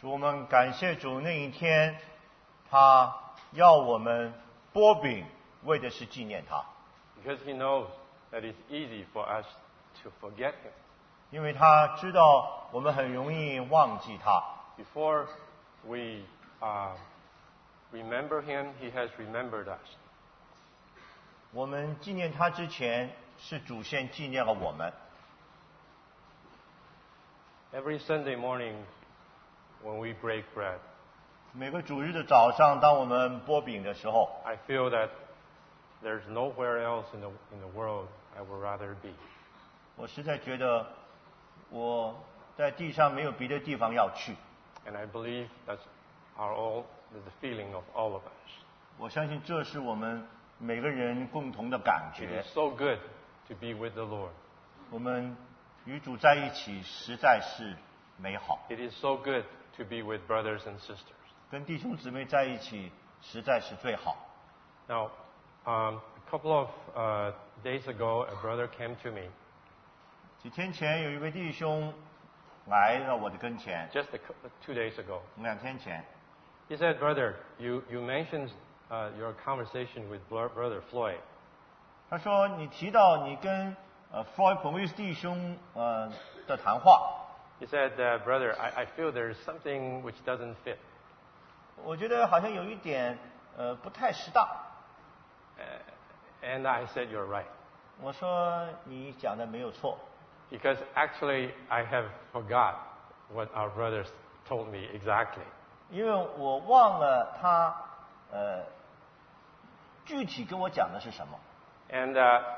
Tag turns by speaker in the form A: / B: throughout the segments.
A: 主，我们感谢主那一天，他要我们剥饼，为的是纪念他。
B: Because he knows that it's easy for us to forget him.
A: 因为他知道我们很容易忘记他。
B: Before we remember him, he has remembered us.
A: 我们纪念他之前，是主先纪念了我们。
B: Every Sunday morning, when we break bread,
A: 每个主日的早上，当我们剥饼的时候，
B: I feel that there's nowhere else in the world I would rather be.
A: 我实在觉得我在地上没有别的地方要去。
B: And I believe that's the feeling of all of us.
A: 我相信这是我们每个人共同的感
B: It
A: 觉。
B: is so good to be with the Lord.
A: 我们与主在一起实在是美好，
B: It is so good to be with brothers and sisters.
A: 跟弟兄姊妹在一起实在是最好。
B: Now, a couple of days ago, a brother came to me,
A: 几天前有一位弟兄来到我的跟前，
B: just 2 days ago.
A: 2天前，
B: He said, "Brother, you mentioned your conversation with Brother Floyd.
A: 他说你提到你跟Floyd Powys 弟兄的谈话，
B: He said, Brother, I feel there's something which doesn't fit."
A: 我觉得好像有一点不太适当。
B: And I said, "You're right."
A: 我说你讲的没有错，
B: Because actually, I have forgot what our brothers told me exactly.
A: 因为我忘了他具体跟我讲的是什么。
B: And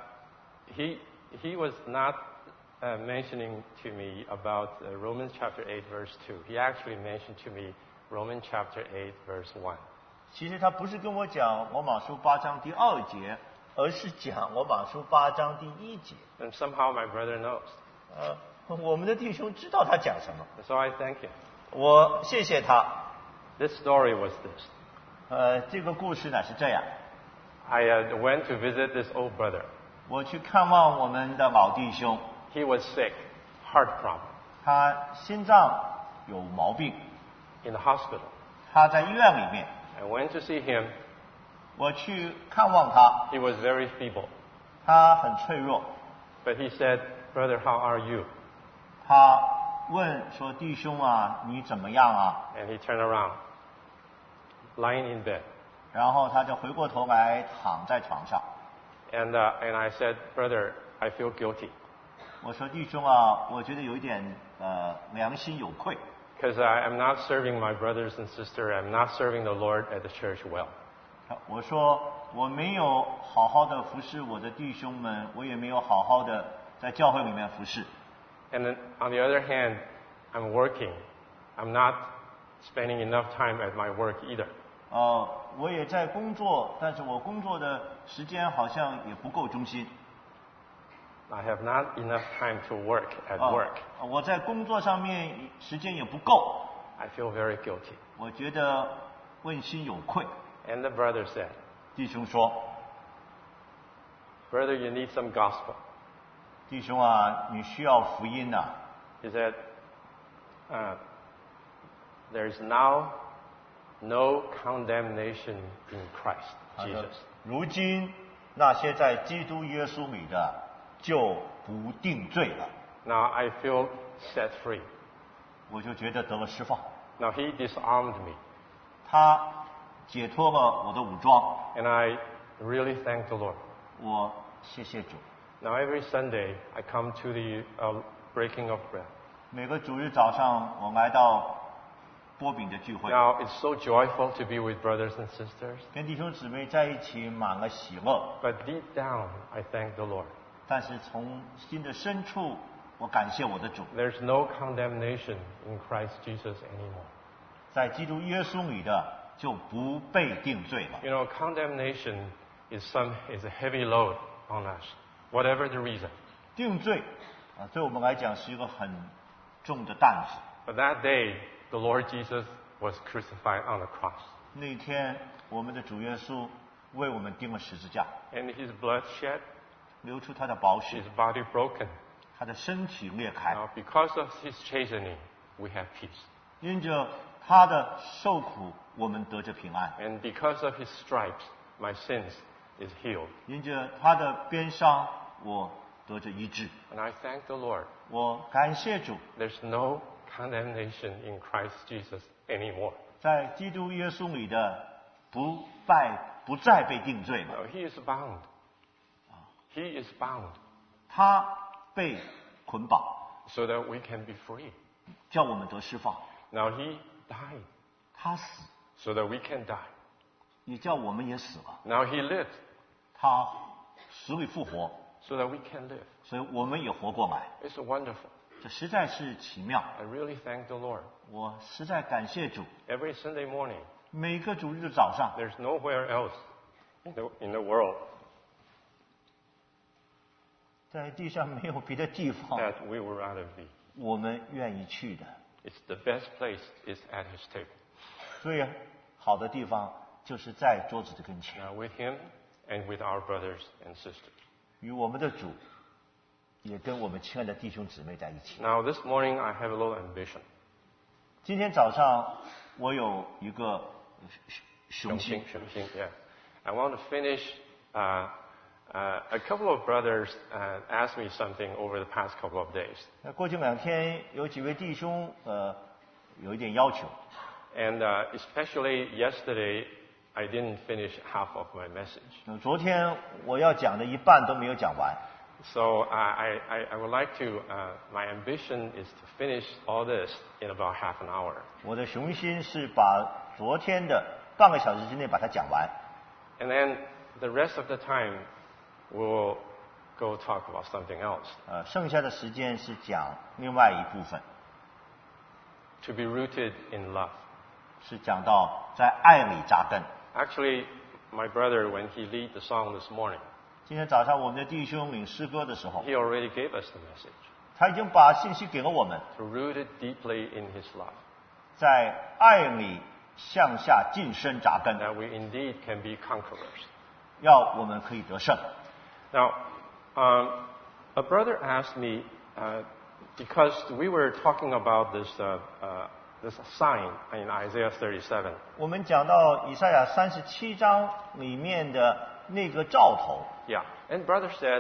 B: he was not mentioning to me about Romans chapter 8, verse 2. He actually mentioned to me Romans chapter 8, verse 1.
A: 其实他不是跟我讲罗马书8章第2节，而是讲罗马书8章第1节。
B: And somehow my brother knows.
A: 我们的弟兄知道他讲什么，
B: And so I thank him.
A: 我谢谢他。
B: This story was this.
A: 这个故事呢是这样，
B: I went to visit this old brother.
A: 我去看望我们的老弟兄，
B: He was sick, heart problem,
A: 他心脏有毛病，
B: in the hospital.
A: 他在医院里面，
B: I went to see him.
A: 我去看望他，
B: He was very feeble.
A: 他很脆弱，
B: But he said, "Brother, how are you?"
A: 他问说：“弟兄啊，你怎么样啊
B: And he turned around, lying in bed. ？”
A: 然后他就回过头来躺在床上。
B: And I said, "Brother, I feel guilty
A: 我说：“弟兄啊，我觉得有一点良心有愧，
B: because I am not serving my brothers and sisters. I'm not serving the Lord at the church well."
A: 我说我没有好好的服侍我的弟兄们，我也没有好好的在教会里面服侍。
B: And then on the other hand, I'm working. I'm not spending enough time at my work either.
A: 我也在工作，但是我工作的时间好像也不够忠心。
B: I have not enough time to work at work.
A: 我在工作上面时间也不够，
B: I feel very guilty.
A: 我觉得问心有愧。
B: And the brother said,
A: 弟兄说
B: "Brother, you need some gospel."
A: 弟兄啊，你需要福音呐、
B: He said, "There's now no condemnation in Christ
A: 他说
B: Jesus."
A: 如今那些在基督耶稣里的就不定罪了。
B: Now I feel set free.
A: 我就觉得得了释放。
B: Now he disarmed me.
A: 他解脱了我的武装，
B: And I really thank the Lord.
A: 我谢谢主。
B: Now every Sunday I come to the breaking of bread.
A: 每个主日早上，我来到波饼的聚会，
B: Now it's so joyful to be with brothers and sisters.
A: 跟弟兄姊妹在一起，满了喜乐。
B: But deep down, I thank the Lord.
A: 但是从心的深处，我感谢我的主，
B: There's no condemnation in Christ Jesus anymore.
A: 在基督耶稣里的就不被定罪了。
B: You know, condemnation is a heavy load on us, whatever the reason.
A: 定罪对我们来讲是一个很重的担子。
B: But that day, the Lord Jesus was crucified on the cross.
A: 那天，我们的主耶稣为我们钉了十字架，
B: And his blood shed,
A: 流出他的宝血
B: his，body broken.
A: 他的身体裂开。
B: Now, because of his chastening, we have peace.
A: 因着他的受苦，我们得着平安。
B: And because of his stripes, my sins is healed.
A: 因着他的鞭伤，我得着医治。
B: And I thank the Lord.
A: 我感谢主，
B: There's no condemnation in Christ Jesus anymore.
A: 在基督耶稣里的不再被定罪了。
B: No, he is bound. He is bound
A: 他被捆绑，
B: so that we can be free.
A: 叫我们得释放。
B: Now he died
A: 他死，
B: so that we can die.
A: 也叫我们也死了。
B: Now he lived
A: 他死里复活，
B: so that we can live.
A: 所以我们也活过来。
B: It's wonderful.
A: 这实在是奇妙。
B: I really thank the Lord.
A: 我实在感谢主。
B: Every Sunday morning,
A: 每个主日的早上，
B: there's nowhere else in the world
A: 在地上没有别的地方
B: that we would rather be.
A: 我们愿意去的。
B: It's the best place is at his table.
A: 最好的地方就是在桌子的跟前，
B: Now with him and with our brothers and sisters.
A: 与我们的主，也跟我们亲爱的弟兄姊妹在一起。
B: Now this morning I have a little ambition.
A: 今天早上我有一个雄心，
B: Yeah. I want to finish. A couple of brothers asked me something over the past couple of days,
A: 过去2天有几位弟兄有一点要求，
B: and especially yesterday, I didn't finish half of my message.
A: 昨天我要讲的一半都没有讲完，
B: So I would like to. My ambition is to finish all this in about half an hour,
A: 我的雄心是把昨天的半个小时之内把它讲完，
B: and then the rest of the time we'll go talk about something else.
A: 剩下的时间是讲另外一部分，
B: To be rooted in love.
A: 是讲到在爱里扎根。
B: Actually, my brother, when he lead the song this morning,
A: 今天早上我们的弟兄领诗歌的时候，
B: he already gave us the message.
A: 他已经把信息给了我们，
B: To rooted deeply in his love,
A: 在爱里向下晋升扎根，
B: that we indeed can be conquerors.
A: 要我们可以得胜。
B: Now, a brother asked me, because we were talking about this sign in Isaiah 37.
A: 我们讲到以赛亚37章里面的那个兆头，
B: Yeah, and brother said,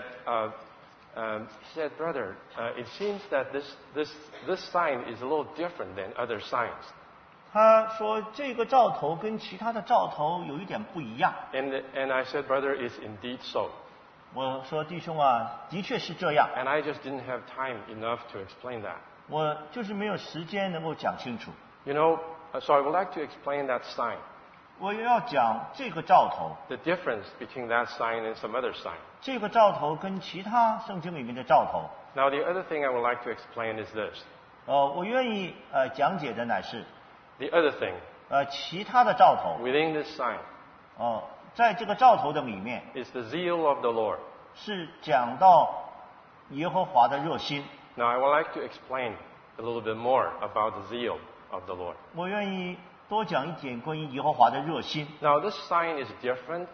B: he said, brother, it seems that this sign is a little different than other signs.
A: 他说这个兆头跟其他的兆头有一点不一样。
B: And I said, brother, it's indeed so.
A: 我说弟兄啊，的确是这样，
B: And I just didn't have time enough to explain that.
A: 我就是没有时间能够讲清楚。
B: You know, so I would like to explain that sign,
A: 我要讲这个兆头，
B: the difference between that sign and some other sign.
A: 这个兆头跟其他圣经里面的兆头。
B: Now, the other thing I would like to explain is this.
A: 我愿意讲解的乃是
B: The other thing,
A: 其他的兆头。
B: within this sign,
A: 在这个兆头的里面
B: is the zeal of the Lord.
A: 是讲到耶和华的热心。
B: Now, I would like to explain a little bit more about the zeal of the Lord.
A: 我愿意多讲一点关于耶和华的热心。
B: Now, this sign is different.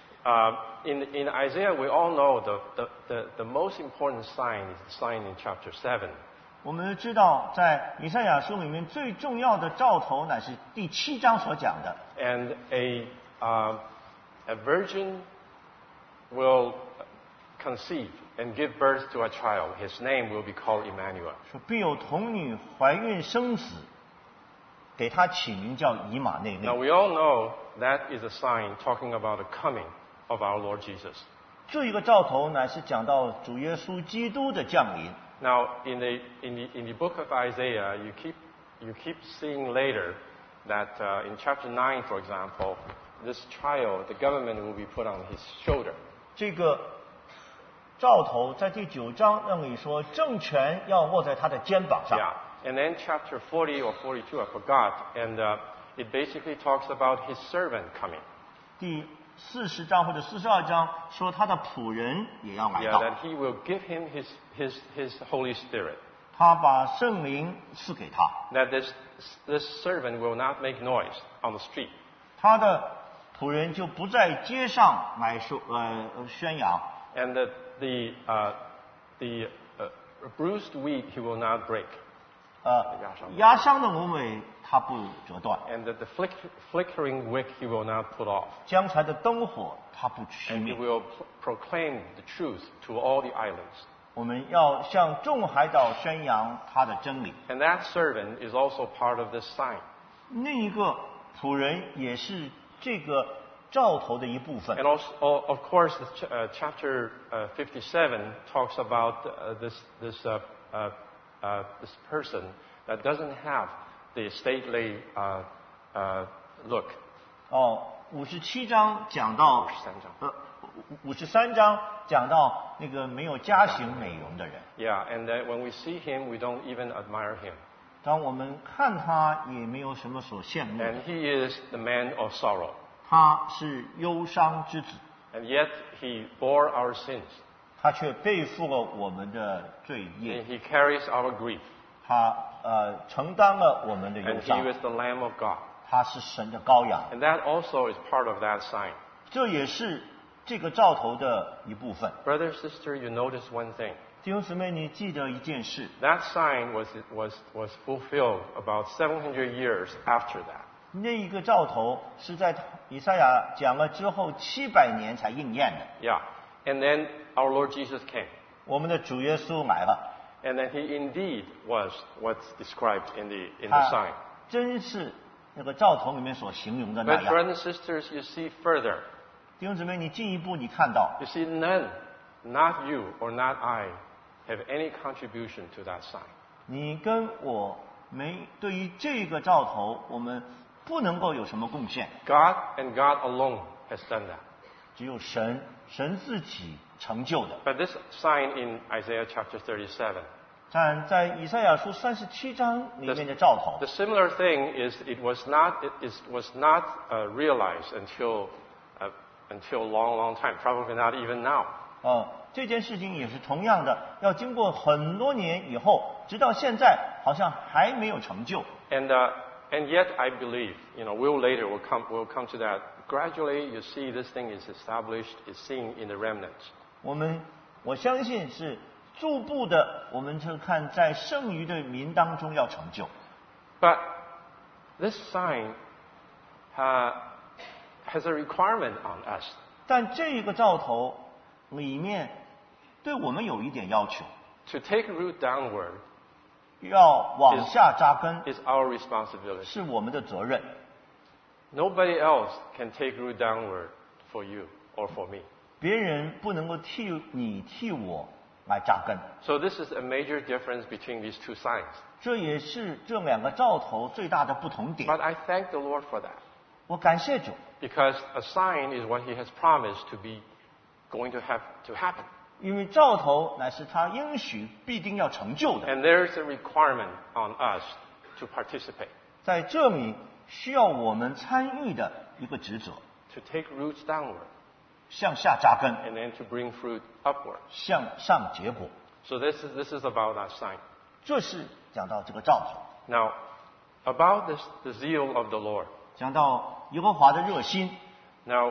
B: In Isaiah, we all know the most important sign is the sign in chapter 7.
A: 我们知道，在以赛亚书里面最重要的兆头乃是第7章所讲的。
B: And a virgin will conceive and give birth to a child. His name will be called Emmanuel.
A: 说必有童女怀孕生子，给他起名叫以马内利。
B: Now, we all know that is a sign talking about the coming of our Lord Jesus.
A: 这一个兆头乃是讲到主耶稣基督的降临。
B: Now, in the book of Isaiah, you keep seeing later that in chapter 9, for example, this child, the government will be put on his shoulder.
A: 这个兆头在第9章那里说，政权要握在他的肩膀上。
B: Yeah. And then chapter 40 or 42, I forgot, and it basically talks about his servant coming.
A: 第40章或者42章说他的仆人也要来
B: Yeah,
A: 到，
B: that he will give him his Holy Spirit.
A: 他把圣灵赐给他，
B: That this servant will not make noise on the street.
A: 他的仆人就不在街上来说宣扬，
B: And the bruised wheat he will not break.
A: 压伤的芦苇他不折断，
B: and that the flickering wick he will not put off.
A: 将柴的灯火他不熄
B: And he
A: 灭。
B: will proclaim the truth to all the islands.
A: 我们要向众海岛宣扬他的真理。
B: And that servant is also part of this sign.
A: 另一个仆人也是这个兆头的一部分
B: And。also, of course, chapter 57 talks about this person that doesn't have the stately look.
A: 57章讲到
B: 53章
A: 53章讲到那个没有家型美容的人。
B: Yeah, and when we see him, we don't even admire him.
A: 当我们看他，也没有什么所羡慕的。
B: And he is the man of sorrow.
A: 他是忧伤之子，
B: And yet he bore our sins.
A: 他却背负了我们的罪业
B: And，he carries our grief.
A: 他承担了我们的忧
B: And
A: 伤
B: he。is the Lamb of God.
A: 他是神的羔羊，
B: And that also is part of that sign.
A: 这也是这个兆头的一部分。
B: Brother, sister, you notice one thing.
A: 弟兄姊妹，你记得一件事，
B: That sign was fulfilled about 700 years after that.
A: 那一个兆头是在以赛亚讲了之后700年才应验的。
B: Yeah. And then our Lord Jesus came.
A: 我们的主耶稣来了，
B: And then he indeed was what's described in the
A: 他
B: sign.
A: 真是那个兆头里面所形容的那
B: But
A: 样。
B: brothers and sisters, you see further.
A: 弟兄姊妹，你进一步你看到，
B: You see none, not you or not I, have any contribution to that sign.
A: 你跟我没对于这个兆头，我们不能够有什么贡献，
B: God and God alone has done that.
A: 只有神自己成就的。
B: But this sign in Isaiah chapter 37,
A: 但在以赛亚书37章里面的兆头
B: the，similar thing is it was not realized until a long time, probably not even now.
A: 这件事情也是同样的，要经过很多年以后，直到现在好像还没有成就。
B: And yet I believe, we'll come to that. Gradually, you see this thing is established, is seen in the remnants.
A: 我相信是逐步的，我们就看在剩余的民当中要成就。
B: But this sign has a requirement on us.
A: 但这一个兆头里面对我们有一点要求，
B: To take root downward
A: 要往下扎根，
B: is our responsibility.
A: 是我们的责任。
B: Nobody else can take root downward for you or for me.
A: 别人不能够替我来扎根，
B: So this is a major difference between these two signs.
A: 这也是这两个兆头最大的不同点。
B: But I thank the Lord for that.
A: 我感谢主，
B: Because a sign is what He has promised to be going to have to happen.
A: 因为兆头乃是他应许必定要成就的，
B: And there's a requirement on us to participate,
A: 在这里需要我们参与的一个职责，
B: to take roots downward,
A: 向下扎根，
B: and then to bring fruit upward.
A: 向上结果。
B: So this is about that sign.
A: 这是讲到这个兆头，
B: Now, about the zeal of the Lord.
A: 讲到耶和华的热心。
B: Now,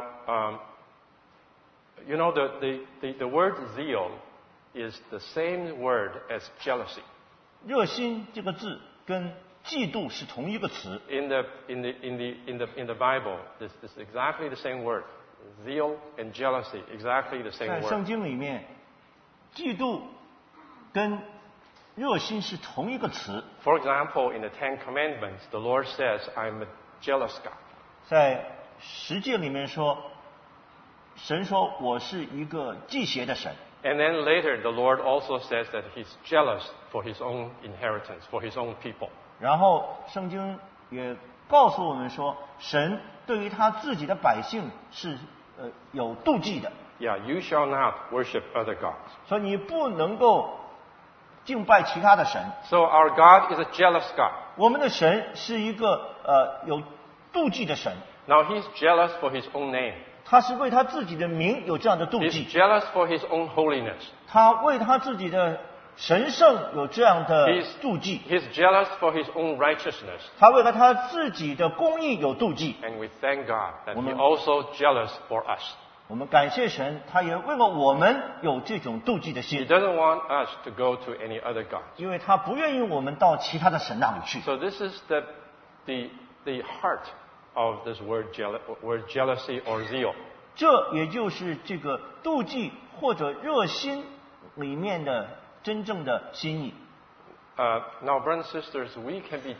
B: the word zeal is the same word as jealousy.
A: 热心这个字跟嫉妒是同一个词，
B: In the Bible, this is exactly the same word. Zeal and jealousy, exactly the
A: 在
B: same
A: 圣
B: word.
A: 经里面，嫉妒跟热心是同一个词。
B: For example, in the Ten Commandments, the Lord says, "I'm a jealous God."
A: 在十诫里面说，神说我是一个忌邪的神。
B: And then later, the Lord also says that He's jealous for His own inheritance, for His own people.
A: 然后圣经也告诉我们说，神对于他自己的百姓是有妒忌的，
B: Yeah, you shall not worship other gods.
A: 所以你不能够敬拜其他的神。
B: So our God is a jealous God.
A: 我们的神是一个有妒忌的神，
B: Now He's jealous for His own name.
A: 他是为他自己的名有这样的妒
B: He's
A: 忌，
B: jealous for His own holiness.
A: 他为他自己的神圣有这样的
B: He's
A: 妒忌，
B: jealous for His own righteousness.
A: 他为了他自己的公义有妒忌。
B: And we thank God that He
A: Amen.
B: also jealous for us.
A: 我们感谢神，他也为了我们有这种妒忌的
B: He
A: 心，
B: doesn't want us to go to any other gods.
A: 因为他不愿意我们到其他的神那里去。
B: So this is the heart of this word jealousy or zeal.
A: 这也就是这个妒忌或者热心里面的真正的心意。
B: Now, brothers and sisters, we can be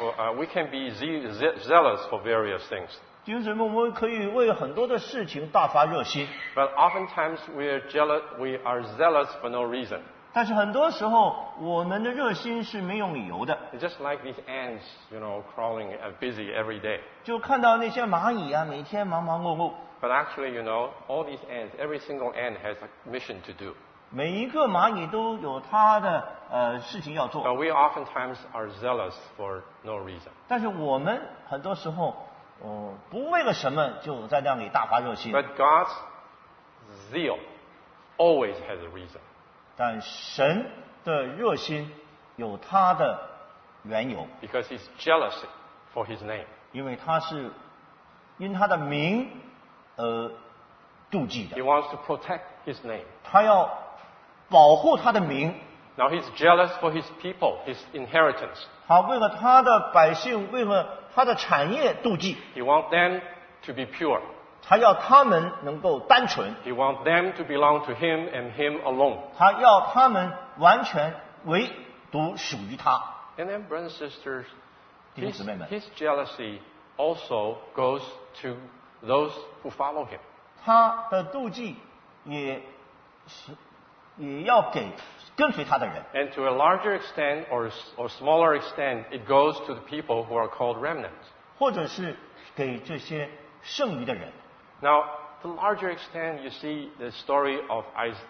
B: zealous for various things.
A: 弟兄姊妹，我们可以为很多的事情大发热心，
B: But oftentimes we are zealous for no reason.
A: 但是很多时候我们的热心是没有理由的。
B: It's just like these ants, crawling and busy every day.
A: 就看到那些蚂蚁啊，每天忙忙碌碌，
B: But actually, all these ants, every single ant has a mission to do.
A: 每一个蚂蚁都有它的事情要做。
B: But we oftentimes are zealous for no reason.
A: 但是我们很多时候，不为了什么就在那里大发热心。
B: But God's zeal always has a reason.
A: 但神的热心有他的缘由，
B: Because He's jealous for His name.
A: 因为他是因他的名而妒忌
B: He
A: 的，
B: wants to protect His name.
A: 他要保护他的名，
B: Now He's jealous for His people, His inheritance.
A: 他为了他的百姓，为了他的产业妒忌，
B: He wants them to be pure.
A: 他要他们能够单纯，
B: He wants them to belong to Him and Him alone.
A: 他要他们完全唯独属于他。
B: And then, brothers and sisters,
A: 弟兄姊妹们，
B: his jealousy also goes to those who follow Him.
A: 他的妒忌也要给跟随他的人。
B: And to a larger extent or smaller extent, it goes to the people who are called remnants.
A: 或者是给这些剩余的人。
B: Now, to a larger extent, you see the story of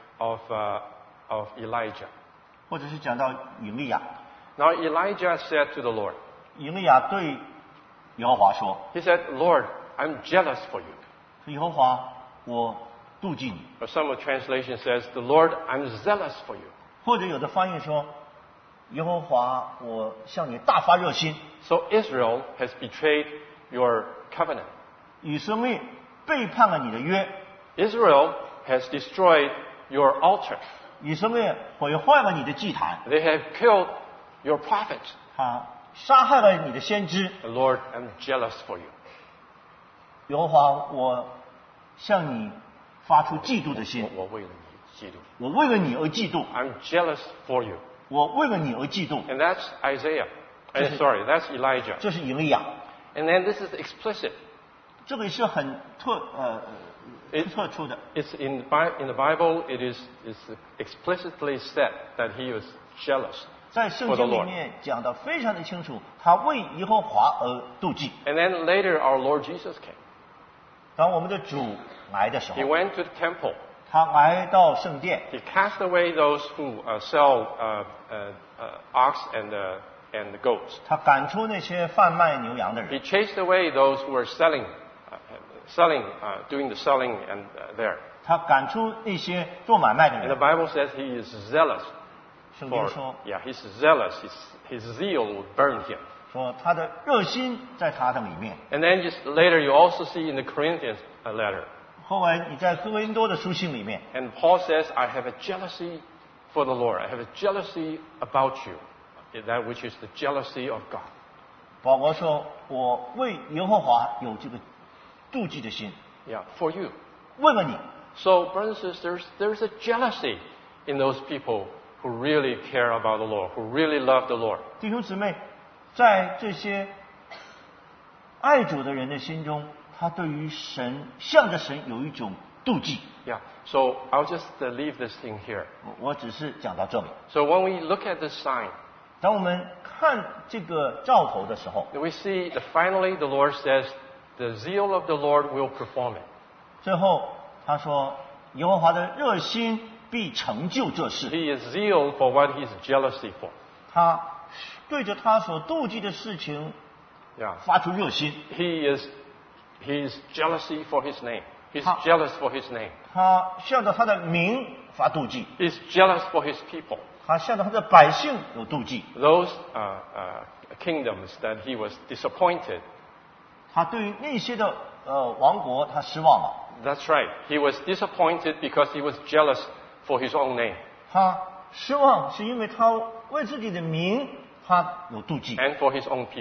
B: Elijah.
A: 或者是讲到以利亚，
B: Now, Elijah said to the Lord,
A: 以利亚对耶和华说
B: he said, Lord, I'm jealous for you.
A: 耶和华，我妒忌你。
B: Or some of the translation says, the Lord, I'm zealous for you.
A: 或者有的翻译说，耶和华，我向你大发热心。
B: So Israel has betrayed your covenant.
A: 以色列背叛了你的约，
B: Israel has destroyed your altar.
A: 以色列毁坏了你的祭坛，
B: They have killed your prophets.
A: 他杀害了你的先知。
B: Lord, I'm jealous for you.
A: 耶和华，我向你发出嫉妒的心，
B: 我为了你嫉妒。
A: 我为了你而嫉妒，
B: I'm jealous for you.
A: 我为了你而嫉妒。
B: And that's Isaiah. That's Elijah.
A: 这是以利亚，
B: And then this is explicit.
A: 这个是很特殊的。
B: It's in the Bible, it is explicitly said that he was jealous
A: 在圣
B: for the
A: 经里
B: Lord.
A: 面讲得非常的清楚，他为耶和华而妒忌。
B: And then later, our Lord Jesus came.
A: 当我们的主来的时
B: He
A: 候，
B: went to the temple.
A: 他来到圣殿，
B: He cast away those who sell ox and goats.
A: 他赶出那些贩卖牛羊的
B: He
A: 人，
B: chased away those who were doing the selling and there.
A: 他赶出那些做买卖的
B: And the
A: 人。
B: Bible says he is zealous
A: 圣经
B: for.
A: 说
B: Yeah, he's zealous. His zeal will burn him.
A: 说他的热心在他的里面。
B: And then later you also see in the Corinthians letter.
A: 后来你在哥林多的书信里面，
B: And Paul says, I have a jealousy for the Lord. I have a jealousy about you. That which is the jealousy of God.
A: 保罗说：“我为耶和华有这个妒忌的心，
B: Yeah, for you.
A: 为了你。
B: So, brothers and sisters, there's a jealousy in those people who really care about the Lord, who really love the Lord. ”
A: 弟兄姊妹，在这些爱主的人的心中，他对于神向着神有一种妒忌。
B: Yeah. So I'll just leave this thing here.
A: 我只是讲到这里。
B: So when we look at this sign,
A: 当我们看这个兆头的时候，
B: we see that finally the Lord says, the zeal of the Lord will perform it.
A: 最后他说：“耶和华的热心必成就这事。
B: He is zeal for what he's jealousy for. ”
A: 他对着他所妒忌的事情
B: Yeah.
A: 发出热心，
B: He is jealousy for his name. He's
A: Ha.
B: jealous for his name.
A: 他向着他的名发妒忌，
B: He's jealous for his people.
A: 他向着他的百姓有妒忌。
B: Those kingdoms that he was disappointed.
A: 他对于那些的王国他失望了，
B: That's right. He was disappointed because he was jealous for his own name
A: 他失望是因为他为自己的名他有妒忌，
B: and for his own people.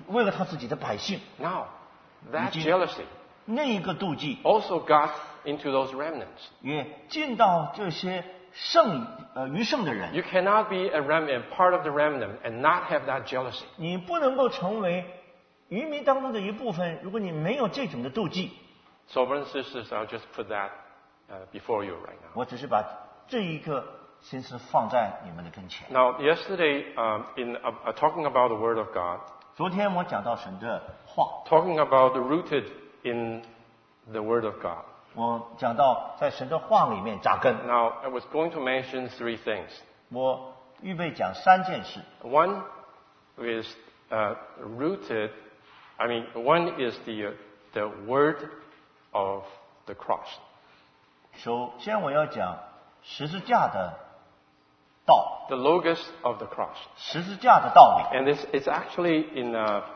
A: 为了他自己的百姓，
B: Now, that
A: 已经
B: jealousy
A: 那一个妒忌
B: also got into those remnants.
A: 也进到这些余剩的人。
B: You cannot be a remnant, part of the remnant, and not have that jealousy.
A: 你不能够成为渔民当中的一部分，如果你没有这种的妒忌。
B: So, brothers and sisters, I'll just put that before you right now.
A: 我只是把这一个心思放在你们的跟前。
B: Now, yesterday, in talking about the Word of God,
A: 昨天我讲到神的话，
B: talking about the rooted in the Word of God.
A: 我讲到在神的话里面扎根。
B: Now, I was going to mention three things.
A: 我预备讲3件事。
B: One is rooted. One is the word of the cross.
A: 首先我要讲十字架的道，
B: The logos of the cross.
A: 十字架的道理。
B: And it's actually in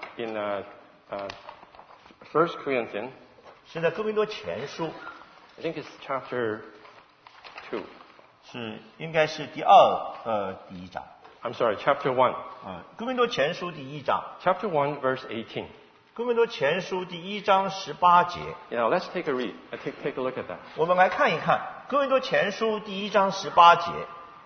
B: 1 Corinthians.
A: 是在哥林多前书，
B: I think it's chapter 2.
A: 应该是第一章。
B: I'm sorry, chapter 1.
A: 哥林多前书第1章。
B: Chapter 1, verse 18.
A: 哥林多前书第1章18节。
B: Now, let's take a read. Take a look at that.
A: 我们来看一看哥林多前书第1章18节。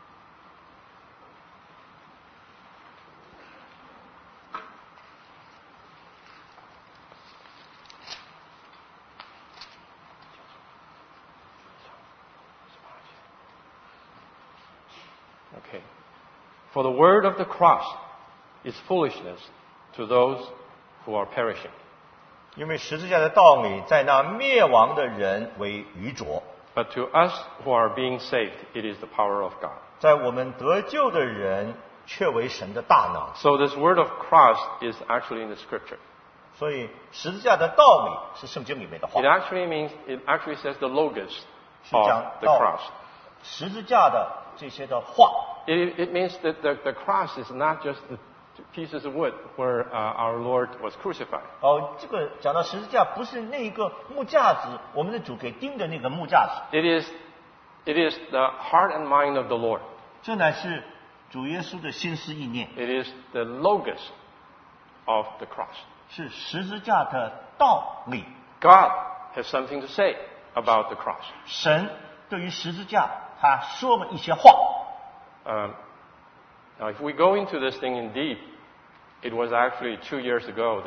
B: Okay. For the word of the cross is foolishness to those who are perishing.
A: 因为十字架的道理在那灭亡的人为愚拙，
B: But to us who are being saved, it is the power of God.
A: 在我们得救的人却为神的大能。
B: So this word of cross is actually in the scripture.
A: 所以十字架的道理是圣经里面的话
B: It，actually says the logos
A: 是讲
B: of the
A: 到
B: cross.
A: 十字架的这些的话。
B: It means that the cross is not just the pieces of wood where our Lord was crucified.
A: 这个讲到十字架，不是那一个木架子，我们的主给钉的那个木架子，
B: It is the heart and mind of the Lord.
A: 这乃是主耶稣的心思意念，
B: It is the logos of the cross.
A: 是十字架的道理。
B: God has something to say about the cross.
A: 神对于十字架，他说了一些话。
B: Now, if we go into this thing in deep, it was actually 3 years ago,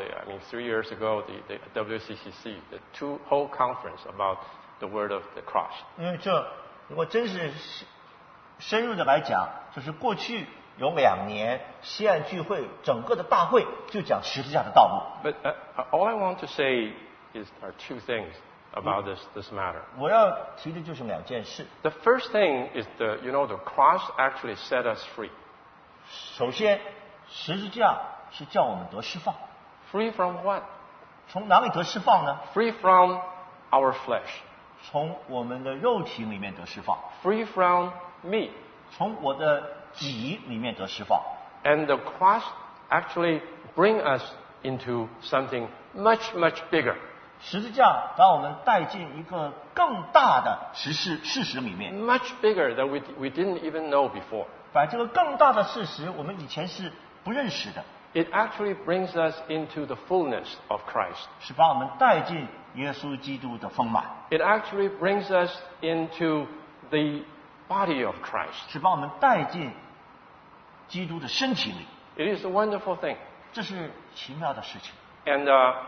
B: the WCCC, the whole conference about the word of the cross.
A: 因为这如果真是深入的来讲，就是过去有2年西岸聚会整个的大会就讲十字架的道路。
B: But all I want to say are two things about this matter.
A: 我要提的就是2件事。
B: The first thing is the cross actually set us free.
A: 首先，十字架是叫我们得释放。
B: Free from what?
A: 从哪里得释放呢？
B: Free from our flesh.
A: 从我们的肉体里面得释放，
B: Free from me.
A: 从我的己里面得释放。
B: And the cross actually bring us into something much, much bigger.
A: 十字架把我们带进一个更大的事实里面，
B: Much bigger that we didn't even know before.
A: 把这个更大的事实我们以前是不认识的，
B: It actually brings us into the fullness of Christ.
A: 是把我们带进耶稣基督的丰满，
B: It actually brings us into the body of Christ.
A: 是把我们带进基督的身体里。
B: It is a wonderful thing.
A: 这是奇妙的事情。
B: And,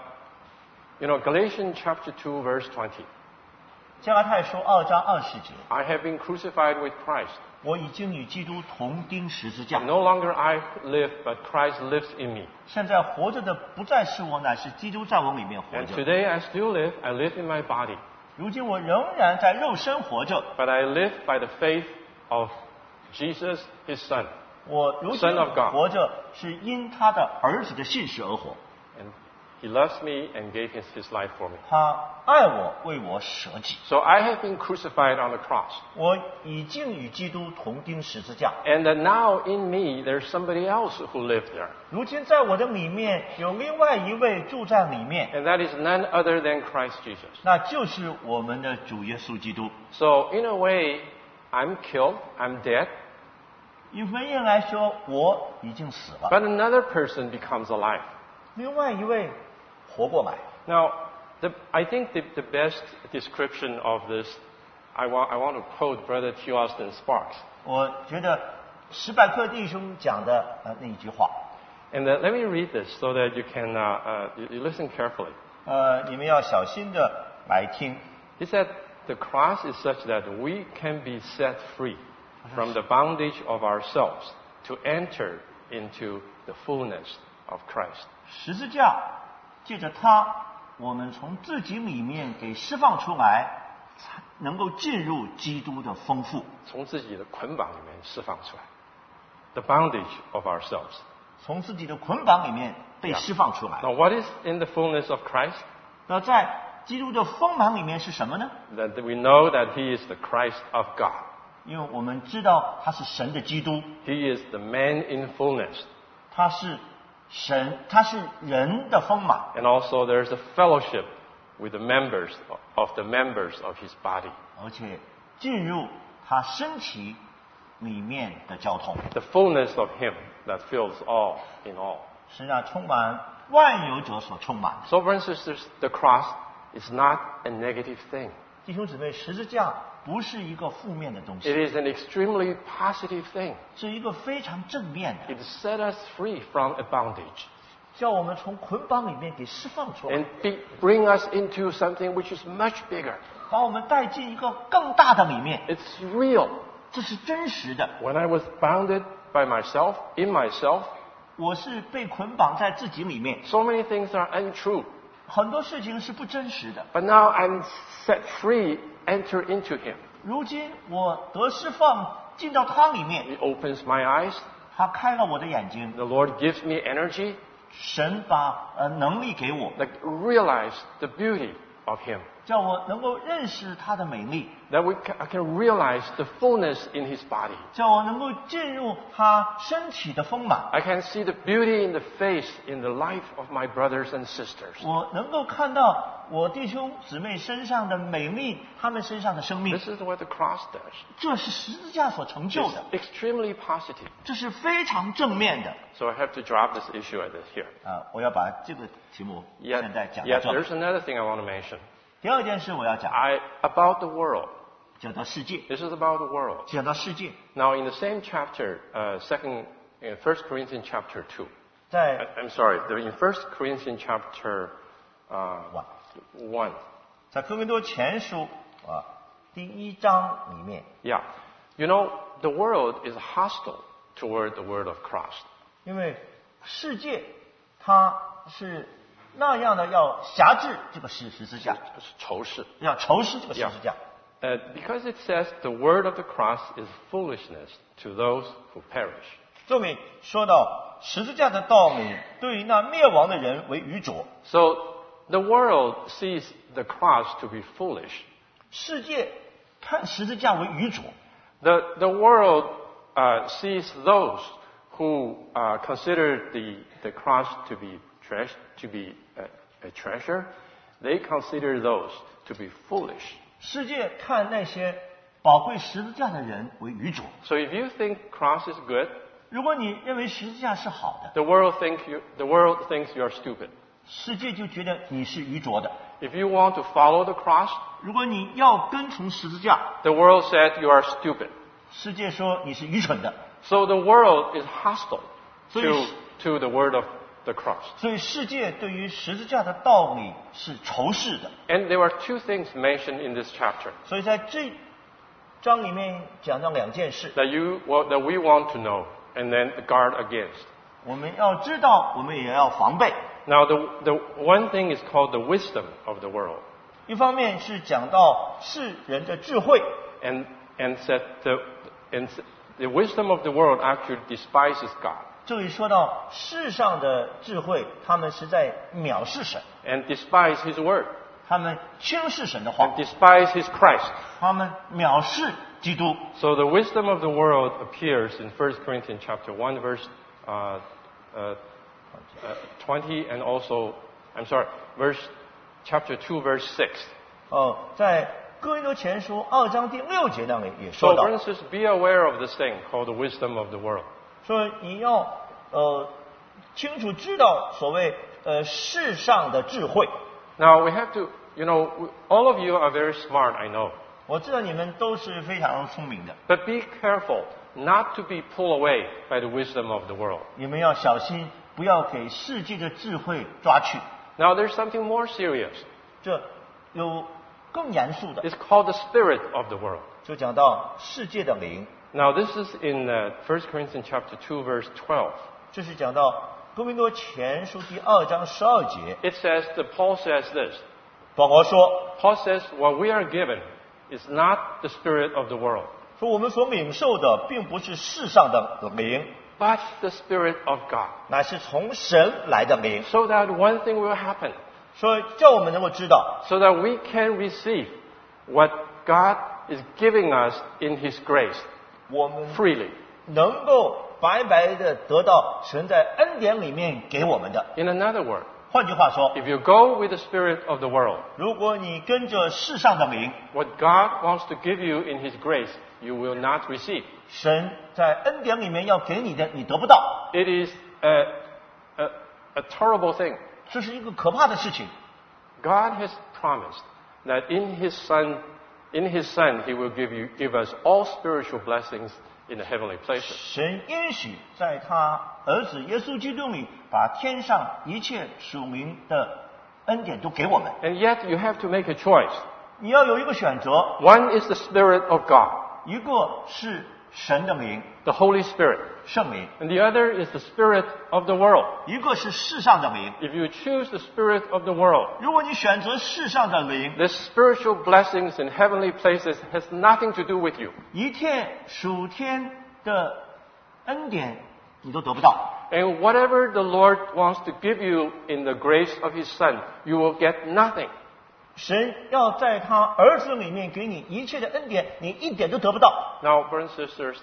B: Galatians chapter 2, verse 20.
A: 加拉太书2章20节，
B: I have been crucified with Christ.
A: 我已经与基督同钉十字架，
B: No longer I live, but Christ lives in me.
A: 现在活着的不再是我，乃是基督在我里面活
B: And
A: 着。
B: today I still live. I live in my body.
A: 如今我仍然在肉身活着，
B: But I live by the faith of Jesus, his Son.
A: 我如今
B: Son of God
A: 活着是因他的儿子的信实而活。
B: And he loves me and gave his life for me.
A: 他爱我，为我舍己。
B: So I have been crucified on the cross.
A: 我已经与基督同钉十字架。
B: And now in me, there's somebody else who lived there.
A: 如今在我的里面有另外一位住在里面，
B: And that is none other than Christ Jesus.
A: 那就是我们的主耶稣基督。
B: So in a way, I'm killed, I'm dead,
A: 以文言来说，我已经死了，
B: but another person becomes alive.
A: 另外一位活过来。
B: Now, I think the best description of this, I want to quote Brother T. Austin Sparks.
A: 我觉得史百克弟兄讲的那一句话，
B: And let me read this so that you can you listen carefully.
A: 你们要小心的来听。
B: He said, the cross is such that we can be set free from the bondage of ourselves to enter into the fullness of Christ.
A: 十字架借着它，我们从自己里面给释放出来，才能够进入基督的丰富。
B: 从自己的捆绑里面释放出来。The bondage of ourselves.
A: 从自己的捆绑里面被释放出来。
B: Now, what is in the fullness of Christ?
A: 那在基督的丰满里面是什么呢？
B: That we know that He is the Christ of God.
A: 因为我们知道他是神的基督，
B: He is the man in fullness.
A: 他是神，他是人的丰满，
B: And also there's a fellowship with the members of His body.
A: 而且进入他身体里面的交通，
B: The fullness of Him that fills all in all.
A: 是那充满万有者所充满的。
B: So, brothers and sisters, the cross is not a negative thing.
A: 弟兄姊妹，十字架不是一个负面的东
B: It
A: 西，
B: is an extremely positive thing.
A: 是一个非常正面的，
B: It set us free from a bondage
A: 叫我们从捆绑里面给释放出来，
B: and bring us into something which is much bigger.
A: 把我们带进一个更大的里面。
B: It's real.
A: 这是真实的。
B: When I was bounded by myself, in myself,
A: 我是被捆绑在自己里面，
B: so many things are untrue.
A: 很多事情是不真实的。
B: But now I'm set free, enter into Him.
A: 如今我得释放，进到他里面，
B: He opens my eyes.
A: 他开了我的眼睛，
B: The Lord gives me energy,
A: 神把能力给我，
B: like realize the beauty of Him.
A: 叫我能够认识他的美丽，
B: That I can realize the fullness in His body.
A: 叫我能够进入他身体的丰满。
B: I can see the beauty in the face, in the life of my brothers and sisters.
A: 我能够看到我弟兄姊妹身上的美丽，他们身上的生命，
B: This is what the cross does.
A: 这是十字架所成就
B: It's
A: 的，
B: extremely positive.
A: 这是非常正面的。
B: So I have to drop this issue at this here.
A: 我要把这个题目
B: Yet,
A: 现在讲到
B: yet
A: 这里。
B: there's another thing I want to mention.
A: 第二件事我要讲，
B: About the world.
A: 讲到世界，
B: This is about the world.
A: 讲到世界，
B: Now, in the same chapter, 1 Corinthians chapter 2.
A: 在
B: I'm sorry, in 1 Corinthians chapter 1.
A: 在哥林多前书第1章里面，
B: Yeah. You know, the world is hostile toward the word of Christ.
A: 因为世界它是那样的要辖制这个十字架，
B: 仇视。
A: 要仇视这个十字架。
B: Because it says the word of the cross is foolishness to those who perish.
A: 这里说到十字架的道理对于那灭亡的人为愚拙，
B: So the world sees the cross to be foolish.
A: 世界看十字架为愚拙，
B: The world sees those who consider the cross to be a treasure. They consider those to be foolish.
A: 世界看那些宝贵十字架的人为愚拙。
B: So if you think cross is good,
A: 如果你认为十字架是好的，
B: the world thinks you are stupid.
A: 世界就觉得你是愚拙的。
B: If you want to follow the cross,
A: 如果你要跟从十字架，
B: the world said you are stupid.
A: 世界说你是愚蠢的。
B: So the world is hostile
A: So
B: to the word of the cross.
A: 所以世界对于十字架的道理是仇视的。
B: And there are two things mentioned in this chapter
A: 所以在这章里面讲到两件事，
B: that we want to know and then guard against.
A: 我们要知道，我们也要防备。
B: Now, the one thing is called the wisdom of the world,
A: 一方面是讲到世人的智慧，
B: and said the wisdom of the world actually despises God
A: 这里说到世上的智慧，他们是在藐视神，
B: and despise His word,
A: 他们轻视神的话
B: and，despise His Christ.
A: 他们藐视基督。
B: So the wisdom of the world appears in 1 Corinthians chapter 1 verse 20 and also, chapter 2 verse 6.
A: 在哥林多前书2章第6节那里也
B: So,
A: 说到，
B: for instance, be aware of this thing called the wisdom of the world.
A: 说你要清楚知道所谓世上的智慧。
B: Now we have to, all of you are very smart, I know.
A: 我知道你们都是非常聪明的，
B: But be careful not to be pulled away by the wisdom of the world.
A: 你们要小心，不要给世界的智慧抓去。
B: Now there's something more serious.
A: 这有更严肃的，
B: It's called the spirit of the world.
A: 就讲到世界的灵。
B: Now this is in 1 Corinthians chapter 2 verse 12.
A: 这是讲到哥林多前书第2章12节，
B: It says that Paul says this.
A: 保罗说
B: Paul says what we are given is not the spirit of the world,
A: 说我们所领受的并不是世上的灵，
B: but the spirit of God.
A: 乃是从神来的灵，
B: So that one thing will happen,
A: 所以叫我们能够知道，
B: so that we can receive what God is giving us in His grace
A: 我们
B: freely.
A: 能够白白的得到神在恩典里面给我们的。
B: In another word,
A: 换句话说，
B: if you go with the spirit of the world,
A: 如果你跟着世上的灵，
B: what God wants to give you in His grace, you will not receive.
A: 神在恩典里面要给你的，你得不到，
B: It is a terrible thing.
A: 这是一个可怕的事情。
B: God has promised that in His Son, He will give us all spiritual blessings in the heavenly places.
A: 神应许在他儿子耶稣基督里，把天上一切属灵的恩典都给我们。
B: And yet you have to make a choice.
A: 你要有一个选择，
B: One is the Spirit of God,
A: 一个是神的灵，
B: the Holy Spirit,
A: 圣灵；
B: and the other is the Spirit of the world.
A: 一个是世上的灵。
B: If you choose the Spirit of the world,
A: 如果你选择世上的灵，
B: the spiritual blessings in heavenly places has nothing to do with you.
A: 一切属天的恩典你都得不到。
B: And whatever the Lord wants to give you in the grace of His Son, you will get nothing.
A: 神要在他儿子里面给你一切的恩典，你一点都得不到。
B: Now, brothers and sisters,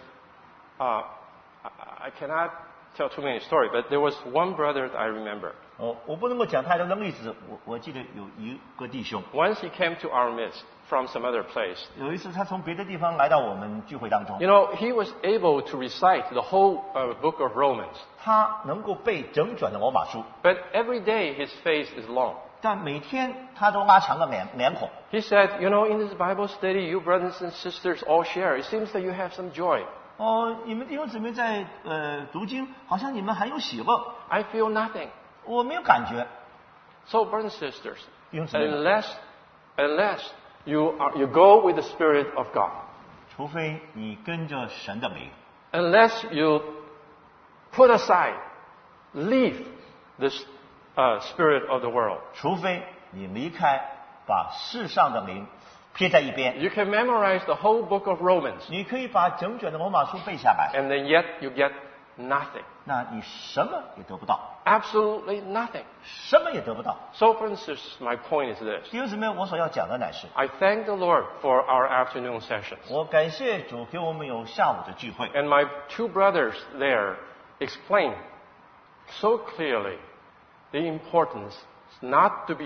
B: I cannot tell too many stories, but there was one brother that I remember.
A: 我不能够讲太多的例子，我记得有一个弟兄，
B: Once he came to our midst from some other place.
A: 有一次他从别的地方来到我们聚会当中，
B: He was able to recite the whole book of Romans.
A: 他能够背整卷的罗马书，
B: But every day his face is long.
A: 但每天他都拉长了脸孔。
B: He said, in this Bible study, you brothers and sisters all share. It seems that you have some joy.
A: 你们弟兄姊妹在读经，好像你们很有喜乐，
B: I feel nothing.
A: 我没有感觉。
B: So, brothers and sisters,
A: 弟兄姊妹，
B: unless you go with the Spirit of God,
A: 除非你跟着神的灵，
B: unless you put aside, leave this spirit of the world,
A: 除非你离开，把世上的灵撇在一边，
B: you can memorize the whole book of Romans,
A: 你可以把整卷的罗马书背下来，
B: and then yet you get nothing.
A: 那你什么也得不到，
B: Absolutely nothing.
A: 什么也得不到。
B: So, for instance, my point is this.
A: 弟兄姊妹，我所要讲的乃是，
B: I thank the Lord for our afternoon sessions.
A: 我感谢主给我们有下午的聚会，
B: And my two brothers there explained so clearly the importance not to be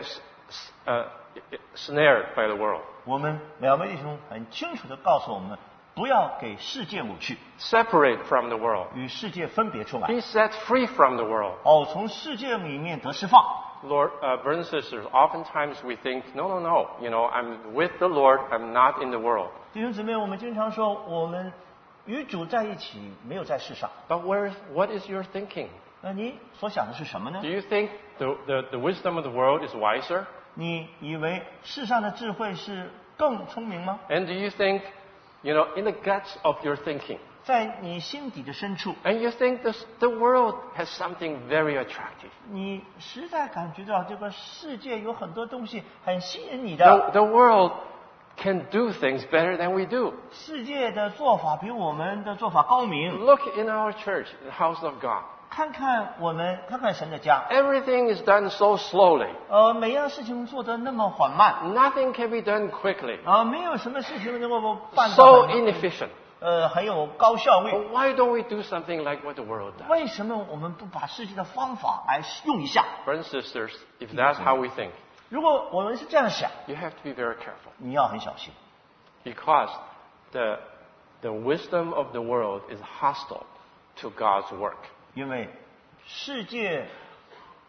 B: snared by the world.
A: 我们两位弟兄很清楚地告诉我们，不要给世界掳去，
B: Separate from the world.
A: 与世界分别出来。
B: Be set free from the world.
A: 从世界里面得释放。
B: Lord, brothers and sisters, oftentimes we think, no, I'm with the Lord, I'm not in the world.
A: 弟兄姊妹，我们经常说，我们与主在一起，没有在世上。
B: But what is your thinking?
A: 那你所想的是什么呢
B: Do？ you think the wisdom of the world is wiser?
A: 你以为世上的智慧是更聪明吗？
B: And do you think, in the guts of your thinking,
A: 在你心底的深处，
B: and you think the world has something very attractive?
A: 你实在感觉到这个世界有很多东西很吸引你的。
B: The world can do things better than we do.
A: 世界的做法比我们的做法高明。
B: Look in our church, the house of God.
A: 看看我们，看看神的家，
B: Everything is done so slowly.
A: 每样事情做得那么缓慢，
B: Nothing can be done quickly.
A: 没有什么事情能够办
B: So
A: 到很
B: inefficient.
A: 很有高效率。
B: Why don't we do something like what the world does?
A: 为什么我们不把世界的方法来用一下？
B: Brothers and sisters, if that's how we think,
A: 如果我们是这样想，
B: you have to be very careful.
A: 你要很小心，
B: Because the wisdom of the world is hostile to God's work.
A: 因为世界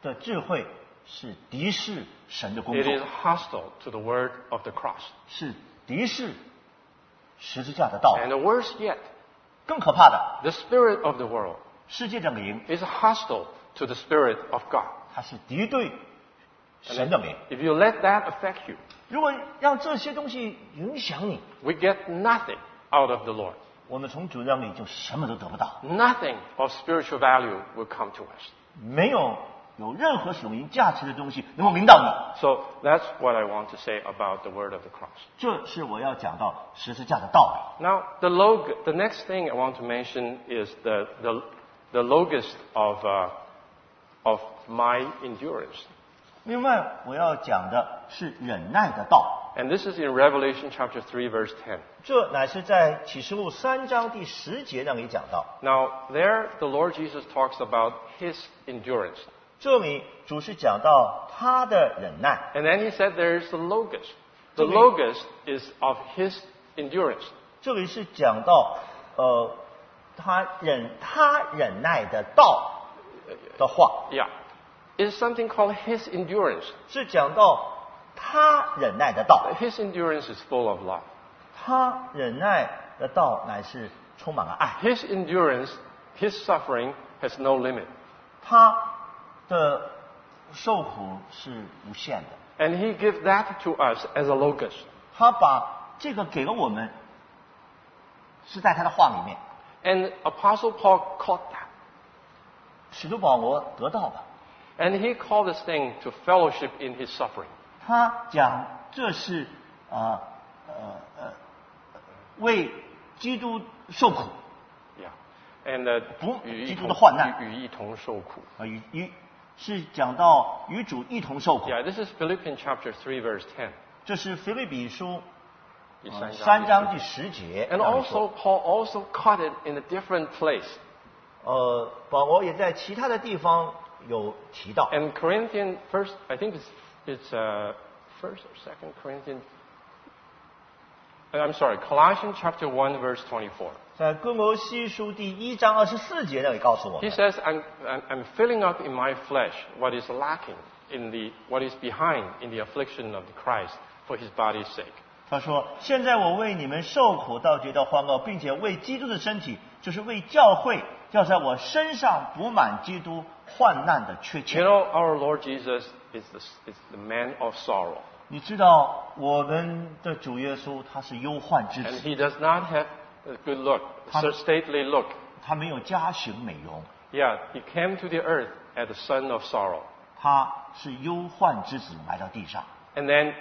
A: 的智慧是敌视神的工
B: It
A: 作
B: is，hostile to the word of the cross.
A: 是敌视十字架的道。
B: And worse yet,
A: 更可怕的，
B: the spirit of the world
A: 世界的灵，
B: is hostile to the spirit of God.
A: 它是敌对神的灵。
B: If you let that affect you,
A: 如果让这些东西影响你，
B: we get nothing out of the Lord.
A: 我们从主那里就什么都得不到，
B: Nothing of spiritual value will come to us.
A: 没有任何属灵价值的东西能够领导你。
B: So that's what I want to say about the word of the cross.
A: 这是我要讲到十字架的道理。
B: Now, the next thing I want to mention is the logos of my endurance.
A: 另外，我要讲的是忍耐的道，
B: And this is in Revelation chapter 3, verse 10.
A: 这乃是在启示录3章第10节那里讲到。
B: Now, there the Lord Jesus talks about his endurance.
A: 这里主是讲到他的忍耐，
B: And then he said there is the logos. The
A: Okay.
B: logos is of his endurance.
A: 这里是讲到他忍耐的道的话，
B: Yeah. It's something called his endurance.
A: 是讲到他忍耐的道。
B: His endurance is full of love.
A: 他忍耐的道乃是充满了爱，
B: His endurance, his suffering has no limit.
A: 他的受苦是无限的。
B: And he gives that to us as a logos.
A: 他把这个给了我们，是在他的话里面。
B: And Apostle Paul caught that.
A: 使徒保罗得到了，
B: And he called this thing to fellowship in his suffering.
A: 他讲这是为基督受苦
B: Yeah. And
A: 基督的患难。
B: 与一同受苦。
A: 啊，是讲到与主一同受苦。
B: Yeah, this is Philippians chapter 3, verse 10.
A: 这是腓立比书
B: 第
A: 3章第10节。
B: And
A: 那里说
B: also, Paul also caught it in a different place.
A: 保罗也在其他的地方有提到。
B: And Corinthians, first, I think it's first or second Corinthians. I'm sorry, Colossians chapter 1, verse 24.
A: 在哥罗西书第1章24节那里告诉我
B: He
A: 们，
B: says, I'm filling up in my flesh what is lacking what is behind in the affliction of the Christ for his body's sake.
A: 他说：“现在我为你们受苦，倒觉得欢乐，并且为基督的身体，就是为教会，要在我身上补满基督患难的缺
B: You
A: 欠。
B: know, our Lord Jesus is the man of sorrow.
A: 你知道我们的主耶稣他是忧患之
B: And
A: 子，
B: he does not have a good look, a stately look.
A: 他没有家型美容，
B: Yeah, he came to the earth as the son of sorrow.
A: 他是忧患之子来到地上。
B: And then,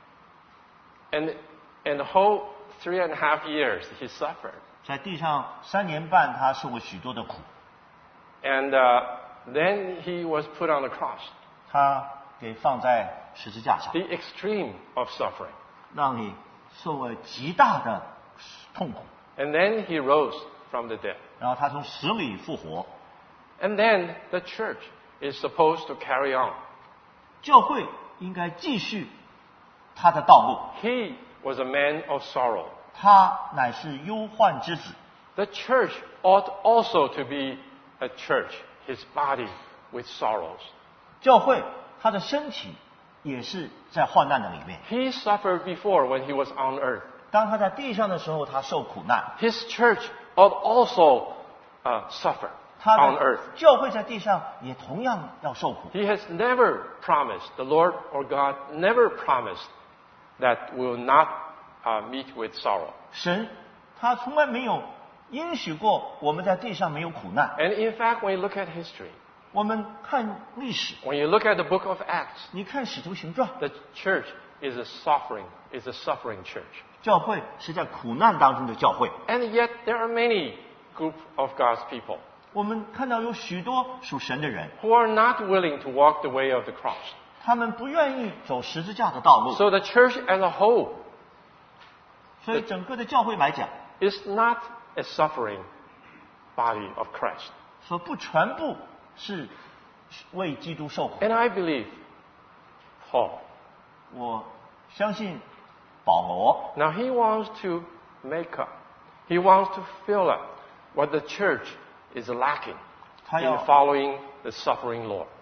B: and the whole 3.5 years he suffered.
A: 在地上3年半，他受过许多的苦，
B: And then he was put on the cross,
A: 他给放在十字架上，
B: the extreme of suffering.
A: 让你受了极大的痛苦。
B: And then he rose from the dead.
A: 然后他从死里复活，
B: And then the church is supposed to carry on.
A: 教会应该继续他的道路。
B: He was a man of sorrow.
A: 他乃是忧患之子，
B: The church ought also to be a church, his body with sorrows.
A: 教会他的身体也是在患难的里面。
B: He suffered before when he was on earth.
A: 当他在地上的时候，他受苦难。
B: His church ought also suffer
A: 他
B: on
A: 的
B: earth.
A: 教会在地上也同样要受苦。
B: He has never promised, the Lord or God never promised that we will not meet with sorrow.
A: 神他从来没有应许过我们在地上没有苦难。
B: And in fact, when you look at history,
A: 我们看历史，
B: when you look at the book of Acts,
A: 你看使徒行传，
B: the church is a suffering church.
A: 教会是在苦难当中的教会。
B: And yet there are many group of God's people
A: 我们看到有许多属神的人，
B: who are not willing to walk the way of the cross.
A: 他们不愿意走十字架的道路。
B: So the church as a whole
A: 所以整个的教会来讲，
B: is not a suffering body of Christ.
A: 说不全部是为基督受苦。
B: And I believe Paul.
A: 我相信保罗，
B: Now he wants to make up. He wants to fill up what the church is lacking
A: 他
B: in
A: 要
B: following the suffering Lord.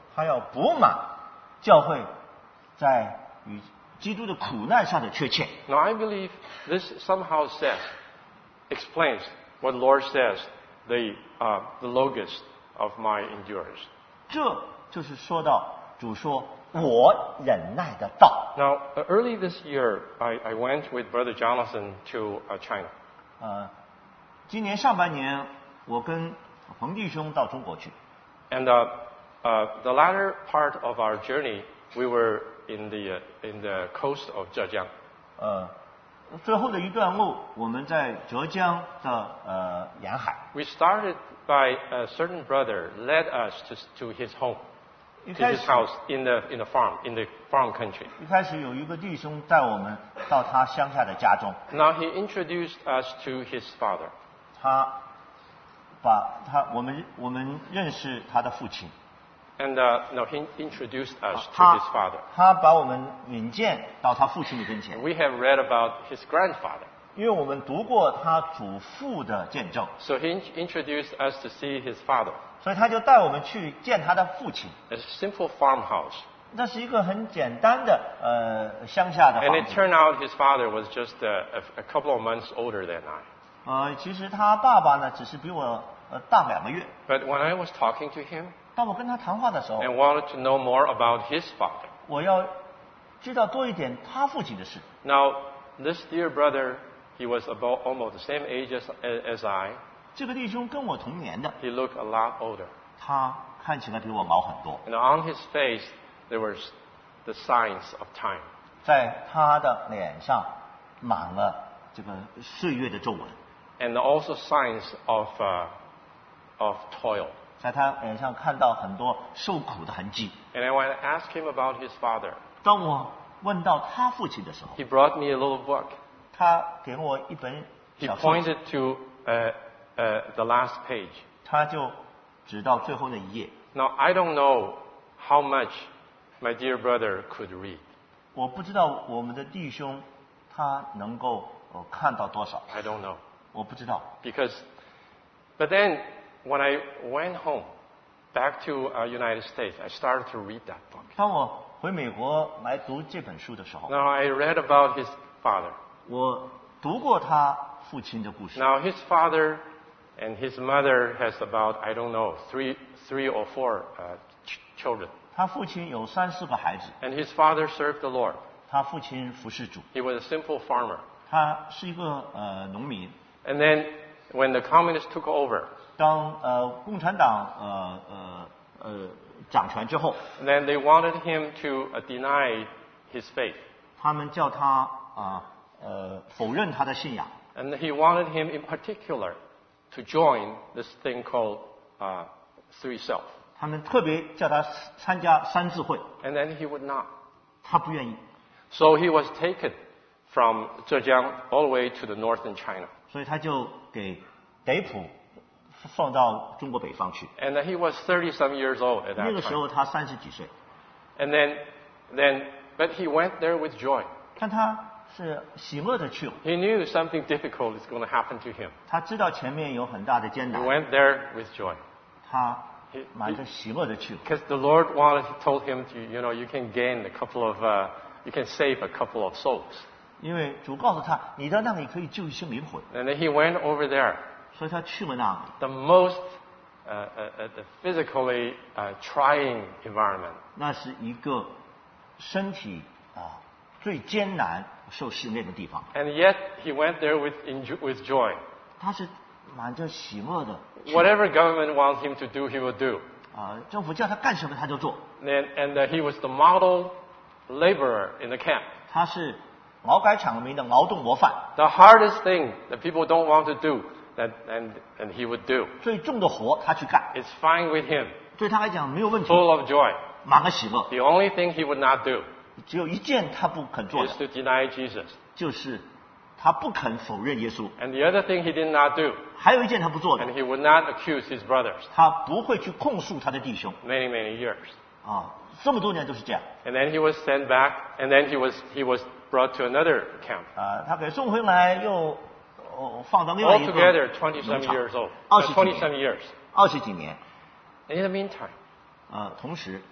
A: 他要补满教会在与基督的苦难上的缺欠。
B: Now, I believe this somehow explains what the Lord says, the logos of my endurance.
A: 这就是说到主说我忍耐的道。
B: Now, early this year, I went with Brother Jonathan to China.
A: 今年上半年我跟彭弟兄到中国去，
B: And the latter part of our journey, we were in the coast of Zhejiang.
A: 最后的一段路我们在浙江的沿海。
B: We started by a certain brother led us to his home,
A: 一
B: to
A: 开
B: his
A: 始
B: house in the farm country.
A: 一开始有一个弟兄带我们到他乡下的家中，
B: Now he introduced us to his father.
A: 我们认识他的父亲，
B: And no, he introduced us to
A: 他
B: his father.
A: 他把我们引荐到他父亲的跟前，
B: We have read about his grandfather.
A: 因为我们读过他祖父的见证，
B: So he introduced us to see his father.
A: 所以他就带我们去见他的父亲。
B: A simple farmhouse.
A: 那是一个很简单的乡下的
B: And
A: 房
B: it
A: 子。
B: turned out his father was just a couple of months older than I.
A: 其实他爸爸呢只是比我大2个月。
B: But when I was talking to him
A: 当我跟他谈话的时候，
B: and wanted to know more about his father.
A: 我要知道多一点他父亲的事。
B: Now, this dear brother, he was about almost the same age as I.
A: 这个弟兄跟我同年的，
B: He looked a lot older.
A: 他看起来比我老很多。
B: And on his face, there was the signs of time.
A: 在他的脸上满了这个岁月的皱纹，
B: And also signs of toil.
A: 在他脸上看到很多受苦的痕迹。
B: And when I asked him about his father,
A: 当我问到他父亲的时候，
B: he brought me a little book.
A: 他给我一本
B: He
A: 小册子，
B: pointed to the last page.
A: 他就指到最后那一页。
B: Now, I don't know how much my dear brother could read.
A: 我不知道我们的弟兄他能够看到多少，
B: I don't know.
A: 我不知道。
B: But then, when I went home, back to United States, I started to read that book.
A: 当我回美国来读这本书的时候，
B: Now, I read about his father.
A: 我读过他父亲的故事。
B: Now, his father and his mother has about, I don't know, three or four children.
A: 他父亲有3、4个孩子，
B: And his father served the Lord.
A: 他父亲服侍主，
B: He was a simple farmer.
A: 他是一个农民。
B: And then, when the communists took over,
A: 当共产党掌权之后，
B: then they wanted him to deny his faith.
A: 他们叫他否认他的信仰，
B: And he wanted him in particular to join this thing called Three Self.
A: 他们特别叫他参加3字会，
B: And then he would not.
A: 他不愿意，
B: So he was taken from Zhejiang all the way to the northern China.
A: 所以他就给德普放到中国北方去。
B: And he was 30-some years old at
A: 那
B: that
A: 个时
B: time.
A: 候他30几岁，
B: And but he went there with joy.
A: 但他是喜乐的去了，
B: He knew something difficult is going to happen to him.
A: 他知道前面有很大的艰
B: He
A: 难，
B: went there with joy.
A: 他满着喜乐的去了。
B: Because the Lord told him to, you can gain you can save a couple of souls.
A: 因为主告诉他，你到那里可以救一些灵魂，
B: And then he went over there.
A: 所以他去了那里。
B: The most the physically trying environment.
A: 那是一个身体最艰难受试炼的地方。
B: And yet he went there with joy.
A: 他是满着喜乐的。
B: Whatever government wants him to do, he will do.
A: 政府叫他干什么他就做。
B: And he was the model laborer in the camp.
A: 他是劳改场里面的劳动模范。
B: The hardest thing that people don't want to do, and he would do.
A: 最重的活他去干，
B: It's fine with him,
A: 对他来讲没有问题，
B: full of joy.
A: 满了喜乐。
B: The only thing he would not do
A: 只有一件他不肯做
B: is
A: 的，
B: to deny Jesus.
A: 就是他不肯否认耶稣。
B: And the other thing he did not do,
A: 还有一件他不做的
B: and，he would not accuse his brothers.
A: 他不会去控诉他的弟兄。
B: Many years.
A: 这么多年都是这样。
B: And then he was sent back, and then he was brought to another camp.
A: 他给送回来又放到另外一个
B: Altogether, 20-some
A: 农场
B: years old.
A: 20几
B: 20-some
A: 年
B: years.
A: ，20几年。
B: And in the meantime,
A: 同时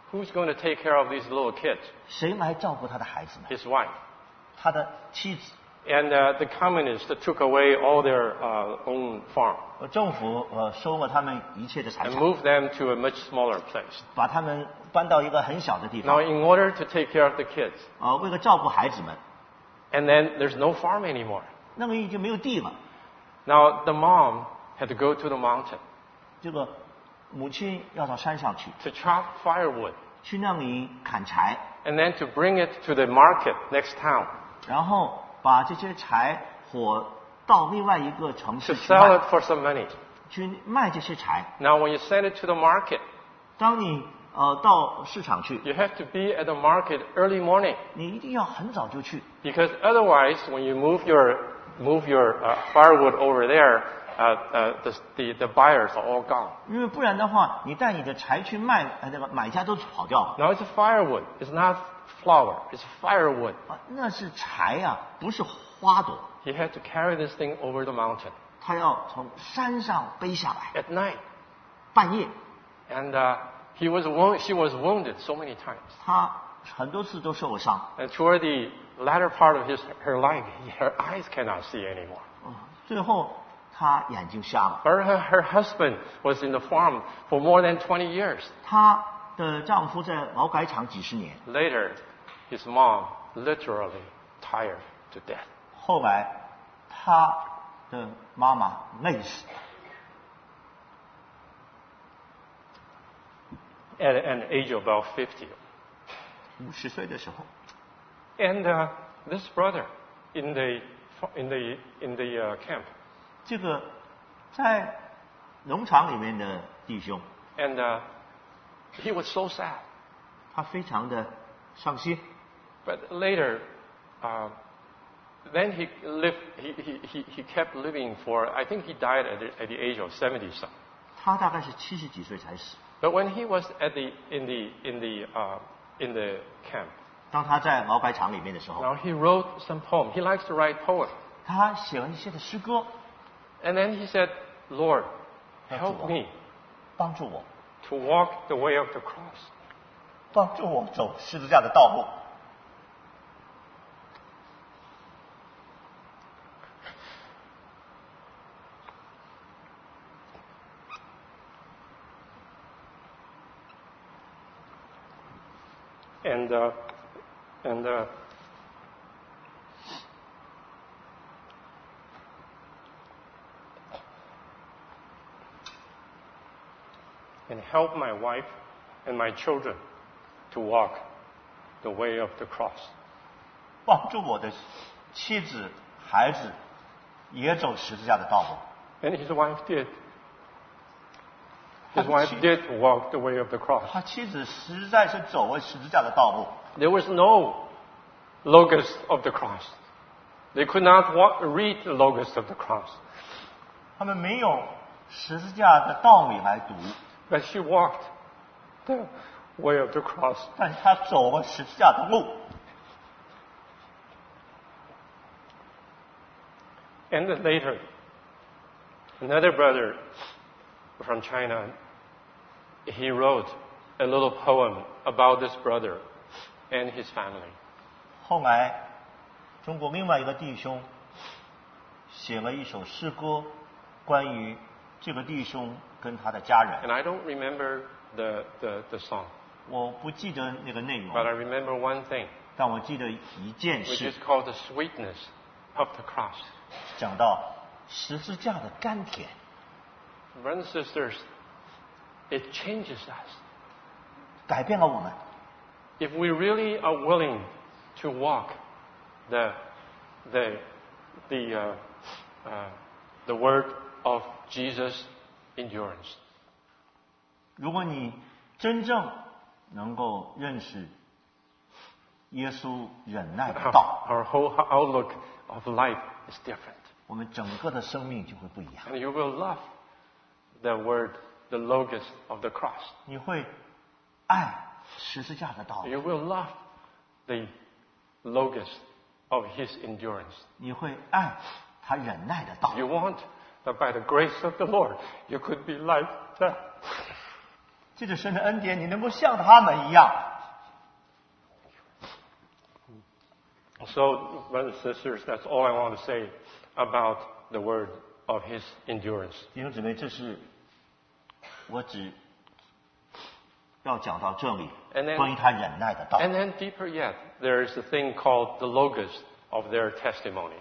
B: Who's going to take care of these little kids?
A: 谁来照顾他的孩子们？
B: His wife.
A: 他的妻子。
B: And the communists took away all their own farm
A: 政府收了他们一切的财
B: and
A: 产，
B: moved them to a much smaller place.
A: 把他们搬到一个很小的地
B: Now,
A: 方，
B: in order to take care of the kids,
A: 为了照顾孩子们，
B: and then there's no farm anymore.
A: 那个已经没有地了。
B: Now, the mom had to go to the mountain
A: 这个母亲要到山上去，
B: to chop firewood
A: 去那里砍柴，
B: and then to bring it to the market next town
A: 然后把这些柴火到另外一个城
B: to
A: 市去
B: sell
A: 卖，
B: it for some money.
A: 去卖这些柴。
B: Now, when you send it to the market,
A: 当你到市场去，
B: you have to be at the market early morning
A: 你一定要很早就去，
B: because otherwise, when you move your firewood over there, the buyers are all gone.
A: 因为不然的话，你带你的柴去卖，那个买家都跑掉了。
B: Now, it's firewood. It's not flower. It's firewood.
A: 那是柴呀、不是花朵。
B: He had to carry this thing over the mountain
A: 他要从山上背下来，
B: at night.
A: 半夜，
B: And she was wounded so many times.
A: 他很多次都受过伤。
B: And toward the latter part of her life, her eyes cannot see anymore.
A: 最后他眼睛瞎了。
B: Her husband was in the farm for more than 20 years.
A: 她的丈夫在劳改场几十年，
B: Later, his mom literally tired to death.
A: 后来他的妈妈累死了。
B: At an age of about 50.
A: 50岁的时候，
B: And this brother in the camp,
A: 这个在农场里面的弟兄，
B: and he was so sad.
A: 他非常的伤心。
B: But later, then he lived. He kept living for. I think he died at the age of 70 something.
A: 他大概是70几岁才死。
B: But when he was in the camp,
A: 当他在劳改场里面的时候，
B: now he wrote some poem. He likes to write poems.
A: 他写了一些的诗歌，
B: And then he said, "Lord, help me
A: 帮助我，
B: to walk the way of the cross."
A: 帮助我走十字架的道路。
B: And help my wife and my children to walk the way of the cross.
A: 帮助我的妻子、孩子也走十字架的道路。
B: And his wife did. His
A: Have
B: wife
A: she-
B: did walk the way of the cross.
A: 他妻子实在是走了十字架的道路，
B: There was no logos of the cross. They could not read the logos of the cross.
A: 他们没有十字架的道理来读，
B: But she walked the way of the cross.
A: 但他走了十字架的路。
B: And then later, another brother from China, he wrote a little poem about this brother and his family.
A: 后来，中国另外一个弟兄写了一首诗歌，关于这个弟兄跟他的家人。
B: And I don't remember the song,
A: 我不记得那个内容，
B: but I remember one thing,
A: 但我记得一件
B: which
A: 事
B: is，called the sweetness of the cross.
A: 讲到十字架的甘甜。
B: Brothers and sisters, it changes us.
A: 改变了我们。
B: If we really are willing to walk the word of Jesus' endurance.
A: 如果你真正能够认识耶稣忍耐的道，
B: Our whole outlook of life is different.
A: 我们整个的生命就会不一样。
B: And you will love the word, the logos of the cross.
A: 你会爱十字架的道，
B: You will love the logos of his endurance.
A: 你会爱他忍耐的道。
B: You want that by the grace of the Lord, you could be like that.
A: 借着神的恩典，你能够像他们一样。
B: So, brothers and sisters, that's all I want to say about the word of his endurance.
A: 弟兄姊妹，这是我只要讲到这里
B: And then-
A: 关于他忍耐的道。
B: And then deeper yet, there is a thing called the logos of their testimony.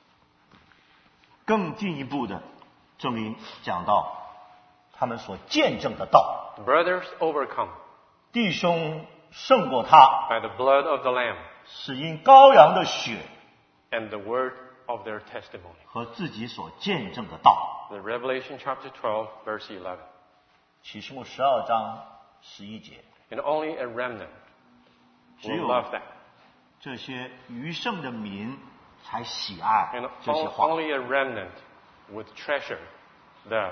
A: 更进一步的，这里讲到他们所见证的道，
B: Brothers overcome
A: 弟兄胜过他，
B: by the blood of the Lamb
A: 是因羔羊的血
B: and the word of their testimony.
A: 和自己所见证的道。
B: The Revelation chapter 12, verse 11.
A: 启示录12章11节，
B: And only a remnant
A: 只
B: will
A: 有
B: love that.
A: 这些余剩的民才喜爱
B: And
A: 这些话。
B: only a remnant would treasure the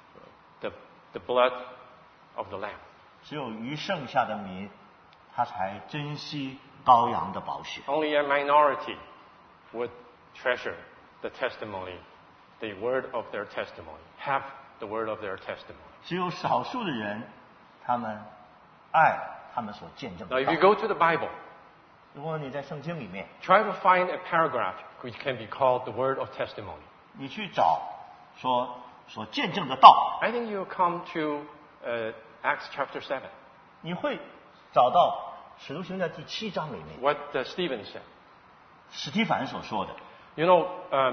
B: blood of the Lamb.
A: 只有余剩下的民，他才珍惜羔羊的宝血。
B: Only a minority would treasure the testimony, the word of their testimony, have the word of their testimony.
A: 只有少数的人，他们爱他们所见证
B: Now,
A: 的
B: if
A: 道
B: you。go to the Bible,
A: 如果你在圣经里面，
B: try to find a paragraph which can be called the word of testimony.
A: 你去找说所见证的道，
B: I think you'll come to Acts chapter 7,
A: 你会找到使徒行传第7章里面
B: what Stephen said.
A: 史提凡所说的。
B: You know,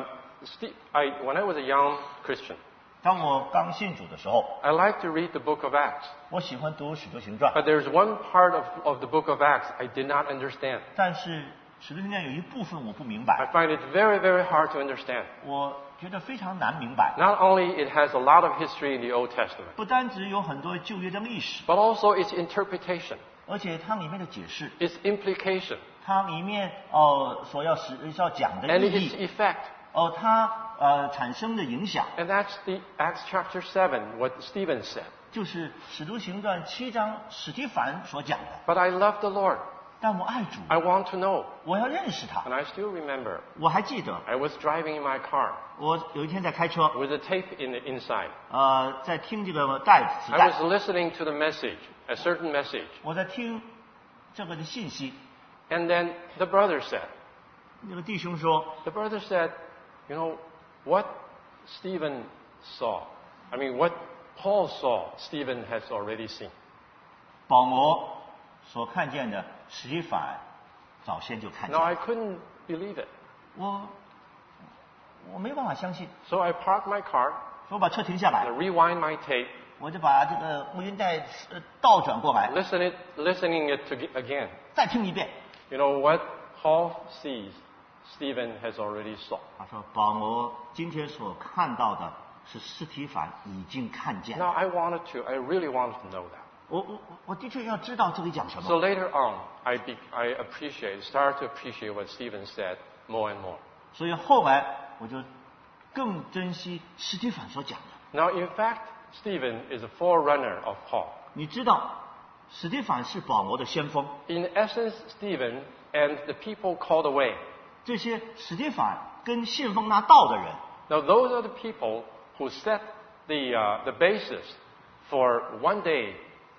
B: when I was a young Christian,
A: 当我刚信主的时候，
B: I liked to read the book of Acts.
A: 我喜欢读使徒行传，
B: But there's one part of the book of Acts I did not understand.
A: 但是使徒行传有一部分我不明
B: I
A: 白，
B: find it very, very hard to understand.
A: 我觉得非常难明白。
B: Not only it has a lot of history in the Old Testament,
A: 不单只有很多旧约的历史，
B: but also its interpretation,
A: 而且它里面的解释，
B: its implication,
A: 它里面所要讲的
B: and
A: 意
B: its
A: 义，
B: effect.
A: 它产生的影响，
B: And that's the Acts chapter 7, what Stephen said.
A: 就是使徒行传7章史提凡所讲的。
B: But I love the Lord.
A: 但我爱主，
B: I want to know.
A: 我要认识他。
B: And I still remember
A: 我还记得，
B: I was driving in my car
A: 我有一天在开车，
B: with a tape in the inside.
A: 在听这个带子磁
B: I
A: 带
B: was，listening to the message, a certain message.
A: 我在听这个的信息。
B: And then the brother said,
A: 那个弟兄说，
B: the brother said, you know, what Stephen saw, I mean, what Paul saw, Stephen has already seen.
A: 保罗所看见的，史提凡早先就看见
B: Now, I
A: 了。
B: couldn't believe it.
A: 我没办法相信，
B: So I parked my car,
A: 所以我把车停下
B: I
A: 来，
B: rewind my tape,
A: 我就把这个录音带倒转过来，
B: listening it again.
A: 再听一遍。
B: You know what Paul sees, Stephen has already saw.
A: 他说，保罗今天所看到的是史提凡已经看见
B: Now,
A: 了。
B: I really wanted to know that.
A: 我的确要知道这里讲什
B: So
A: 么。
B: later on, I started to appreciate what Stephen said more and more.
A: 所以后来我就更珍惜史提凡所讲的。
B: Now, in fact, Stephen is a forerunner of Paul.
A: 你知道，史提凡是保罗的先锋。
B: In essence, Stephen and the people called away.
A: 这些史提凡跟信奉那道的人，
B: Now, those are the people who set the basis for one day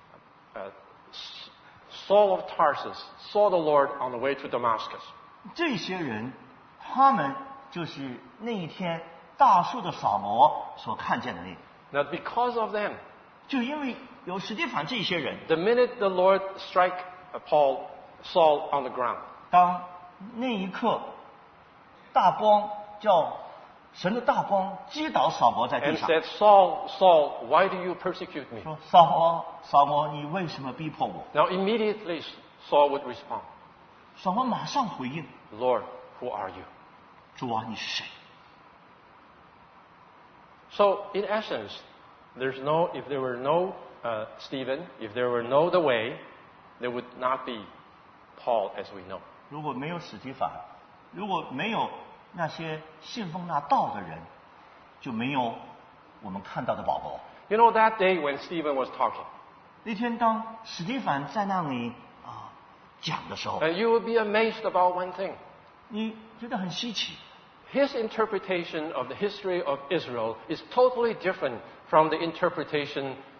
B: Saul of Tarsus saw the Lord on the way to Damascus.
A: 这些人，他们就是那一天大树的扫罗所看见的那个。
B: Now, because of them,
A: 就因为有史提凡这些人，
B: the minute the Lord struck Saul on the ground,
A: 当那一刻大光叫神的大光击倒扫罗在地
B: and
A: 上，
B: said, Saul, Saul, why do you persecute me?
A: 说扫罗，你为什么逼迫我？
B: Now, immediately Saul would respond,
A: 扫罗马上回应：
B: Lord, who are you?
A: 主啊，你是谁？
B: So, in essence, if there were no Stephen, if there were no the way, there would not be Paul as we know.
A: 如果没有史提凡，如果没有那些信奉那道的人，就没有我们看到的保罗。
B: You know, that day when Stephen was talking,
A: 那天当史提凡在那里讲的时候，
B: and you will be amazed about one thing.
A: 你觉得很稀奇。
B: His interpretation of the history of Israel is totally different from the interpretation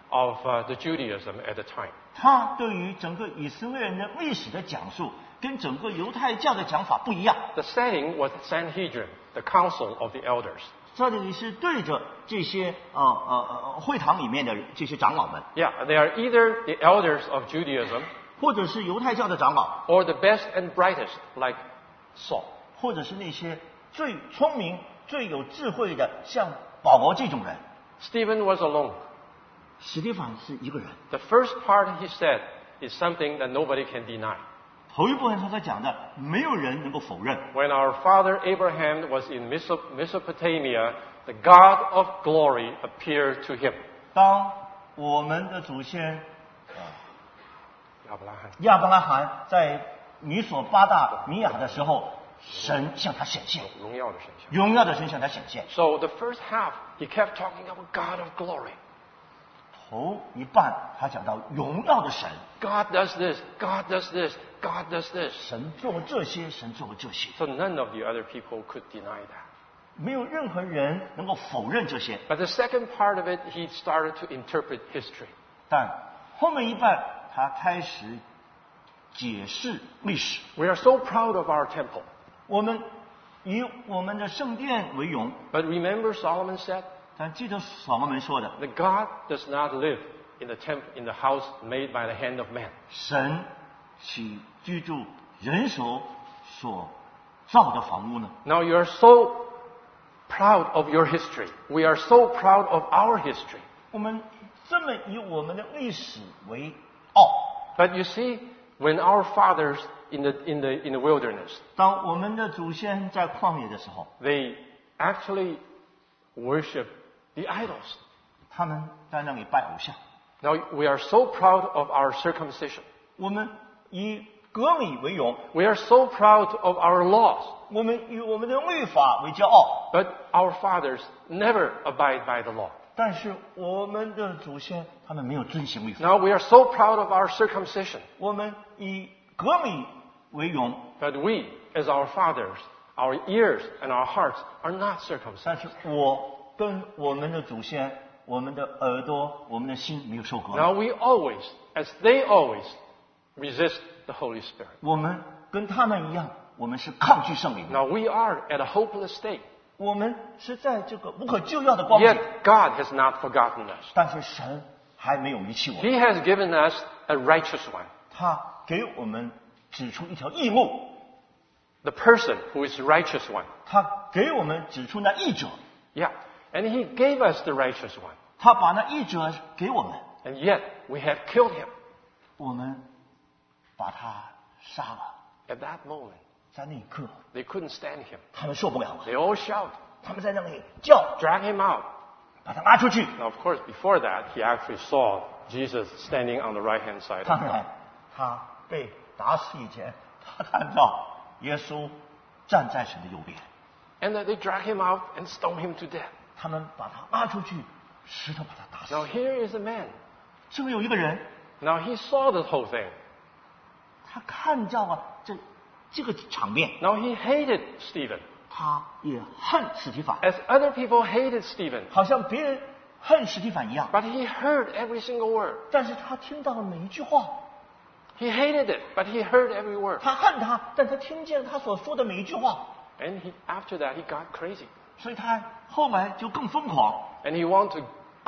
B: of the Judaism at the time.
A: 他对于整个以色列人的历史的讲述，跟整个犹太教的讲法不一样。
B: The setting was Sanhedrin, the council of the elders.
A: 这里是对着这些会堂里面的这些长老们，
B: Yeah, they are either the elders of Judaism
A: 或者是犹太教的长老，
B: or the best and brightest, like Saul.
A: 或者是那些最聪明、最有智慧的，像保罗这种人。
B: Stephen was alone.
A: 史蒂凡是一个人。
B: The first part he said is something that nobody can deny.
A: 头一部分他讲的，没有人能够否认。
B: When our father Abraham was in Mesopotamia, the God of glory appeared to him.
A: 当我们的祖先
B: 亚伯拉罕。
A: 亚伯拉罕在米索巴大米亚的时候，神向他显现，
B: 荣耀的神像。
A: 荣耀的神向他显现。
B: So the first half, he kept talking about God of glory.
A: 头一半他讲到荣耀的神，
B: God does this, God does this, God does this.
A: 神做这些，神做这些，
B: So none of the other people could deny that.
A: 没有任何人能够否认这些。
B: But the second part of it, he started to interpret history.
A: 但后面一半他开始解释历史。
B: We are so proud of our temple.
A: 我们以我们的圣殿为荣，
B: But remember Solomon said
A: 但记得所罗门说的，
B: that God does not live in the house made by the hand of man.
A: 神岂居住人手所造的房屋呢？
B: Now you are so proud of your history. We are so proud of our history.
A: 我们这么以我们的历史为傲。
B: But you see, when our fathers in the wilderness,
A: 当我们的祖先在旷野的时候，
B: they actually worship the idols.
A: 他们在那里拜偶像。
B: Now we are so proud of our circumcision.
A: 我们以革礼为荣，
B: We are so proud of our laws.
A: 我们以我们的律法为骄傲。
B: But our fathers never abide by the law.
A: 但是我们的祖先他们没有遵行律法。
B: Now we are so proud of our circumcision.
A: 我们以革礼为荣，
B: But we, as our fathers, our ears and our hearts are not
A: 但
B: circumcised.
A: 是我跟我们的祖先，我们的耳朵，我们的心没有受割。
B: Now we always, as they always, resist the Holy Spirit.
A: 我们跟他们一样，我们是抗拒圣灵的。
B: Now we are at a hopeless state.
A: 我们是在这个无可救药的光景，
B: Yet God has not forgotten us.
A: 但是神还没有遗弃我们。
B: He has given us a righteous one.
A: 他给我们指出一条义路，
B: The person who is the righteous one.
A: 他给我们指出那义者，
B: Yeah. And he gave us the righteous one.
A: 他把那义者给我们，
B: And yet we have killed him.
A: 我们把他杀了。
B: At that moment,
A: 在那一刻，
B: they couldn't stand him.
A: 他们受不了了，
B: They all shout,
A: 他们在那里叫，
B: drag him out.
A: 把他拉出去。
B: Now, of course, before that, he actually saw Jesus standing on the right-hand side of
A: 当
B: God.
A: 然，他被打死以前，他看到耶稣站在神的右边，
B: And they drag him out and stone him to death.
A: 他们把他拉出去，石头把他打死。
B: Now, here is a man.
A: 这里有一个人，
B: Now, he saw the whole thing.
A: 他看到了这个场面，
B: Now, he hated Stephen.
A: 他也恨史提反，
B: As other people hated Stephen.
A: 好像别人恨史提反一样。
B: But he heard every single word.
A: 但是他听到了每一句话，
B: He hated it, but he heard every word.
A: 他恨他，但他听见他所说的每一句话，
B: And after that, he got crazy.
A: 所以他后来就更疯狂。
B: And he wanted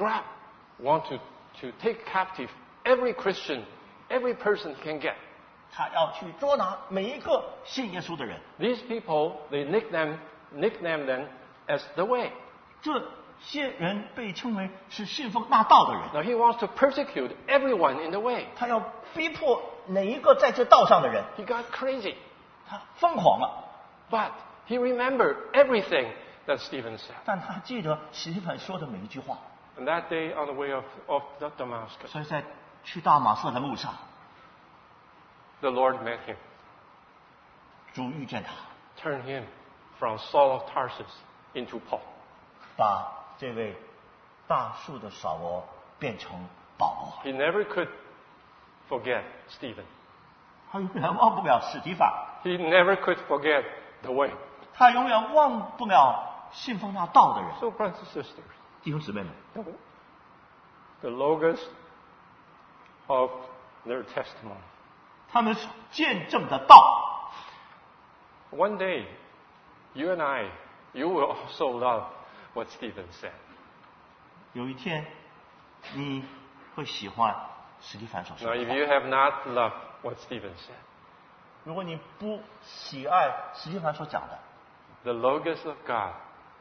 B: to take captive every Christian, every person he can get.
A: 他要去捉拿每一个信耶稣的人。
B: These people, they nicknamed them as the way.
A: 这些人被称为是信奉那道的人。
B: Now he wants to persecute everyone in the way.
A: 他要逼迫哪一个在这道上的人，
B: He got crazy.
A: 他疯狂了。
B: But he remembered everything that Stephen said.
A: 但他记得史提反说的每一句话，
B: And that day on the way of Damascus,
A: 所以在去大马色的路上，
B: the Lord met him,
A: 主遇见他，
B: turned him from Saul of Tarsus into Paul.
A: 把这位大树的扫罗变成保罗。
B: He never could forget Stephen.
A: 他永远忘不了史提反，
B: He never could forget the way.
A: 他永远忘不了信奉那道的人。
B: So, brothers and sisters,
A: 弟兄姊妹们，
B: the logos of their testimony.
A: 他们所见证的道。
B: One day, you and I, you will also love what Stephen said.
A: 有一天，你会喜欢史蒂凡所
B: Now,
A: 说
B: if
A: 的
B: you
A: 话。
B: have not loved what Stephen said,
A: 如果你不喜爱史蒂凡所讲的，
B: the logos of God,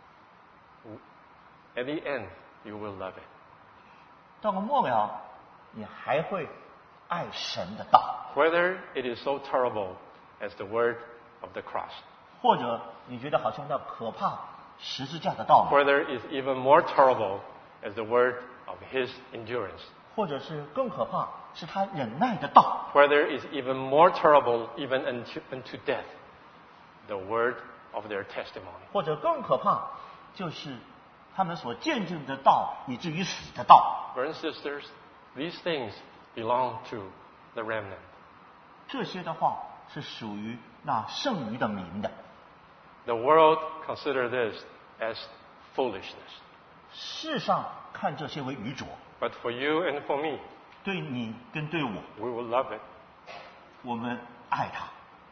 B: at the end, you will love it.
A: 到了末了，你还会爱神的道，
B: Whether it is so terrible as the word of the cross,
A: 或者你觉得好像那可怕十字架的道理，
B: whether it is even more terrible as the word of his endurance,
A: 或者是更可怕是他忍耐的道，
B: whether it is even more terrible even unto death, the word of their testimony.
A: 或者更可怕就是他们所见证的道，以至于死的道。
B: Brothers and sisters, these things belong to the remnant.
A: 这些的话是属于那剩余的民的。
B: The world consider this as foolishness.
A: 世上看这些为愚拙，
B: But for you and for me,
A: 对你跟对我，
B: we will love it.
A: 我们爱他，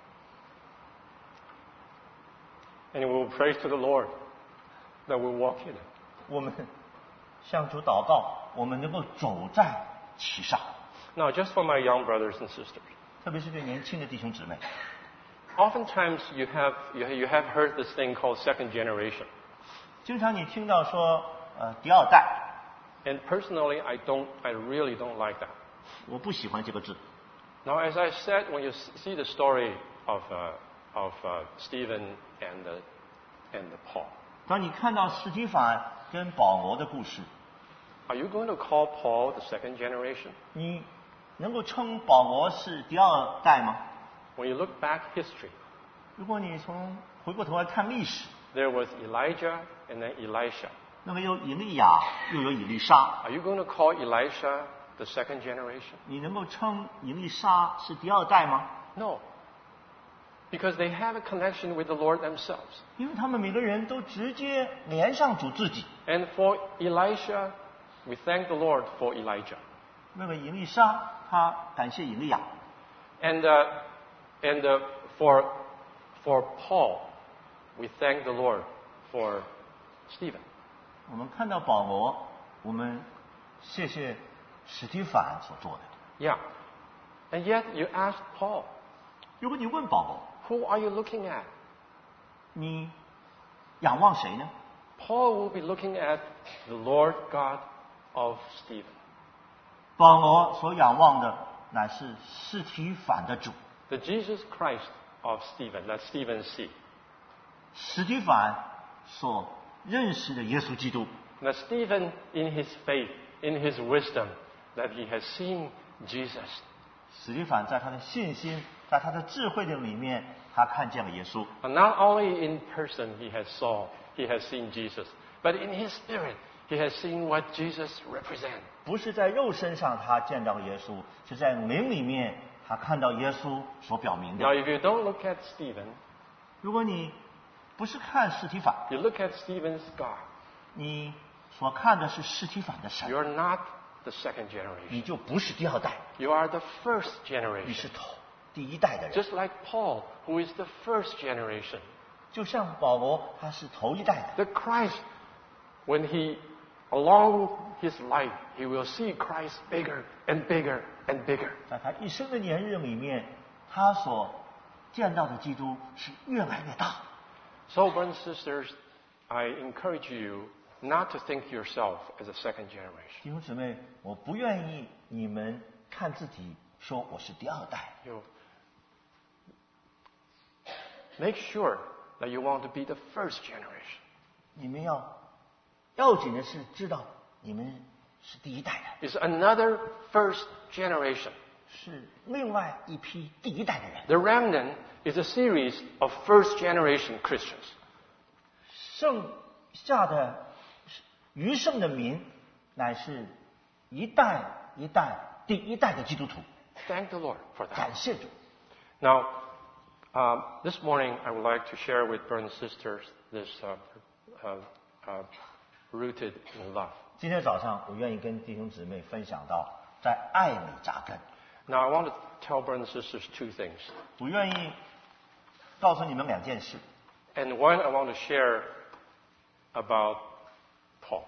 B: And we will praise to the Lord that we walk in it.
A: 我们向主祷告，我们能够走在其上。
B: Now, just for my young brothers and sisters,
A: 特别是对年轻的弟兄姊妹，
B: oftentimes you have heard this thing called second generation.
A: 经常你听到说，第二代，
B: And personally, I really don't like that.
A: 我不喜欢这个字。
B: Now, as I said, when you see the story of Stephen and Paul,
A: 当你看到史提反跟保罗的故事，
B: are you going to call Paul the second generation?
A: 你能够称保罗是第二代吗？
B: When you look back history,
A: 如果你回过头来看历史，
B: there was Elijah and then Elisha.
A: 那么有以利亚，又有以利沙，
B: Are you going to call Elisha the second generation?
A: 你能够称以利沙是第二代吗？
B: No. Because they have a connection with the Lord themselves.
A: 因为他们每个人都直接连上主自己。
B: And for Elisha, we thank the Lord for Elijah.
A: 那个以利沙，他感谢以利亚；
B: And for Paul, we thank the Lord for Stephen.
A: 我们看到保罗，我们谢谢史提反所做的。
B: Yeah. And yet you ask Paul,
A: 如果你问保罗，
B: who are you looking at?
A: 你仰望谁呢？
B: Paul will be looking at the Lord God of Stephen.
A: 保罗所仰望的乃是史提反的主，
B: The Jesus Christ of Stephen, that Stephen see.
A: 史提反所认识的耶稣基督。
B: Now Stephen, in his faith, in his wisdom, that he has seen Jesus.
A: 史提反在他的信心，在他的智慧的里面，他看见了耶稣。
B: And not only in person he has seen Jesus, but in his spirit he has seen what Jesus represents.
A: 不是在肉身上他见到耶稣，是在灵里面他看到耶稣所表明
B: Now
A: 的。
B: if you don't look at Stephen,
A: 如果你不是看史提反，
B: you look at Stephen's God,
A: 你所看的是史提反的神，
B: you're not the second
A: 你
B: generation.
A: 就不是第二代，
B: You are the first
A: 你
B: generation.
A: 是第一代的人。
B: Just like Paul, who is the first generation.
A: 就像保罗，他是头一代的。
B: The Christ, when he, along his life, he will see Christ bigger and bigger and bigger.
A: 在他一生的年日里面，他所见到的基督是越来越大。
B: So, brothers and sisters, I encourage you not to think yourself as a second generation.
A: 弟兄姊妹，我不愿意你们看自己说我是第二代，
B: You make sure that you want to be the first generation.
A: 你们要紧的是知道你们是第一代的，
B: It's another first generation.
A: 是另外一批第一代的人。
B: The remnant is a series of first generation Christians.
A: 剩下的余剩的民，乃是一代一代第一代的基督徒。
B: Thank the Lord for that.
A: 感谢主。
B: Now, this morning I would like to share with brothers and sisters this rooted in love.
A: 今天早上我愿意跟弟兄姊妹分享到，在爱里扎根。
B: Now, I want to tell brothers and sisters two things.
A: 我愿意告诉你们2件事。
B: And one, I want to share about Paul.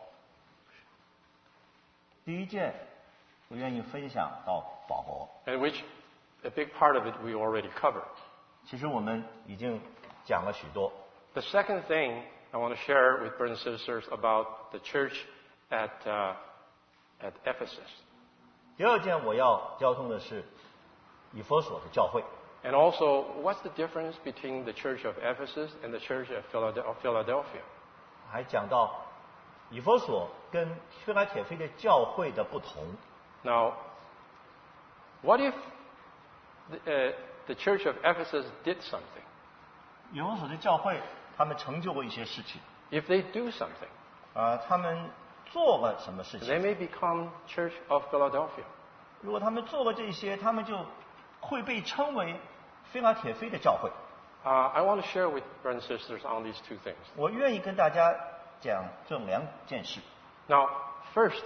A: 第一件，我愿意分享到保罗。
B: And which a big part of it we already covered.
A: 其实我们已经讲了许多。
B: The second thing I want to share with brothers and sisters about the church at Ephesus.
A: 第二件我要交通的是以弗所的教会。
B: And also, what's the difference between the church of Ephesus and the church of Philadelphia?
A: 还讲到以弗所跟菲拉铁菲的教会的不同。
B: Now, what if the church of Ephesus did something?
A: 以弗所的教会他们成就过一些事情，
B: If they do something,
A: 他们做了什么事
B: they
A: 情？
B: may become church of Philadelphia.
A: 如果他们做了这些，他们就会被称为菲拉铁菲的教会。
B: I want to share with brothers and sisters on these two things.
A: 我愿意跟大家讲这2件事。
B: Now, first,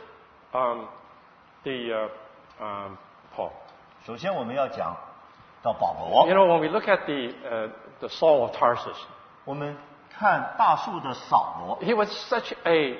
B: Paul.
A: 首先，我们要讲到保罗。
B: You know, when we look at the Saul of Tarsus,
A: 我们看大树的扫罗，
B: he was such a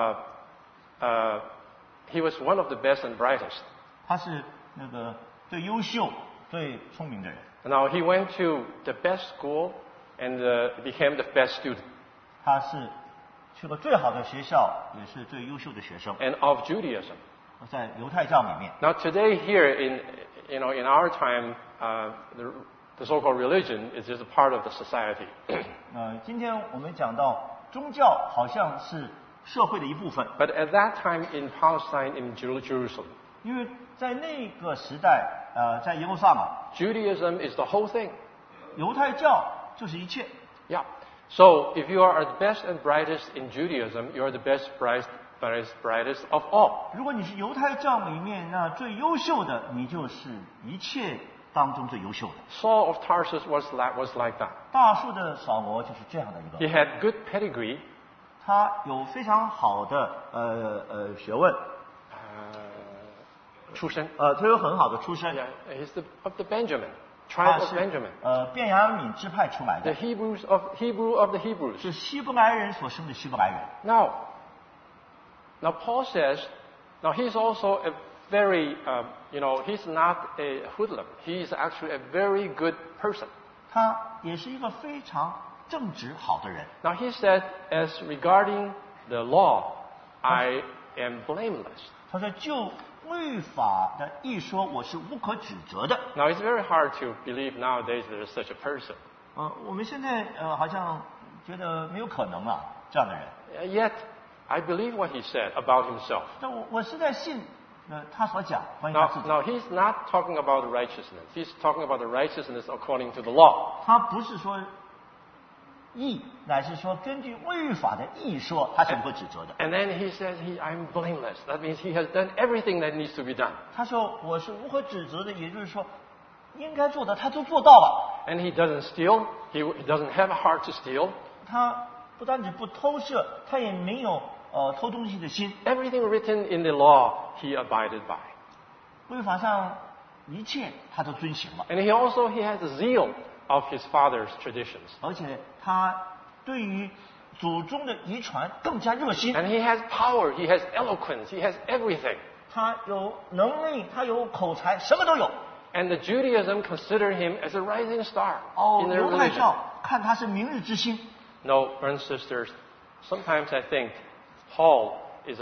B: he was one of the best and brightest.
A: 他是那个最优秀、最聪明的人。
B: Now he went to the best school and became the best student
A: 他是去了最好的学校，也是最优秀的学生，
B: and of Judaism.
A: 在犹太教里面。
B: Now today here in our time, the so-called religion is just a part of the society.
A: 今天我们讲到宗教好像是社会的一部分，
B: But at that time in Palestine, in Jerusalem,
A: 因为在那个时代，在耶路撒冷，
B: Judaism is the whole thing.
A: 犹太教就是一切。
B: Yeah. So if you are the best and brightest in Judaism, you are the best, brightest of all.
A: 如果你是犹太教里面那最优秀的，你就是一切当中最优秀的。
B: Saul of Tarsus was like that.
A: 大树的扫罗就是这样的一
B: He
A: 个，
B: had good pedigree,
A: 他有非常好的学问，
B: 出身。
A: 他有很好的出身，
B: Yeah, he's of the Benjamin
A: 他
B: tribe of
A: 是
B: Benjamin,
A: 便雅悯支派出来
B: the
A: 的，
B: Hebrew of the Hebrews.
A: 是希伯来人所生的希伯来人。
B: Now Paul says, now he's also a very, he's not a hoodlum. He is actually a very good person.
A: 他也是一个非常正直好的人。
B: Now he said, as regarding the law, I am blameless.
A: 他说就律法的一说，我是无可指责的。
B: Now it's very hard to believe nowadays there is such a person.
A: 我们现在好像觉得没有可能啊，这样的人。
B: Yet, I believe what he said about himself.
A: 但我实在信，他所讲关于他自己。
B: Now he's not talking about righteousness. He's talking about the righteousness according to the law.
A: 他不是说义，乃是说根据律法的义说，他是无可指责的。
B: And then he says, I'm blameless. That means he has done everything that needs to be done.
A: 他说我是无可指责的，也就是说应该做的他都做到了。
B: And he doesn't steal. He doesn't have a heart to steal.
A: 他不单止不偷摄，他也没有偷东西的心。
B: Everything written in the law, he abided by.
A: 律法上一切他都遵行了，
B: And he has the zeal of his father's traditions.
A: 而且他对于祖宗的遗传更加热心。
B: And he has power. He has eloquence. He has everything.
A: 他有能力，他有口才，什么都有。
B: And the Judaism considered him as a rising star in their
A: 犹太
B: religion.
A: 教看他是明日之星。
B: No, brothers and sisters, sometimes I think Saul is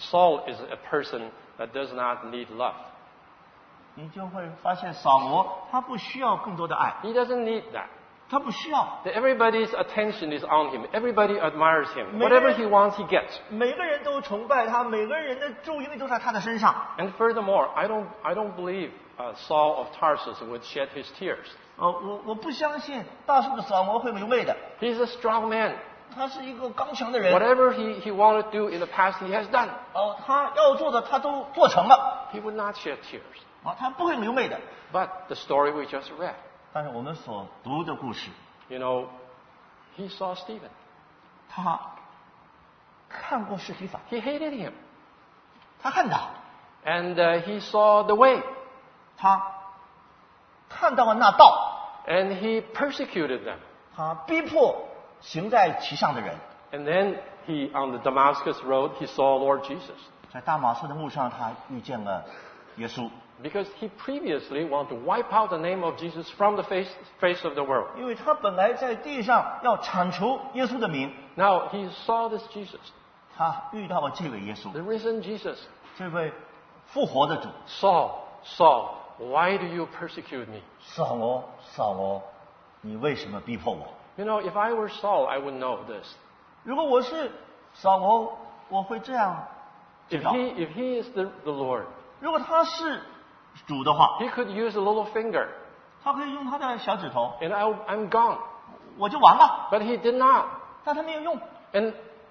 B: a person that does not need love.
A: 你就会发现扫罗他不需要更多的爱，
B: He doesn't need that.
A: 他不需要。
B: Everybody's attention is on him. Everybody admires him. Whatever he wants, he gets.
A: 每个人都崇拜他，每个人的注意力都在他的身上。
B: And furthermore, I don't believe Saul of Tarsus would shed his tears.
A: 我不相信大树的扫罗会流泪的。
B: He's a strong man.
A: 他是一个刚强的人。
B: Whatever he wanted to do in the past, he has done.
A: 他要做的他都做成了。
B: He would not shed tears.
A: 他不会流泪的。
B: But the story we just read,
A: 但是我们所读的故事，
B: he saw Stephen.
A: 他看过司提反，
B: He hated him.
A: 他看到，
B: and he saw the way,
A: 他看到了那道，
B: and he persecuted them.
A: 他逼迫行在其上的人。
B: And then he, on the Damascus road, he saw Lord Jesus.
A: 在大马士的路上，他遇见了耶稣，
B: Because he previously wanted to wipe out the name of Jesus from the face of the world.
A: 因为他本来在地上要铲除耶稣的名，
B: Now he saw this Jesus,
A: 他遇到了这位耶稣，
B: the risen Jesus.
A: 这位复活的主。
B: Saul, Saul, why do you persecute me?
A: 扫罗，扫罗，你为什么逼迫我？
B: You know, if I were Saul, I would know this.
A: 如果我是扫罗，我会这样知
B: If
A: 道。
B: if he is the Lord,
A: 如果他是主的话，
B: he could use a little finger,
A: 他可以用他的小指头，
B: and I'm gone.
A: 我就完了。
B: But he did not.
A: 但他没有用，
B: And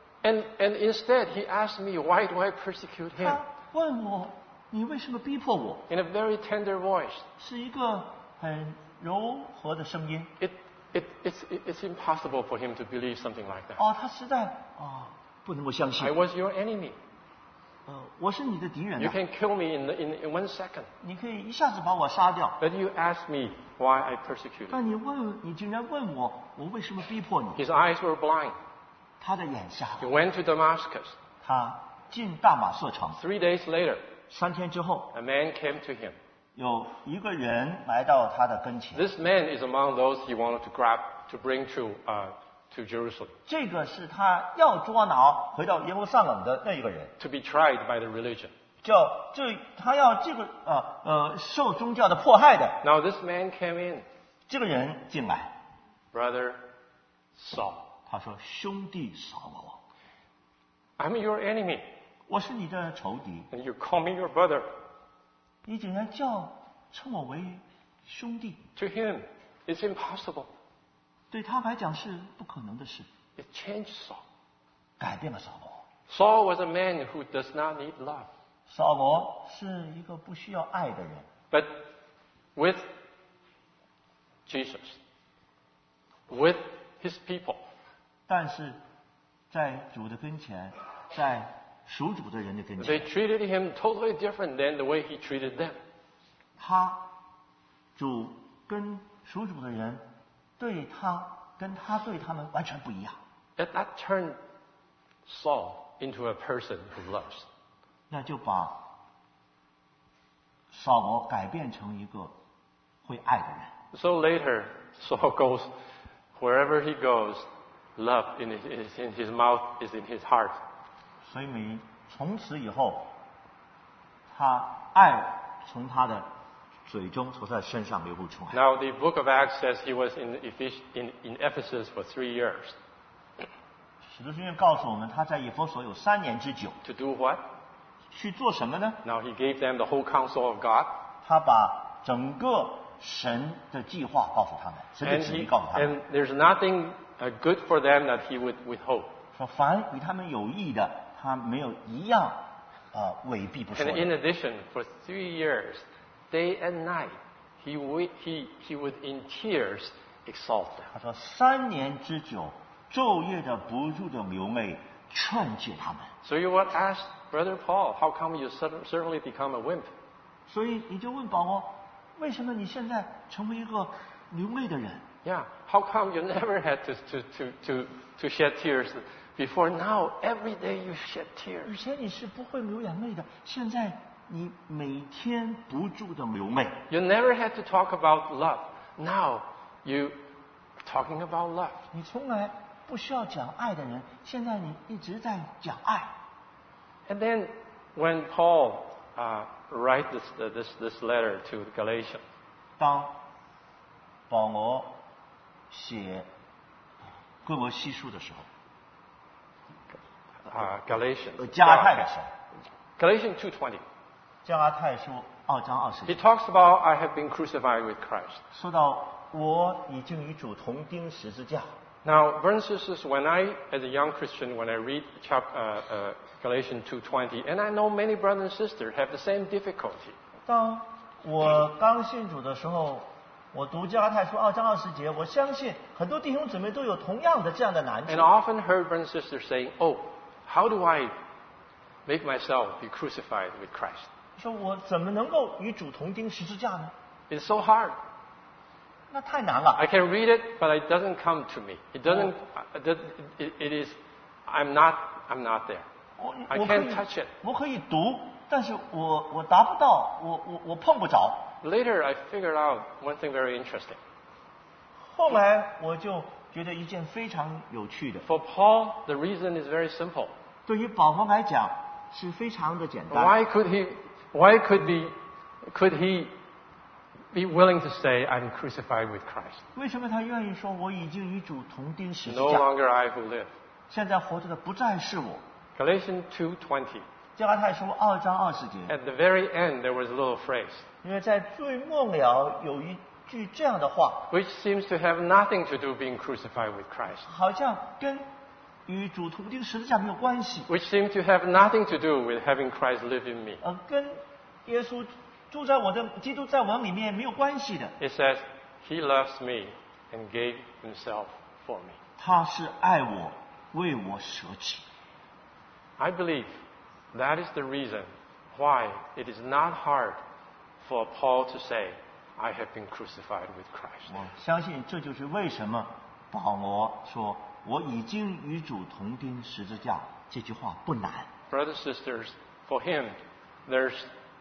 B: instead, he asked me, why do I persecute him?
A: 他问我，你为什么逼迫我？
B: In a very tender voice.
A: 是一个很柔和的声音。
B: It's impossible for him to believe something like that.
A: 哦，他实在不能够相
B: I
A: 信。
B: was your enemy.
A: 我是你的敌人
B: You
A: 啊，
B: can kill me in 1 second.
A: 你可以一下子把我杀掉。
B: But you asked me why I persecuted.
A: 但你竟然问我，我为什么逼迫你？
B: His eyes were blind.
A: 他的眼瞎
B: He
A: 了。
B: went to Damascus.
A: 他进大马色城，
B: 3 days later,
A: 3天之后，
B: a man came to him.
A: 有一个人来到他的跟前。
B: This man is among those he wanted to grab to bring to Jerusalem
A: 这个是他要捉挠回到耶路撒冷的那一个人，
B: to be tried by the religion.
A: 他要这个受宗教的迫害的
B: Now this man came in,
A: 这个人进来，
B: brother Saul.
A: 他说：“兄弟扫罗，
B: I'm your enemy,
A: 我是你的仇敌，
B: and you call me your brother.
A: 你竟然称我为兄弟，
B: To him, it's impossible.
A: 对他来讲是不可能的事，
B: It changed Saul.
A: 改变了扫罗。
B: Saul was a man who does not need love.
A: 扫罗是一个不需要爱的人，
B: But with Jesus, with his people,
A: 但是在主的跟前，在属主的人的跟
B: they
A: 前，
B: treated him totally different than the way he treated them.
A: 主跟属主的人对他跟他对他们完全不一样，
B: And that turned Saul into a person who loves.
A: 那就把扫罗改变成一个会爱的人。
B: So later, Saul goes, wherever he goes, love is in his mouth, is in his heart.
A: 所以从此以后，他爱从他的嘴中从他的身上流露出来。
B: Now, the book of Acts says he was in Ephesus for 3 years.
A: 使徒行传告诉我们，他在以弗所有3年之久，
B: To do what?
A: 去做什么呢？
B: Now, he gave them the whole counsel of God.
A: 他把整个神的计划告诉他们，神的
B: And,
A: 旨意告诉他们，
B: and there's nothing good for them that he would withhold.
A: 说凡与他们有益的，他没有一样违避不说
B: And
A: 的。
B: in addition, for 3 years, day and night, he would in tears exalt them.
A: 他说3年之久，昼夜的不住的流泪，劝诫他们。
B: So you would ask Brother Paul, how come you suddenly become a wimp?
A: 所以你就问保罗，为什么你现在成为一个流泪的人？
B: Yeah, how come you never had to shed tears before? Now, every day you shed
A: 以
B: tears.
A: 前你是不会流眼泪的，现在你每天不住的流泪。
B: You never had to talk about love. Now, you talking about love.
A: 你从来不需要讲爱的人，现在你一直在讲爱。
B: And then, when Paul writes this letter to the Galatians,
A: 当保罗写哥罗西书的时候，
B: Galatians,
A: 加拉太的时候，
B: Galatians 2:20,
A: 加拉太书2章20
B: he
A: 节
B: talks about I have been crucified with Christ.
A: 说到我已经与主同钉十字架。
B: Now, brothers and sisters, when I, as a young Christian, when I read Galatians 2:20, and I know many brothers and sisters have the same difficulty.
A: 当我刚信主的时候，我读加拉太书2章20节，我相信很多弟兄姊妹都有同样的这样的难题
B: And I。often heard brothers and sisters saying, "Oh, how do I make myself be crucified with Christ?
A: 说我怎么能够与主同钉十字架呢？
B: It's so hard.
A: 那太难了。
B: I can read it, but it doesn't come to me. It doesn't. It is. I'm not there. I
A: 我可
B: can't
A: 以
B: touch it.
A: 我可以读，但是我达不到，我碰不着。
B: Later, I figured out one thing very interesting.
A: 后来我就觉得一件非常有趣的，
B: For Paul, the reason is very simple.
A: 对于保罗来讲是非常的简单。
B: Why could he be willing to say, "I'm crucified with Christ"?
A: 为什么他愿意说我已经与主同钉十字
B: No
A: 架？
B: longer I who live.
A: 现在活着的不再是我。
B: Galatians 2:20.
A: 加拉太书2章20节，
B: At the very end, there was a little phrase
A: 因为在最末了有一句这样的话，
B: which seems to have nothing to do being crucified with Christ,
A: 好像跟与主同钉十字架没有关系，
B: which seems to have nothing to do with having Christ live in me.
A: 跟耶稣住在我的基督在我里面没有关系的。
B: It says, "He loves me and gave Himself for me."
A: 他是爱我，为我舍己。
B: I believe that is the reason why it is not hard for Paul to say, "I have been crucified with Christ."
A: 我相信这就是为什么保罗说我已经与主同钉十字架这句话不难。
B: Brothers and sisters, for him, there's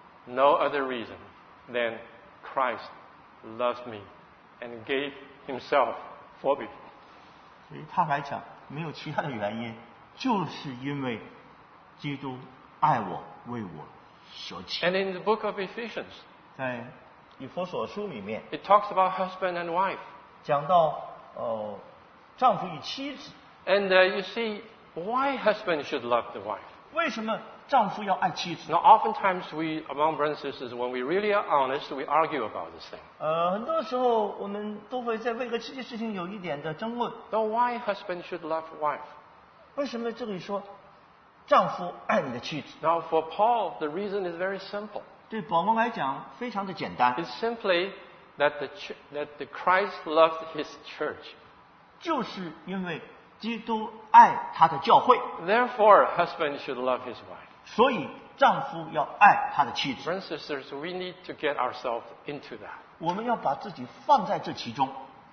B: no other reason than Christ loves me and gave Himself for me.
A: 对于他来讲，没有其他的原因，就是因为基督爱我，为我舍己。
B: And in the book of Ephesians,
A: 在以弗所书里面
B: it talks about husband and wife.
A: 讲到，丈夫与妻子，
B: And you see why husband should love the wife.
A: 为什么丈夫要爱妻子？
B: Now, oftentimes among brothers and sisters, when we really are honest, we argue about this thing.
A: 很多时候我们都会在为了这件事情有一点的争论。
B: Now, why husband should love wife?
A: 为什么这里说丈夫爱你的妻子？
B: Now, for Paul, the reason is very simple.
A: 对保罗来讲非常的简单，
B: It's simply that the Christ loved His church.
A: 就是因为基督爱他的教会，
B: Therefore, husband should love his wife.
A: 所以丈夫要爱他的妻子。
B: Brothers and sisters, we need to get ourselves into that.
A: 我们要把自己放在这其中，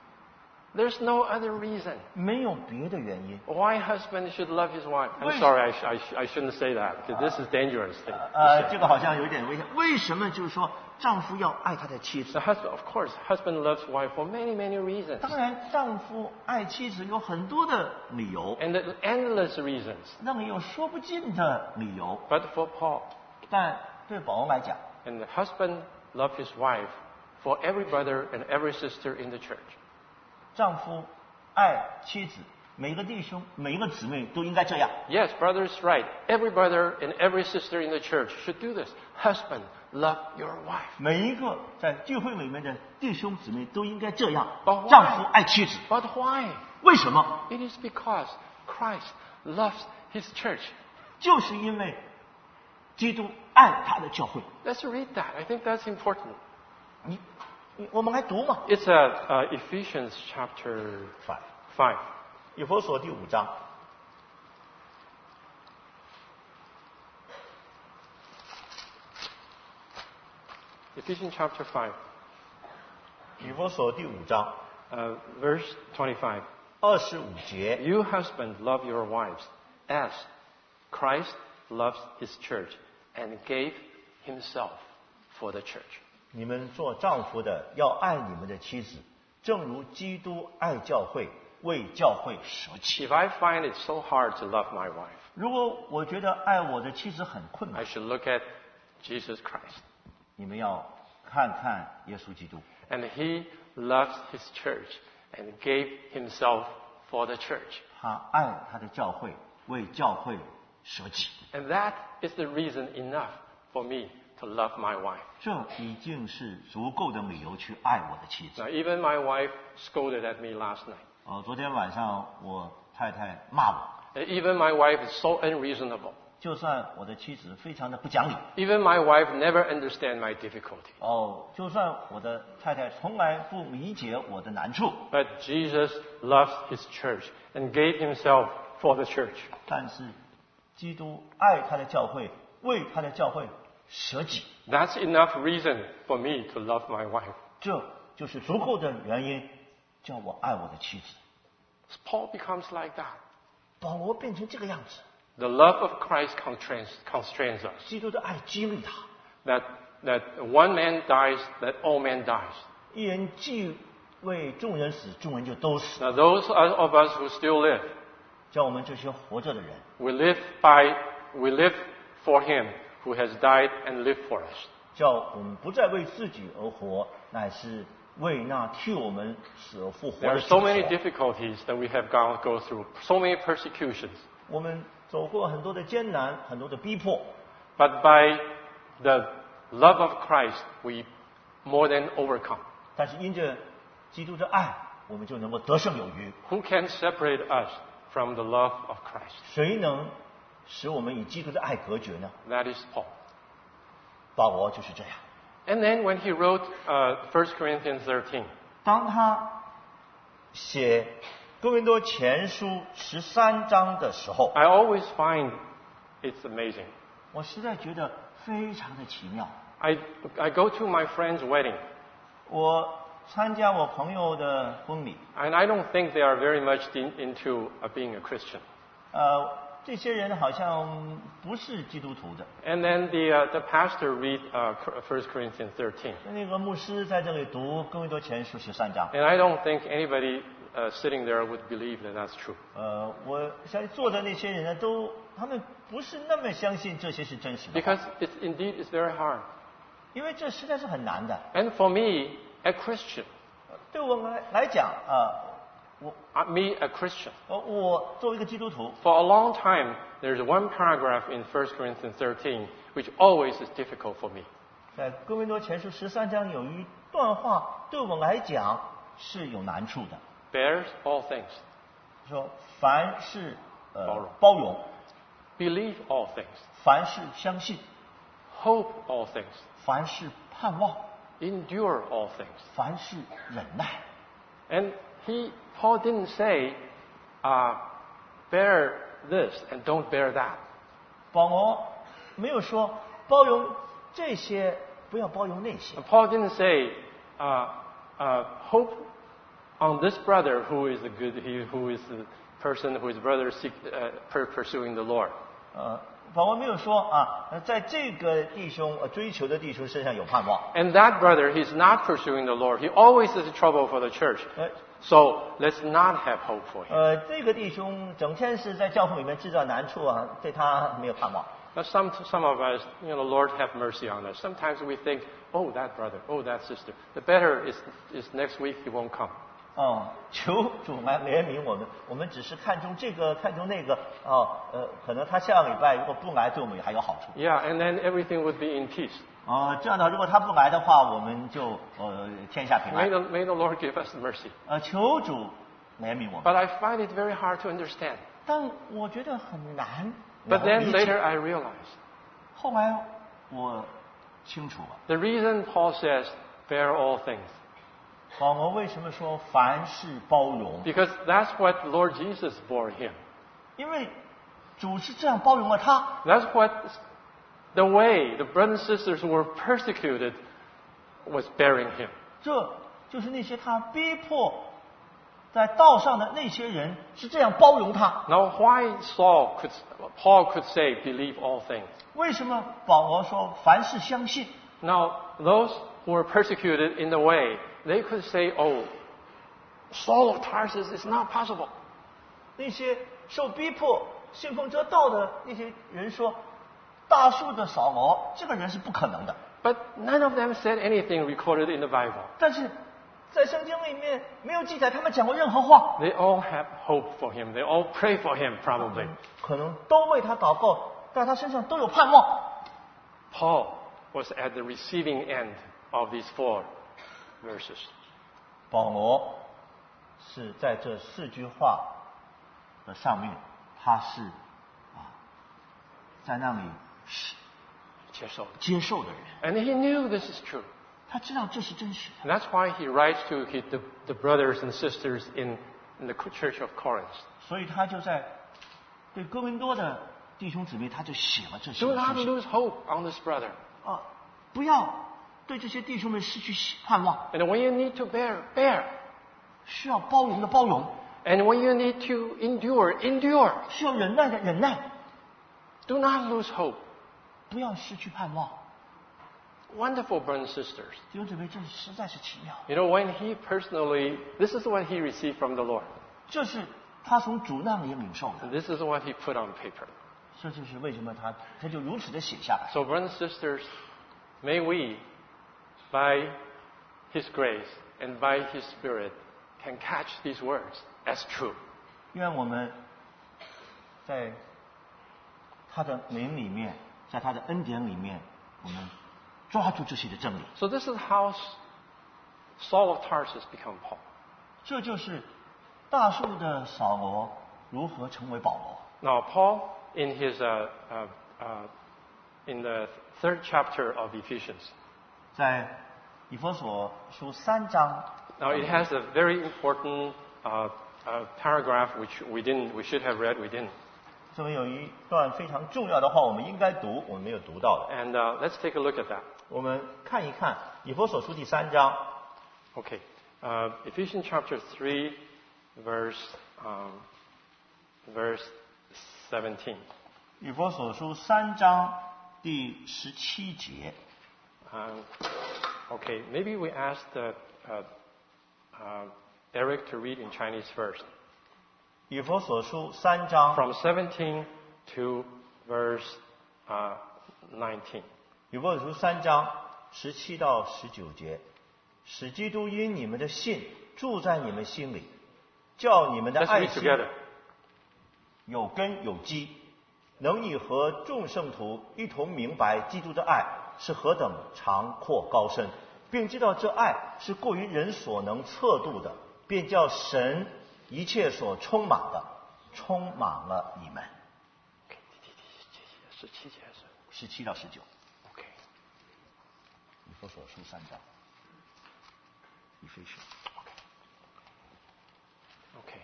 B: There's no other reason
A: 没有别的原因。
B: why husband should love his wife. I'm
A: Wait.
B: sorry, I shouldn't say that because this is dangerous thing.
A: 这个好像有点危险。为什么就是说丈夫要爱他的妻子？
B: The husband, of course, husband loves wife for many, many reasons.
A: 当然，丈夫爱妻子有很多的理由，
B: And the endless reasons.
A: 那么有说不尽的理由。
B: But for Paul,
A: 但对保罗来讲，
B: and the husband loved his wife for every brother and every sister in the church.
A: 丈夫爱妻子，每一个弟兄、每一个姊妹都应该这样。
B: Yes, brother is right. Every brother and every sister in the church should do this. Husband, love your wife.
A: 每一个在聚会里面的弟兄姊妹都应该这样
B: But why?。
A: 丈夫爱妻子，
B: But why?
A: 为什么？
B: It is because Christ loves his church.
A: 就是因为基督爱他的教会。
B: Let's read that. I think that's important.
A: 我们来读嘛。
B: It's Ephesians chapter 5.
A: 以弗所第5章。
B: Ephesians chapter 5,
A: 以弗所第5章
B: verse 25.
A: 25节，
B: You husbands love your wives as Christ loves his church and gave himself for the church.
A: 你们做丈夫的要爱你们的妻子，正如基督爱教会，为教会舍己。
B: If I find it so hard to love my wife,
A: 如果我觉得爱我的妻子很困
B: I
A: 难，
B: should look at Jesus Christ.
A: 你们要看看耶稣基督。
B: And he loves his church and gave himself for the church.
A: 他爱他的教会，为教会舍己。
B: And that is the reason enough for me to love my wife.
A: 这已经是足够的理由去爱我的妻子。
B: Now, even my wife scolded at me last night.
A: 昨天晚上我太太骂我，
B: And even my wife is so unreasonable.
A: 就算我的妻子非常的不讲理，
B: Even my wife never understands my difficulty.
A: 就算我的太太从来不理解我的难处，
B: But Jesus loves his church and gave himself for the church.
A: 但是基督爱他的教会，为他的教会舍己，
B: That's enough reason for me to love my wife.
A: 这就是足够的原因，叫我爱我的妻子。
B: Paul becomes like that.
A: 保罗变成这个样子，
B: The love of Christ constrains us.
A: 基督的爱激励他。
B: That one man dies, that all men dies.
A: 一人既为众人死，众人就都死。
B: Now those of us who still live,
A: 叫我们这些活着的人，
B: we live for him who has died and lived for us.
A: 叫我们不再为自己而活，乃是为那替我们死而复活
B: There
A: 的
B: are
A: 主
B: so
A: 活。
B: many difficulties that we have go through, so many persecutions.
A: 我们走过很多的艰难，很多的逼迫，
B: But by the love of Christ, we more than overcome.
A: 但是因着基督的爱，我们就能够得胜有余。
B: Who can separate us from the love of Christ?
A: 谁能使我们与基督的爱隔绝呢？
B: That is Paul.
A: 保罗就是这样。
B: And then when he wrote 1 Corinthians 13,
A: 当他写哥林多前书13章的时候，
B: I always find it's amazing.
A: 我实在觉得非常的奇妙。
B: I go to my friend's wedding,
A: 我参加我朋友的婚礼，
B: and I don't think they are very much into being a Christian.
A: 这些人好像不是基督徒的。
B: And then the pastor read 1 Corinthians 13.
A: 那个牧师在这里读哥林多前书13章，
B: And I don't think anybody sitting there would believe that that's true.
A: 我相信坐的那些人呢，他们不是那么相信这些是真实的话，
B: Because indeed it's very hard.
A: 因为这实在是很难的。
B: And for me, a Christian,
A: 对我们来讲
B: me a Christian,
A: 我作为一个基督徒，
B: for a long time, there's one paragraph in 1 Corinthians 13 which always is difficult for me.
A: 在哥林多前书13章有一段话，对我来讲是有难处的，
B: Bears all things,
A: 说凡是
B: 包容
A: 包容，
B: believe all things,
A: 凡是相信，
B: hope all things,
A: 凡是盼望，
B: endure all things.
A: 凡是忍耐。
B: And Paul didn't say, bear this and don't bear that.
A: 保罗没有说包容这些，不要包容那些。
B: Paul didn't say, hope on this brother who is who is the person who is brother pursuing the Lord.
A: 保罗没有说在这个弟兄追求的弟兄身上有盼望。
B: And that brother, he's not pursuing the Lord. He always is trouble for the church. So let's not have hope for him.
A: 这个弟兄整天是在教会里面制造难处对他没有盼望。
B: Now some of us, Lord have mercy on us. Sometimes we think, oh, that brother, oh, that sister. The better is next week he won't come.
A: 求主来怜悯我们，我们只是看重这个，看重那个，可能他下个礼拜如果不来，对我们还有好处。
B: Yeah, and then everything would be in peace.
A: 这样的，如果他不来的话，我们就天下平安。
B: May the Lord give us mercy.
A: 求主怜悯我们。
B: But I find it very hard to understand.
A: 但我觉得很难。
B: But then
A: 理解
B: later I realized
A: 后来我清楚了，
B: the reason Paul says, bear all things,
A: 保罗为什么说凡事包容？
B: because that's what Lord Jesus bore him.
A: 因为主是这样包容了他。
B: That's what the way the brothers and sisters who were persecuted was bearing him.
A: 这就是那些他逼迫在道上的那些人是这样包容他。
B: Now why Paul could say, believe all things?
A: 为什么保罗说凡事相信？
B: Now those who were persecuted in the way, they could say, oh, Saul of Tarsus is not possible.
A: 那些受逼迫信奉这道的那些人说，大数的扫罗这个人是不可能的。
B: But none of them said anything recorded in the Bible.
A: 但是在圣经里面没有记载他们讲过任何话。
B: They all have hope for him. They all pray for him, probably.
A: 可能都为他祷告，在他身上都有盼望。
B: Paul was at the receiving end of these 4 verses.
A: 保罗是在这4句话的上面，他是在那里接受的人。
B: And he knew this is true.
A: 他知道这是真实的，
B: And that's why he writes to the brothers and sisters in the church of Corinth.
A: 所以他就在对哥林多的弟兄姊妹他就写了这些
B: Do not
A: 事情
B: lose hope on this brother.
A: 啊，不要对这些弟兄们失去盼望，
B: And when you need to bear, bear.
A: 需要包容的包容，
B: And when you need to endure, endure.
A: 需要忍耐的忍耐，
B: Do not lose hope.
A: 不要失去盼望。
B: Wonderful brothers and sisters.
A: 弟兄姊妹，这实在是奇妙。
B: You know, when he personally, this is what he received from the Lord.
A: 这是他从主那里领受的，
B: And this is what he put on paper.
A: 这就是为什么他就如此的写下来。
B: So, brothers and sisters, may we, by his grace and by his spirit, can catch these words as true.
A: 愿我们在他的名里面，在他的恩典里面，我们抓住这些的真理。
B: So this is how Saul of Tarsus became Paul.
A: 这就是大数的扫罗如何成为保罗。
B: Now, Paul, in his in the 3rd chapter of Ephesians.
A: 在以弗所书3章，
B: Now, it has a very important paragraph which we should have read, we didn't.
A: 这边有一段非常重要的话，我们应该读，我们没有读到的。
B: And let's take a look at that.
A: 我们看一看以弗所书第3章，
B: Okay, Ephesians chapter 3, verse 17.
A: 以弗所书3章第17节。
B: Okay, maybe we ask Eric to read in Chinese first.
A: 以弗所书3章
B: From 17 to verse 19.
A: 以弗所书3章17到19节，使基督因你们的信住在你们心里，叫你们的
B: Let's
A: 爱
B: read
A: 心
B: together.
A: 有根有基，能以和众圣徒一同明白基督的爱是何等长阔高深，并知道这爱是过于人所能测度的，便叫神一切所充满的充满了你们。 17到19，
B: Okay.
A: 以弗所书3章。Ephesians.
B: Okay.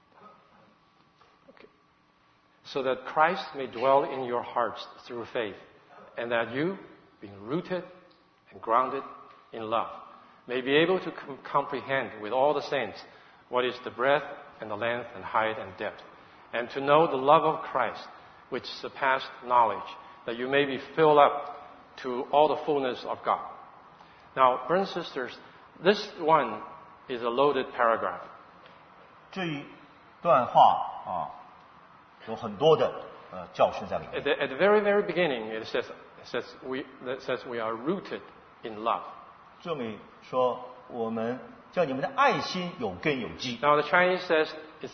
B: Okay. So that Christ may dwell in your hearts through faith, and that you, being rooted and grounded in love, may be able to comprehend with all the saints what is the breadth and the length and height and depth, and to know the love of Christ, which surpassed knowledge, that you may be filled up to all the fullness of God. Now, brothers and sisters, this one is a loaded paragraph.
A: 这一段话啊，有很多的教训在里面。
B: At the very, very beginning, it says we are rooted in love.
A: 这里说我们叫你们的爱心有根有基。
B: Now, the Chinese says,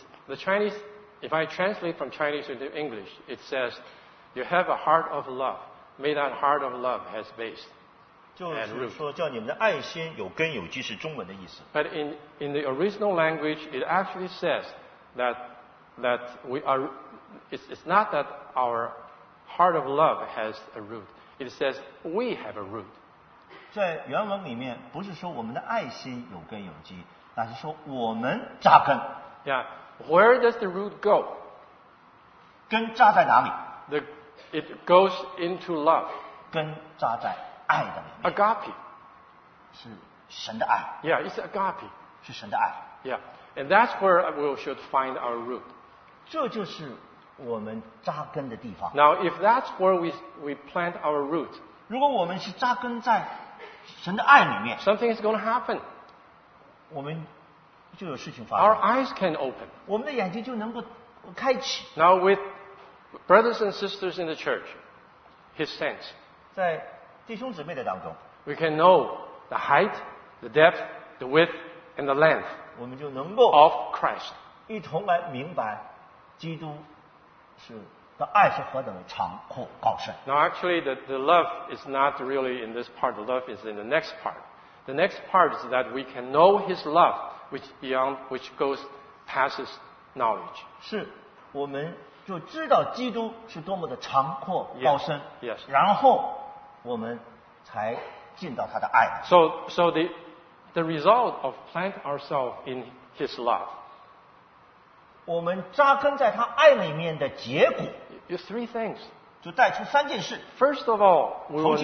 B: if I translate from Chinese into English, it says, you have a heart of love. May that heart of love has base.
A: 就是说叫你们的爱心有根有基是中文的意思。
B: But in the original language, it actually says that we are. It's not that our heart of love has a root. It says we have a root.
A: 在原文里面不是说我们的爱心有根有基，而是说我们扎根。
B: Yeah. Where does the root go?
A: 根扎在哪里？
B: It goes into love.
A: 根扎在爱的里面，
B: Agape.
A: 是神的爱，
B: Yeah, it's agape.
A: 是神的爱。
B: Yeah. And that's where we should find our root.
A: 这就是我们扎根的地方。
B: Now, if that's where we plant our root,
A: 如果我们是扎根在神的爱里面，
B: something is going to happen.
A: 我们就有事情发
B: Our
A: 生，
B: eyes can open.
A: 我们的眼睛就能够开启。
B: Now, with brothers and sisters in the church, his saints,
A: 在弟兄姊妹的当中，
B: we can know the height, the depth, the width, and the length
A: 我们就能够
B: of Christ.
A: 一同来明白基督是的爱是何等的长阔高深。
B: Now, actually, the love is not really in this part. The love is in the next part. The next part is that we can know His love, which goes passes knowledge.
A: 是，我们就知道基督是多么的长阔高深
B: Yes.
A: 然后我们才进到他的爱。
B: So the result of plant ourselves in His love
A: 我们扎根在他爱里面的结果，
B: is three things.
A: 就带出3件事。
B: First of all, we will
A: 头件。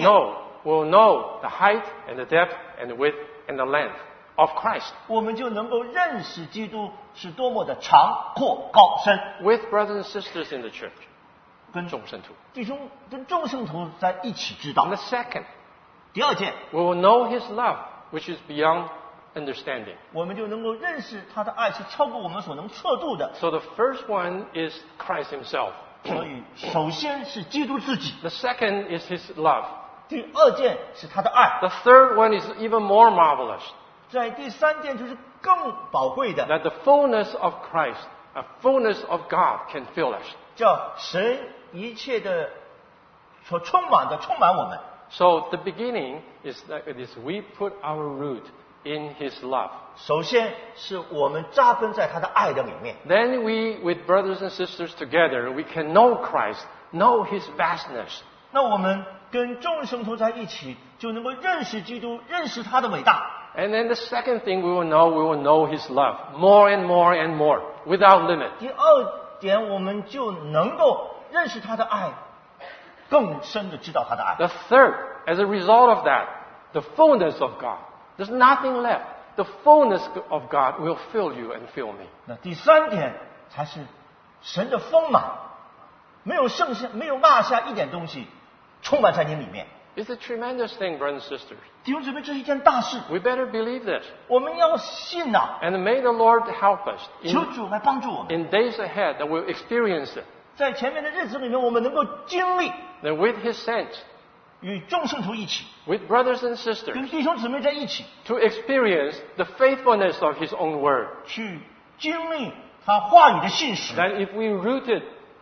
B: know the height and the depth and the width and the length of Christ.
A: 我们就能够认识基督是多么的长阔高深，
B: With brothers and sisters in the church.
A: 跟
B: 众圣徒。
A: 弟兄跟众圣徒在一起知道
B: And。the second,
A: 第二件，
B: we will know His love, which is beyond understanding.
A: 我们就能够认识他的爱是超过我们所能测度的。
B: So the first one is Christ Himself.
A: 所以，首先是基督自己，
B: The second is His love.
A: 第二件是他的爱，
B: The third one is even more marvelous.
A: 在第三件就是更宝贵的，
B: That the fullness of Christ, a fullness of God can fill us.
A: 叫神一切的所充满我们。
B: So the beginning is that it is we put our root in His love.
A: 首先是我们扎根在他的爱的里面，
B: Then we, with brothers and sisters together, we can know Christ, know His vastness.
A: 那我们跟众圣徒在一起，就能够认识基督，认识他的伟大。
B: And then the second thing we will know His love more and more and more, without limit.
A: 第二点，我们就能够认识他的爱，更深的知道他的爱。
B: The third, as a result of that, the fullness of God. There's nothing left. The fullness of God will fill you and fill me.
A: 那第三点才是神的丰满，没有落下一点东西，充满在你里面。
B: It's a tremendous thing, brothers and sisters.
A: 弟兄姊妹，这是一件大事，
B: We better believe this.
A: 我们要信呐、
B: And may the Lord help us
A: 求主来帮助我们，
B: in days ahead that we'll experience it.
A: 在前面的日子里面，我们能够经历
B: That with His saints,
A: 与众圣徒一起，
B: with brothers and sisters,
A: 跟弟兄姊妹在一起，
B: to experience the faithfulness of His own word.
A: 去经历他话语的信实。
B: That if we rooted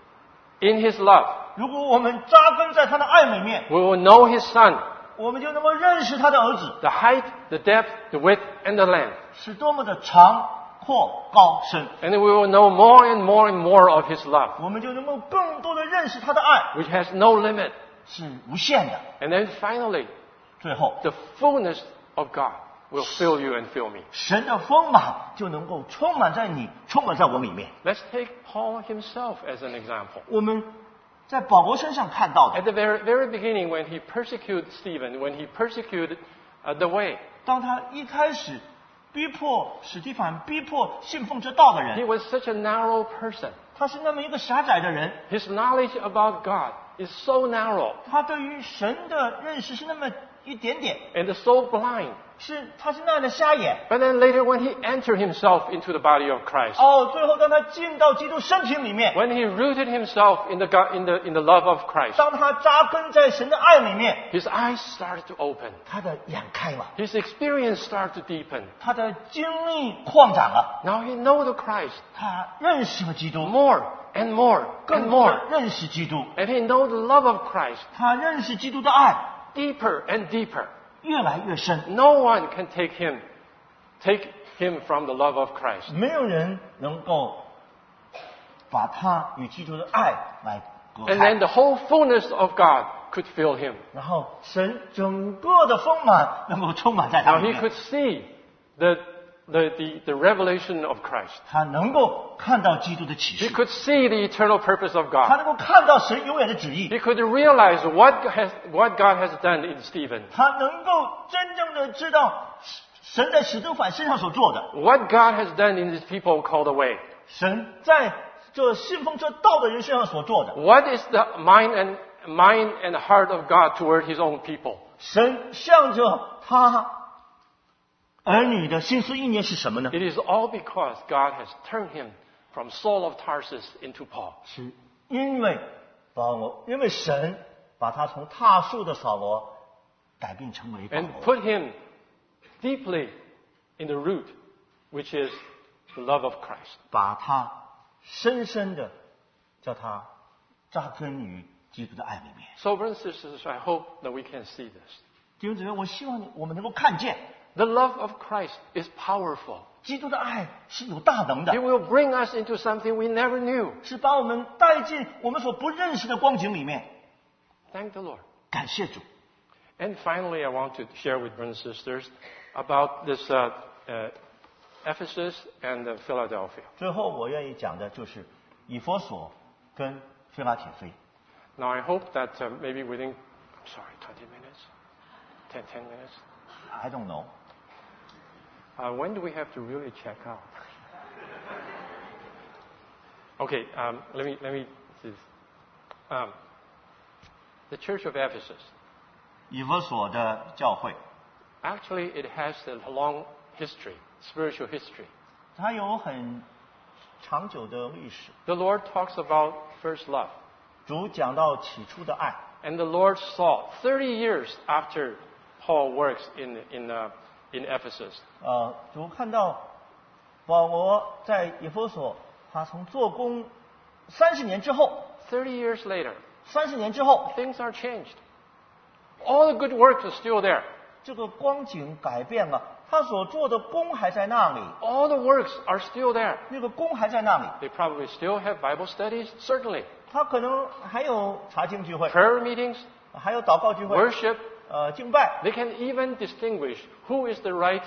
B: in His love,
A: 如果我们扎根在他的爱里面，
B: we will know His Son,
A: 我们就能够认识他的儿子
B: the height, the depth, the width, and the length.
A: 是多么的长阔高深，
B: And we will know more and more and more of His love,
A: 我们就能够更多的认识他的爱
B: which has no limit.
A: 是无限的。
B: And then finally,
A: 最后，
B: the fullness of God will fill you and fill me.
A: 神的丰满就能够充满在你，充满在我里面。
B: Let's take Paul himself as an example.
A: 我们在保罗身上看到的，
B: At the very beginning, when he persecuted Stephen, when he persecuted the way,
A: 当他一开始逼迫史蒂凡，逼迫信奉这道的
B: he
A: 人，
B: was such a narrow person.
A: 他是那么一个狭窄的人，
B: His knowledge about God is so narrow
A: 他对于神的认识是那么一点点，
B: and so blind.
A: 他是那样的瞎眼。
B: But then later, when he entered himself into the body of Christ,
A: 最后当他进到基督身体里面，
B: when he rooted himself in the love of Christ,
A: 当他扎根在神的爱里面，
B: his eyes started to open.
A: 他的眼开了，
B: His experience started to deepen.
A: 他的经历扩展了，
B: Now he knows the Christ
A: 他认识了基督，
B: more and more and
A: 更
B: more.
A: 认識基督，
B: And he knows the love of Christ
A: 他认识基督的爱
B: deeper and deeper.
A: 越来越深，
B: No one can take him from the love of Christ.
A: 没有人能够把他与基督的爱来隔
B: And
A: 开
B: then。the whole fullness of God could fill him.
A: 然后神整个的丰满能够充满在他
B: Now
A: 里
B: he
A: 面，
B: could see the revelation of Christ.
A: 他能够看到基督的启
B: He
A: 示，
B: could see the eternal purpose of
A: 他
B: God.
A: 能够看到神永远的旨意，
B: He could realize what God has done in Stephen.
A: 他能够真正的知道神在史蒂凡身上所做的，
B: What God has done in these people called the way.
A: 神在这信奉这道的人身上所做的，
B: What is the mind and heart of God toward his own people?
A: 神向着他儿女的心思意念是什么呢？
B: It is all because God has turned him from Saul of Tarsus into Paul.
A: 是因为因为神把他从踏树的扫罗改变成为保
B: And
A: 罗，
B: put him deeply in the root, which is the love of Christ.
A: 把他深深的叫他扎根于基督的爱里面。
B: So, brothers and sisters, I hope that we can see this.
A: 弟兄姊妹，我希望我们能够看见
B: The love of Christ is powerful.
A: 基督的爱是有大能的
B: It，will bring us into something we never knew.
A: 是把我们带进我们所不认识的光景里面。
B: Thank the Lord.
A: 感谢主。
B: And finally, I want to share with brothers and sisters about this Ephesus and Philadelphia.
A: 最后我愿意讲的就是以弗所跟菲拉铁非。
B: Now I hope that maybe within, 20 minutes, 10 minutes.
A: I don't know.
B: When do we have to really check out? Okay, let me. The Church of Ephesus.
A: 以弗所的教会，
B: Actually, it has a long history, spiritual history.
A: 它有很长久的历史。
B: The Lord talks about first love.
A: 主讲到起初的爱，
B: And the Lord saw 30 years after Paul works in Ephesus.
A: 主看到保罗在以弗所，他从做工30年之后
B: 30 years later,
A: ，30年之后，
B: things are changed. All the good works are still there.
A: 这个光景改变了，他所做的工还在那里，
B: All the works are still there.
A: 那个工还在那里，
B: They probably still have Bible studies, certainly.
A: 他可能还有查经聚会，
B: Prayer meetings,
A: 还有祷告聚会，
B: worship.
A: 敬拜，
B: They can even distinguish who is the right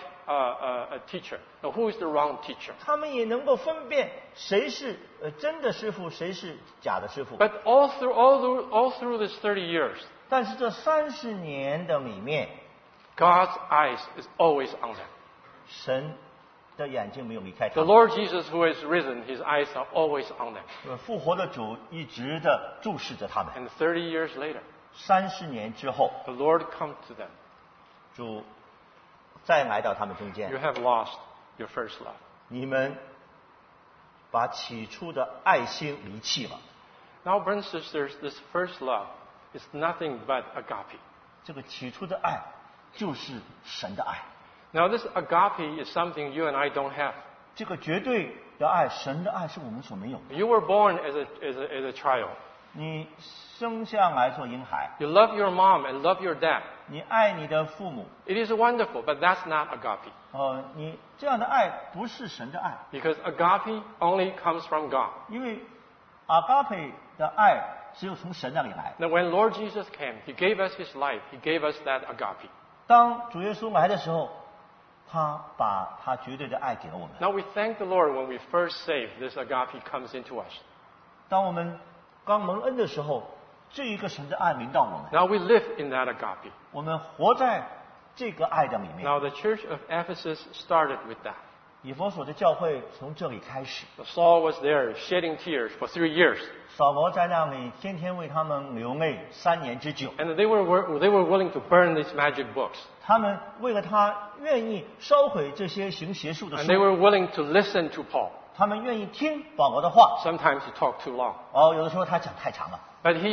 B: teacher and who is the wrong teacher.
A: 他们也能够分辨谁是真的师傅，谁是假的师傅。
B: But all through this 30 years,
A: 但是这30年的里面，
B: God's eyes is always on them.
A: 神的眼睛没有离开他
B: The
A: 们。
B: Lord Jesus who has risen, his eyes are always on them.
A: 复活的主一直的注视着他们。
B: And 30 years later,
A: 30年之后，
B: the Lord comes to them.
A: 主再来到他们中
B: You
A: 间，
B: have lost your first love.
A: 你们把起初的爱心离弃了。
B: Now, brothers and sisters, this first love is nothing but agape.
A: 这个起初的爱就是神的爱，
B: Now, this agape is something you and I don't have.
A: 这个绝对的爱，神的爱是我们所没有的。
B: You were born as a child.
A: 你生下来做婴孩，
B: You love your mom and love your dad.
A: 你爱你的父母，
B: It is wonderful, but that's not agape.
A: 你这样的爱不是神的爱，
B: Because agape only comes from God.
A: 因为阿嘎佩的爱只有从神那里来。
B: Now, when Lord Jesus came, He gave us His life. He gave us that agape.
A: 当主耶稣来的时候，他把他绝对的爱给了我们。
B: Now, we thank the Lord when we first saved, this agape comes into us.
A: 当我们刚蒙恩的时候，这一个神的爱临到我们，
B: Now, we live in that agape.
A: 我们活在这个爱的里面。
B: Now, the church of Ephesus started with that.
A: 以弗所的教会从这里开始，
B: Saul was there shedding tears for 3 years.
A: 扫罗在那里天天为他们流泪3年之久。
B: And they were willing to burn these magic books.
A: 他们为了他愿意烧毁这些行邪术的
B: And they
A: 书，
B: were willing to listen to Paul.
A: 他们愿意听保罗的话。
B: Sometimes he talked too long.
A: 有的时候他讲太长了，
B: But they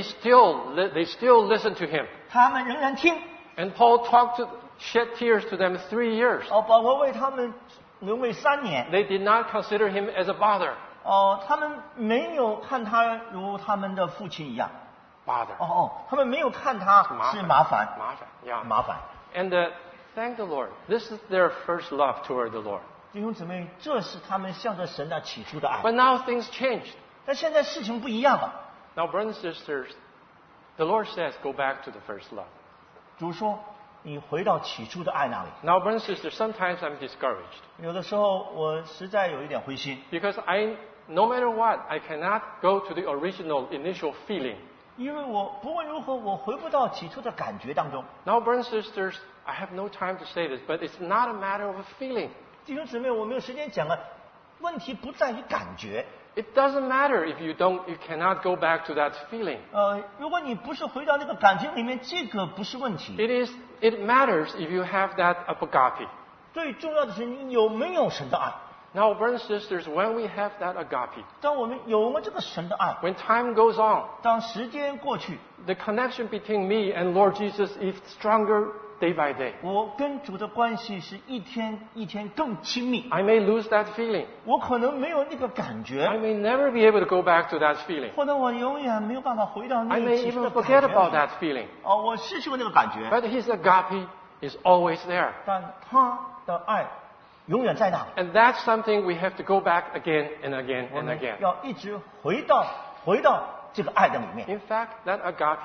B: still listened to him.
A: 他们仍然听。
B: And Paul shed tears to them 3 years.
A: 保罗为他们流泪3年。
B: They did not consider him as a bother.
A: 他们没有看他如他们的父亲一样。
B: Bother.
A: 他们没有看他是麻烦。
B: Yeah.
A: 麻烦。
B: And thank the Lord. This is their first love toward the Lord.
A: 弟兄姊妹，这是他们向着神那起初的爱。
B: But now things changed.
A: 但现在事情不一样了。
B: Now, brothers and sisters, the Lord says, go back to the first love.
A: 主说，你回到起初的爱那里。
B: Now, brothers and sisters, sometimes I'm discouraged.
A: 有的时候我实在有一点灰心，
B: Because no matter what, I cannot go to the original initial feeling.
A: 因为我不论如何，我回不到起初的感觉当中。
B: Now, brothers and sisters, I have no time to say this, but it's not a matter of a feeling.
A: 弟兄姊妹，我没有时间讲了，问题不在于感觉。
B: It doesn't matter if you cannot go back to that feeling.
A: 如果你不是回到那个感觉里面，这个不是问题。
B: It matters if you have that agape.
A: 最重要的是你有没有神的爱。
B: Now, brothers and sisters, when we have that agape,
A: 当我们有了这个神的爱，
B: when time goes on,
A: 当时间过去，
B: the connection between me and Lord Jesus is stronger day by day.
A: 我跟主的关系是一天一天更亲密。
B: I may lose that feeling.
A: 我可能没有那个感
B: I
A: 觉，
B: may never be able to go back to that feeling.
A: 或者我永远没有办法回到那
B: I
A: 个
B: may
A: 起初
B: even
A: 的感
B: forget
A: 觉
B: about
A: 里。
B: that feeling.
A: 我失去了那个感觉，
B: But His agape is always there.
A: 但他的爱永远在那里。
B: And that's something we have to go back again and again
A: 我
B: and
A: 们
B: again.
A: 要一直回到这个爱的里面。
B: In fact, that agape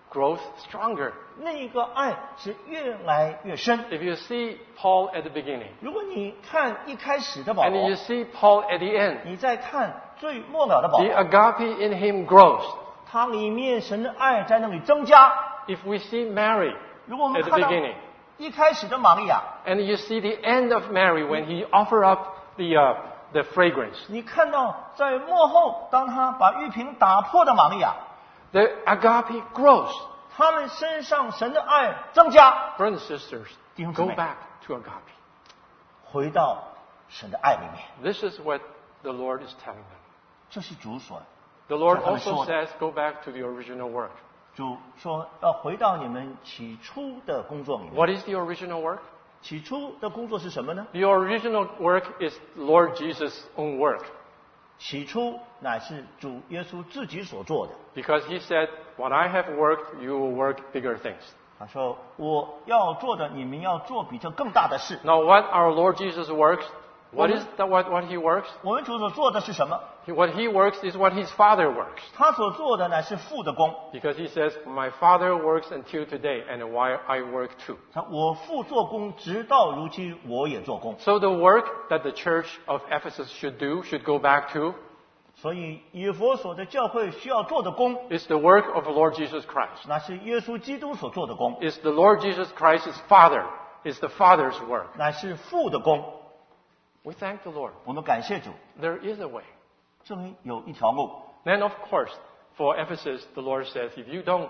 B: grows stronger.
A: 那个爱是越来越深。
B: If you see Paul at the beginning,
A: 如果你看一开始的保
B: and
A: 罗
B: you，see Paul at the end,
A: 你再看最末了的保
B: the
A: 罗，
B: agape in him grows.
A: 它里面神的爱在那里增加。
B: If we see Mary
A: 如果我们
B: at the
A: 看到
B: beginning,
A: 一开始的玛利亚，
B: and you see the end of Mary when he offered up the fragrance,
A: 你看到在幕后，当他把玉瓶打破的玛利亚，
B: the agape grows.
A: 他们身上神的爱增加，
B: Brothers and sisters,
A: 弟兄姊妹。
B: go back to agape.
A: 回到神的爱里面。
B: This is what the Lord is telling them.
A: 这是主所。
B: The Lord
A: 这他们
B: also
A: 说的。
B: says, go back to the original work.
A: 主说要回到你们起初的工作里面。
B: What is the original work?
A: 起初的工作是什么呢？
B: The original work is Lord Jesus' own work.
A: 起初乃是主耶稣自己所做的。
B: Because he said, what I have worked, you will work bigger things.
A: 他说：“我要做的，你们要做比这更大的事。
B: Now, what our Lord Jesus works, what he works?
A: 我们主所做的是什么？
B: What he works is what his Father works.
A: 他所做的乃是父的工。
B: Because he says, my Father works until today, and why I work too.
A: 他我父做工，直到如今我也做工。
B: So the work that the church of Ephesus should do, should go back to,
A: 所以以弗所的教会需要做的工，
B: is the work of the Lord Jesus Christ.
A: 那是耶稣基督所做的工，
B: Is the Lord Jesus Christ's Father. Is the Father's work.
A: 乃是父的工。
B: We thank the Lord.
A: 我们感谢主，
B: There is a way.
A: 这里有一条路。
B: Then, of course, for Ephesus, the Lord says, if you don't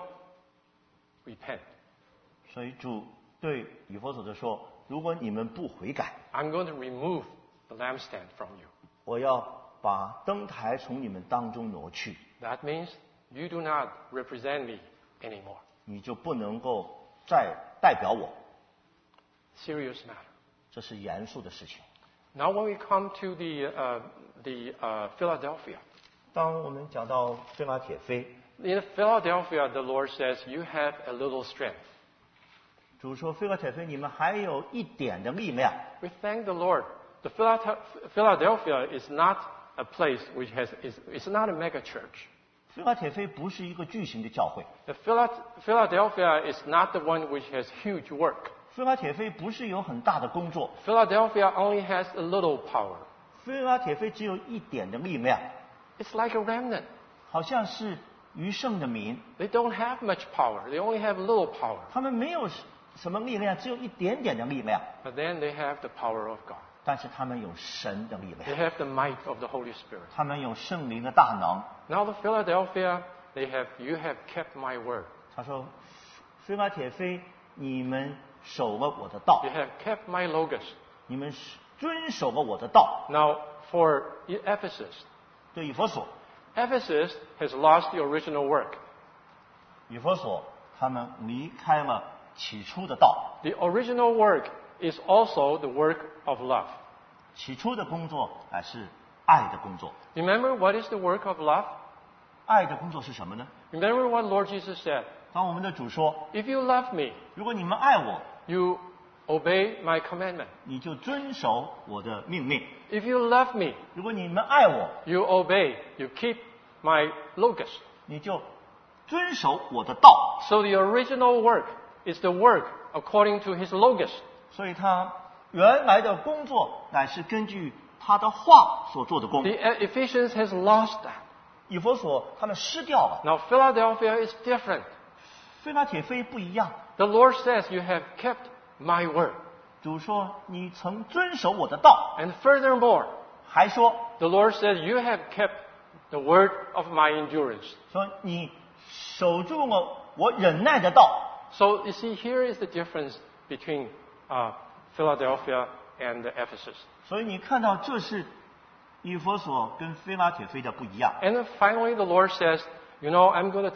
B: repent,
A: 所以主对以弗所的说：“如果你们不悔改，
B: I'm going to remove the lampstand from you.
A: 我要把灯台从你们当中挪去，
B: That means you do not represent me anymore.
A: 你就不能够再代表我。
B: Serious matter.
A: 这是严肃的事情。
B: Now, when we come to Philadelphia,
A: 当我们讲到菲拉铁菲，
B: in Philadelphia, the Lord says, you have a little strength.
A: 主说：“菲拉铁菲，你们还有一点的力量。
B: We thank the Lord. The Philadelphia is not a place which it's not a mega church.
A: 菲拉铁菲不是一个巨型的教会，
B: The Philadelphia is not the one which has huge work.
A: 菲拉铁菲不是有很大的工作，
B: Philadelphia only has a little power.
A: 菲拉铁菲只有一点的力量，
B: It's like a remnant.
A: 好像是余剩的民，
B: They don't have much power. They only have little power.
A: 他们没有什么力量，只有一点点的力量，
B: But then they have the power of God.
A: 但是他们有神的力
B: They
A: 量，
B: have the might of the Holy Spirit.
A: 他们有圣灵的大能。
B: Now the Philadelphia, you have kept my word.
A: 他说：“菲拉铁菲，你们守了我的道
B: You，have kept my logos.
A: 你们遵守了我的道。
B: Now for Ephesus,
A: 对以弗所，
B: Ephesus has lost the original work.
A: 以弗所他们离开了起初的道，
B: The original work is also the work of love.
A: 起初的工作乃是爱的工作。
B: Remember what is the work of love?
A: 爱的工作是什么呢？
B: Remember what Lord Jesus said.
A: 当我们的主说：
B: If you love me,
A: 如果你们爱我，
B: you obey my commandment.
A: 你就遵守我的命令；
B: If you love me,
A: 如果你们爱我，
B: you obey, you keep my logos.
A: 你就遵守我的道。
B: So the original work is the work according to his logos.
A: 所以他原来的工作乃是根据他的话所做的工。
B: The Ephesians has lost that.
A: 以弗所他们失掉了，
B: Now Philadelphia is different.
A: 菲拉铁菲不一样。
B: The Lord says you have kept my word.
A: 主说：“你曾遵守我的道。
B: And furthermore, ”
A: 还说
B: the Lord says you have kept the word of my endurance.
A: 说你守住了我忍耐的道。
B: So you see, here is the difference between Philadelphia and Ephesus.
A: 所以你看到这是以弗所跟菲拉铁菲的不一样。
B: And then finally, the Lord says, you know, I'm going to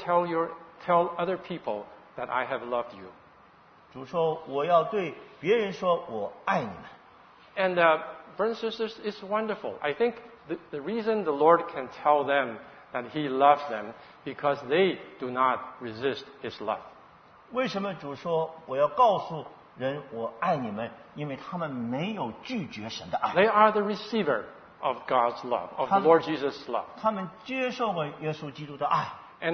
B: tell other people that I have loved you.
A: 主说：“我要对别人说，我爱你们。”
B: And brothers and sisters, it's wonderful. I think the reason the Lord can tell them that He loves them because they do not resist His love.
A: 为什么主说我要告诉人我爱你们？因为他们没有拒绝神的爱，
B: They are the receiver of God's love, of the Lord Jesus' love.
A: 他们接受了耶稣基督的爱。
B: And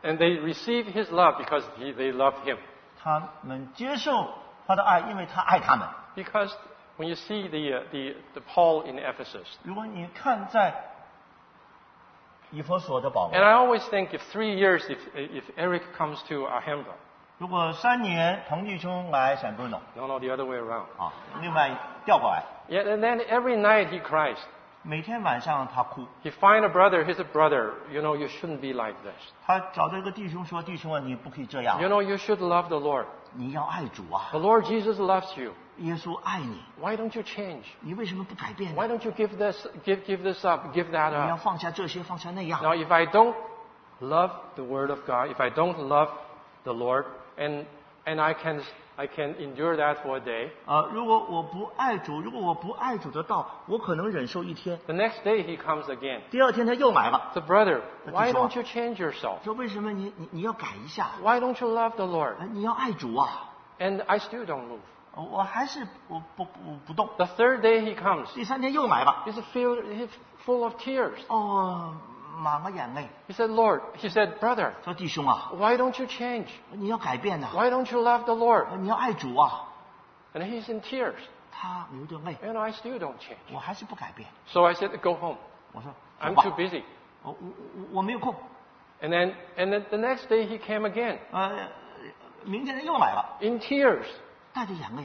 B: And they receive his love because they love him.
A: 他们接受他的爱，因为他爱他们。
B: Because when you see the Paul in Ephesus,
A: 如果你看在以弗所的保罗
B: and，I always think if 3 years, if Eric comes to Ahemba,
A: 如果3年滕弟兄来闪顿
B: no, the other way around.
A: 啊，另外调过来，
B: Yeah, and then every night he cries.
A: 每天晚上他哭，
B: He find a brother, he's a brother. You know, you shouldn't be like this.
A: 他找到一个弟兄说：“弟兄啊，你不可以这样
B: You，know, you should love the Lord.
A: 你要爱主啊，
B: The Lord Jesus loves you.
A: 耶稣爱你，
B: Why don't you change?
A: 你为什么不改变呢？
B: Why don't you give this up, give that
A: 你要
B: up?
A: 放下这些，放下那样。
B: Now, if I don't love the Word of God, if I don't love the Lord, and I can endure that for a day,
A: 如果我不爱主，如果我不爱主的道，我可能忍受一天，
B: the next day he comes again.
A: 第二天他又来了，
B: The brother, why
A: 弟兄啊。
B: don't you change yourself?
A: 说为什么你要改一下？
B: Why don't you love the Lord?
A: 你要爱主啊！
B: And I still don't move.
A: 我还是不动。
B: The third day he comes.
A: 第3天又来了，
B: He's full of tears.
A: 满了眼泪，
B: He said, brother,
A: 说弟兄啊，
B: why don't you change?
A: 你要改变呐、
B: Why don't you love the Lord?
A: 你要爱主啊！
B: And he's in tears.
A: 他流着泪，
B: And I still don't change.
A: 我还是不改变。
B: So I said, go home.
A: 我说
B: I'm
A: 走
B: too
A: 吧，
B: busy.
A: 我没有空。
B: And then the next day he came again
A: 明天他又来了，
B: in tears.
A: 带着眼泪。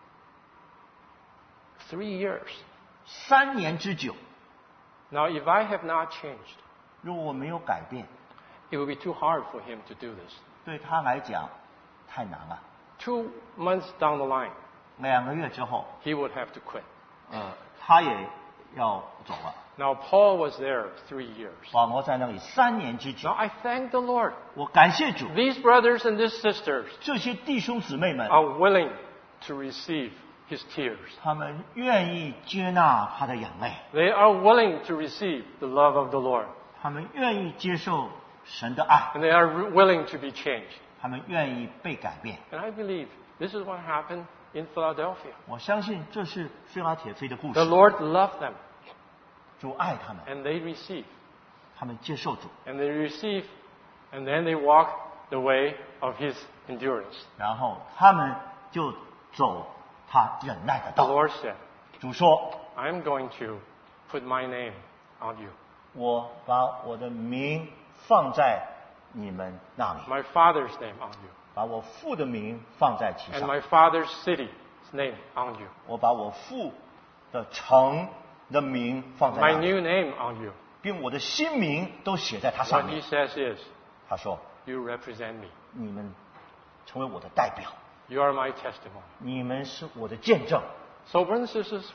B: 3 years.
A: 3年之久，
B: Now, if I have not changed,
A: 如果我没有改变，
B: it would be too hard for him to do this.
A: 对他来讲太难了。
B: 2 months down the line,
A: 2个月之后，
B: he would have to quit.
A: 他也要走了。
B: Now, Paul was there 3 years.
A: 保罗在那里3年之久
B: Now,，I thank the Lord.
A: 我感谢主，
B: These brothers and these sisters
A: 这些弟兄姊妹们，
B: are willing to receive his tears.
A: 他们愿意接纳他的眼泪，
B: They are willing to receive the love of the Lord.
A: 他们愿意接受神的爱，
B: And they are willing to be changed.
A: 他们愿意被改变。
B: And I believe this is what happened in Philadelphia.
A: 我相信这是菲拉铁菲的故
B: The
A: 事。
B: Lord loved them,
A: 主爱他们，
B: and they receive.
A: 他们接受主，
B: And they receive, and then they walk the way of his endurance.
A: 然后他们就走他忍耐的
B: The
A: 道。
B: Lord said,
A: 主说
B: I'm going to put my name on you.
A: 我把我的名放在你们那里，
B: My Father's name on you.
A: 把我父的名放在其
B: And
A: 上，
B: my Father's city's name on you.
A: 我把我父的城的名放在
B: My
A: 那里，
B: new name on you.
A: 并我的新名都写在它上
B: What he
A: 面。
B: says is,
A: 他说
B: you represent me.
A: 你们成为我的代表，
B: You are my testimony.
A: 你们是我的见证。
B: So, brothers and sisters,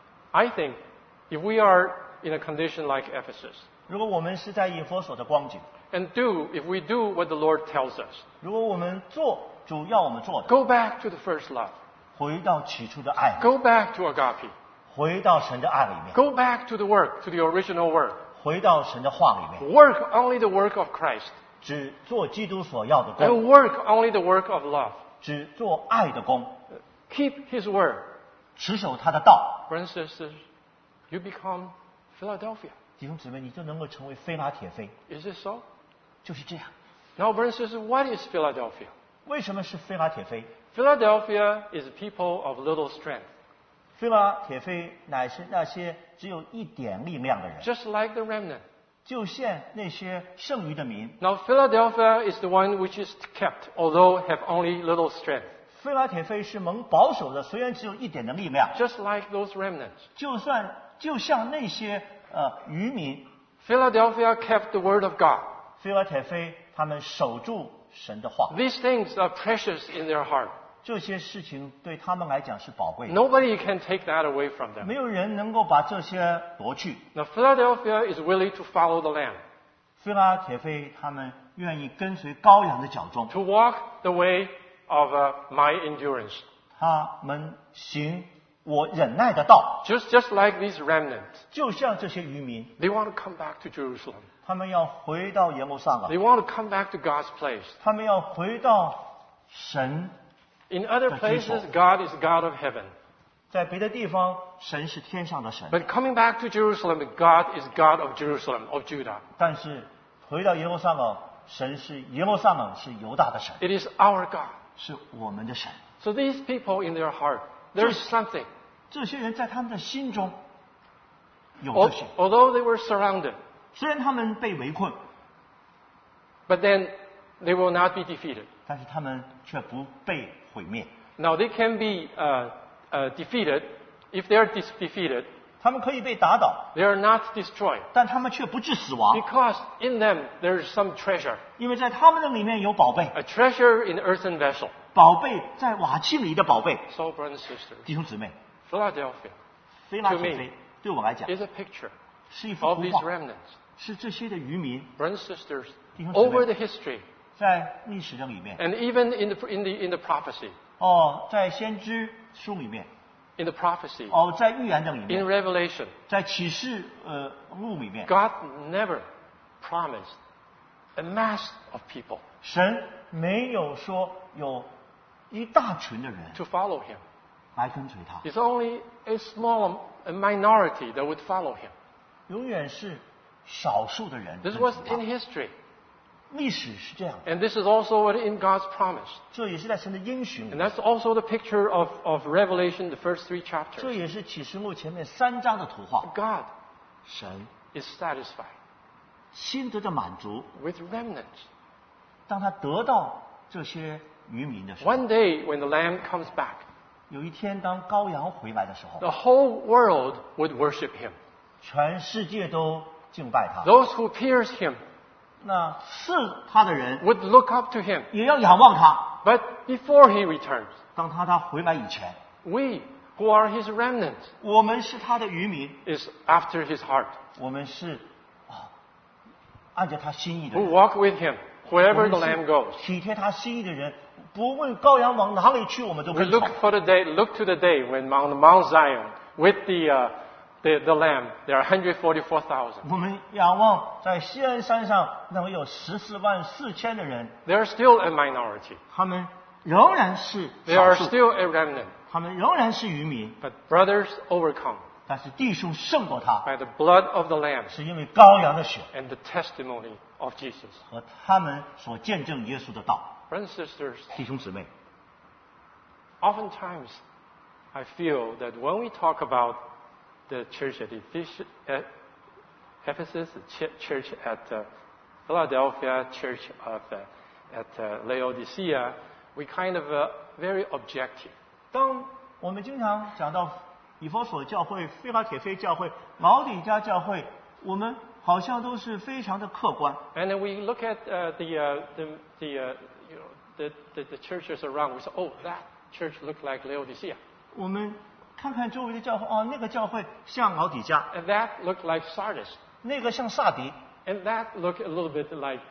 B: I think if we are in a condition like Ephesus,
A: 如果我们是在以弗所的光景，
B: and if we do what the Lord tells us,
A: 如果我们做主要我们做的，
B: go back to the first love.
A: 回到起初的爱里，
B: Go back to agape.
A: 回到神的爱里面，
B: Go back to the work, to the original work.
A: 回到神的话里面，
B: Work only the work of Christ.
A: 只做基督所要的
B: And
A: 工，
B: work only the work of love.
A: 只做爱的工，
B: Keep his word.
A: 持守他的道。
B: Brothers and sisters, you become Philadelphia.
A: 弟兄姊妹，你就能够成为菲拉铁菲，
B: Is it so?
A: 就是这样。
B: Now, brothers and sisters, what is Philadelphia?
A: 为什么是菲拉铁菲？
B: Philadelphia is people of little strength.
A: 菲拉铁菲乃是那些只有一点力量的人，
B: Just like the remnant.
A: 就像那些剩余的民。
B: Now, Philadelphia is the one which is kept, although have only little strength.
A: 菲拉铁菲是蒙保守的，虽然只有一点的力量，
B: Just like those remnants.
A: 就像那些渔民，
B: Philadelphia kept the word of God.
A: 菲拉铁菲他们守住神的话，
B: These things are precious in their heart.
A: 这些事情对他们来讲是宝贵的，
B: Nobody can take that away from them.
A: 没有人能够把这些夺去。
B: Now, Philadelphia is willing to follow the Lamb,
A: 菲拉铁菲他们愿意跟随羔羊的脚踪，
B: to walk the way of my endurance.
A: 他们行我忍耐的道，
B: Just like these remnants.
A: 就像这些渔民，
B: They want to come back to Jerusalem.
A: 他们要回到耶路撒冷，
B: They want to come back to God's place.
A: 他们要回到神。
B: In other places, God is God of heaven.
A: 在别的地方，神是天上的神，
B: But coming back to Jerusalem, God is God of Jerusalem, of Judah.
A: 但是回到耶路撒冷， 神是耶路撒冷，是犹大的神，
B: It is our God.
A: 是我们的神。
B: So these people in their heart, there's something.
A: 这些人在他们的心中有
B: Al-
A: 这些，
B: Although they were surrounded,
A: 虽然他们被围困，
B: but then they will not be defeated.
A: 但是他们却不被毁灭。
B: Now they can be defeated. If they are defeated,
A: 他们可以被打倒，
B: they are not destroyed
A: 但他们却不致死亡，
B: because in them there is some treasure.
A: 因为在他们的里面有宝贝，
B: A treasure in earthen vessel.
A: 宝贝在瓦器里的宝贝。
B: So, brothers and sisters,
A: 弟兄姊妹，
B: Philadelphia
A: 菲拉
B: To
A: 铁
B: me
A: 菲对我来讲
B: is a picture
A: 是一幅
B: of
A: 图
B: these
A: 画，
B: remnants.
A: 是这些的渔民
B: Brothers and sisters,
A: 弟兄姊妹
B: over the history
A: 在历史的里面，
B: and even in the prophecy,
A: 在先知书里面，
B: in the prophecy,
A: 在预言的里
B: in
A: 面，
B: Revelation,
A: 在启示录里面，
B: God never promised a mass of people
A: 神没有说有一大群的人
B: to follow him.
A: 来跟随他，
B: It's only a minority that would follow him.
A: 永远是少数的人跟
B: This
A: 随
B: was
A: 他
B: in。history.
A: 历史是这样的，
B: And this is also what in God's promise.
A: 这也是在神的应许里
B: And，that's also the picture of Revelation, the first 3
A: 这
B: chapters.
A: 也是启示录前面3章的图画。
B: God
A: 神
B: is satisfied
A: 心得的满足，
B: with remnants.
A: 当他得到这些渔民的时候，
B: One day when the Lamb comes back,
A: 有一天当羔羊回来的时候，
B: the whole world would worship him.
A: 全世界都敬拜他。
B: Those who pierced him
A: 那刺他的人
B: would look up to him.
A: 也要仰望他。
B: But before he returns,
A: 当他回来以前，
B: we who are his remnants
A: 我们是他的渔民，
B: is after his heart,
A: 我们是按照他心意的
B: who
A: 人，
B: walk with him
A: 我
B: wherever
A: 们
B: the
A: 是
B: Lamb goes.
A: 体贴他心意的人，不问羔羊往哪里去，我们都
B: We
A: 跟
B: look
A: 从。
B: look to the day when Mount Zion with the Lamb, there are 144,000.
A: 我们仰望在西安山上那有144000的人，
B: They are still a minority.
A: 他们仍然是
B: They
A: 少
B: are
A: 数，
B: still a remnant.
A: 他们仍然是渔民，
B: But brothers overcome
A: 但是弟兄胜过他，
B: by the blood of the Lamb
A: 是因为羔羊的血
B: and the testimony of Jesus.
A: 和他们所见证耶稣的道。
B: Brothers and sisters,
A: 弟兄姊妹，
B: oftentimes I feel that when we talk about the church at Ephesus, the church at Philadelphia, church at Laodicea, we kind of very objective.
A: 当我们经常讲到以弗所教会、菲拉铁菲教会、老底嘉教会，我们好像都是非常的客观。
B: And then we look at the churches around. We say, oh, that church looked like Laodicea,
A: 我们看看周围的教会，那个教会像老底嘉，
B: and that looked like Sardis,
A: 那个像萨迪，
B: and that looked a little bit like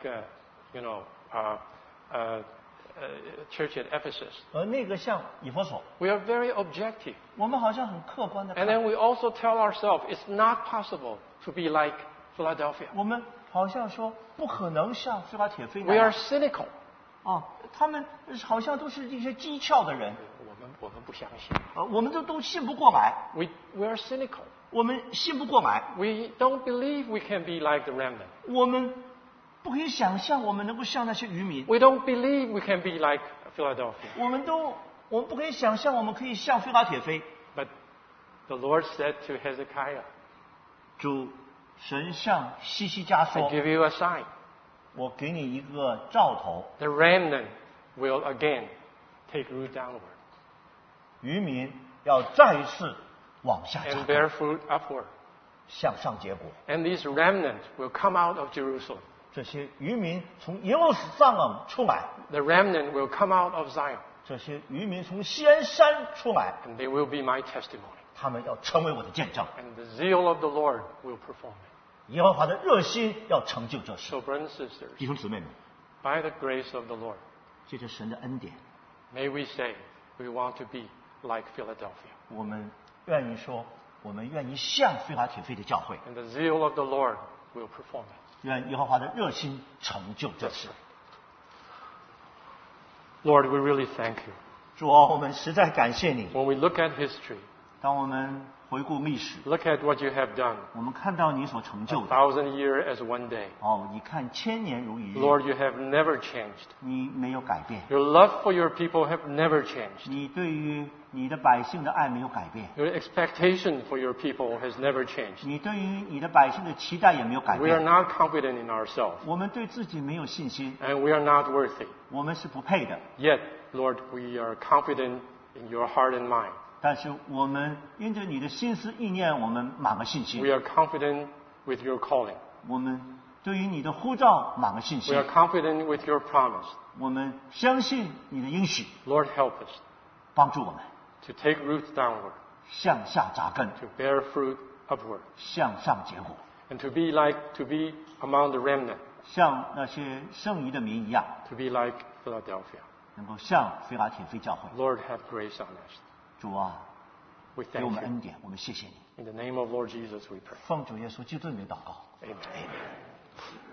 B: church at Ephesus.
A: 那个像以弗所。
B: We are very objective.
A: 我们好像很客观的
B: And
A: 看，
B: then we also tell ourselves it's not possible to be like Philadelphia.
A: 我们好像说不可能像菲拉铁菲那
B: We are
A: 样。
B: cynical.
A: 他们好像都是一些讥诮的人，
B: 我们不相信。
A: 我们都信不过来，
B: We are cynical.
A: 我们信不过来，
B: We don't believe we can be like the remnant.
A: 我们不可以想象我们能够像那些渔民，
B: We don't believe we can be like Philadelphia.
A: 我们不可以想象我们可以像菲拉铁菲。
B: But the Lord said to Hezekiah,
A: 主神向西西家
B: I
A: 说
B: give you a sign.
A: 我给你一个兆头，
B: The remnant will again take root downward
A: 渔民要再一次往下扎
B: and
A: 根，
B: bear fruit upward.
A: 向上结果。
B: And these remnants will come out of Jerusalem.
A: 这些渔民从耶路撒冷出来，
B: The remnant will come out of Zion.
A: 这些渔民从锡安山出来，
B: And they will be my testimony.
A: 他们要成为我的见证。
B: And the zeal of the Lord will perform it.
A: 耶和华的热心要成就这事。
B: So, brothers and sisters,
A: 弟兄姊妹们，
B: by the grace of the Lord,
A: 借着神的恩典，
B: may we say we want to be like Philadelphia.
A: 我们愿意说，我们愿意像菲拉铁菲的教会，
B: And the zeal of the Lord will perform it.
A: 愿耶和华的热心成就这事。
B: Lord, we really thank you.
A: 主啊，我们实在感谢你。
B: When we look at history,
A: 当我们回顾历史，
B: look at what you have done.
A: 我们看到你所成就
B: A
A: 的。
B: thousand years as one day.
A: 哦，你看千年如一日，
B: Lord, you have never changed.
A: 你没有改变，
B: Your love for your people have never changed.
A: 你对于你的百姓的爱没有改变，
B: Your expectation for your people has never changed.
A: 你对于你的百姓的期待也没有改
B: We are
A: 变。
B: not confident in ourselves,
A: 我们对自己没有信心，
B: and we are not worthy.
A: 我们是不配的。
B: Yet, Lord, we are confident in your heart and mind.
A: 但是我们因着你的心思意念，我们满个信
B: We
A: 心。
B: are confident with your calling.
A: 我们对于你的呼召满个信
B: We
A: 心
B: are。confident with your promise.
A: 我们相信你的应许，
B: Lord, help us
A: 帮助我们
B: to take roots downward,
A: 向下扎根，
B: to bear fruit upward,
A: 向上结果，
B: and to be among the remnant,
A: 像那些剩余的民一样，
B: to be like Philadelphia.
A: 能够像菲拉铁非教会。
B: Lord, have grace on us.
A: 主啊，
B: We
A: 给我
B: thank
A: 们
B: you.
A: 恩典，我们谢谢你。
B: In the name of Lord Jesus, we pray.
A: 奉主耶稣基督的名祷告。
B: Amen.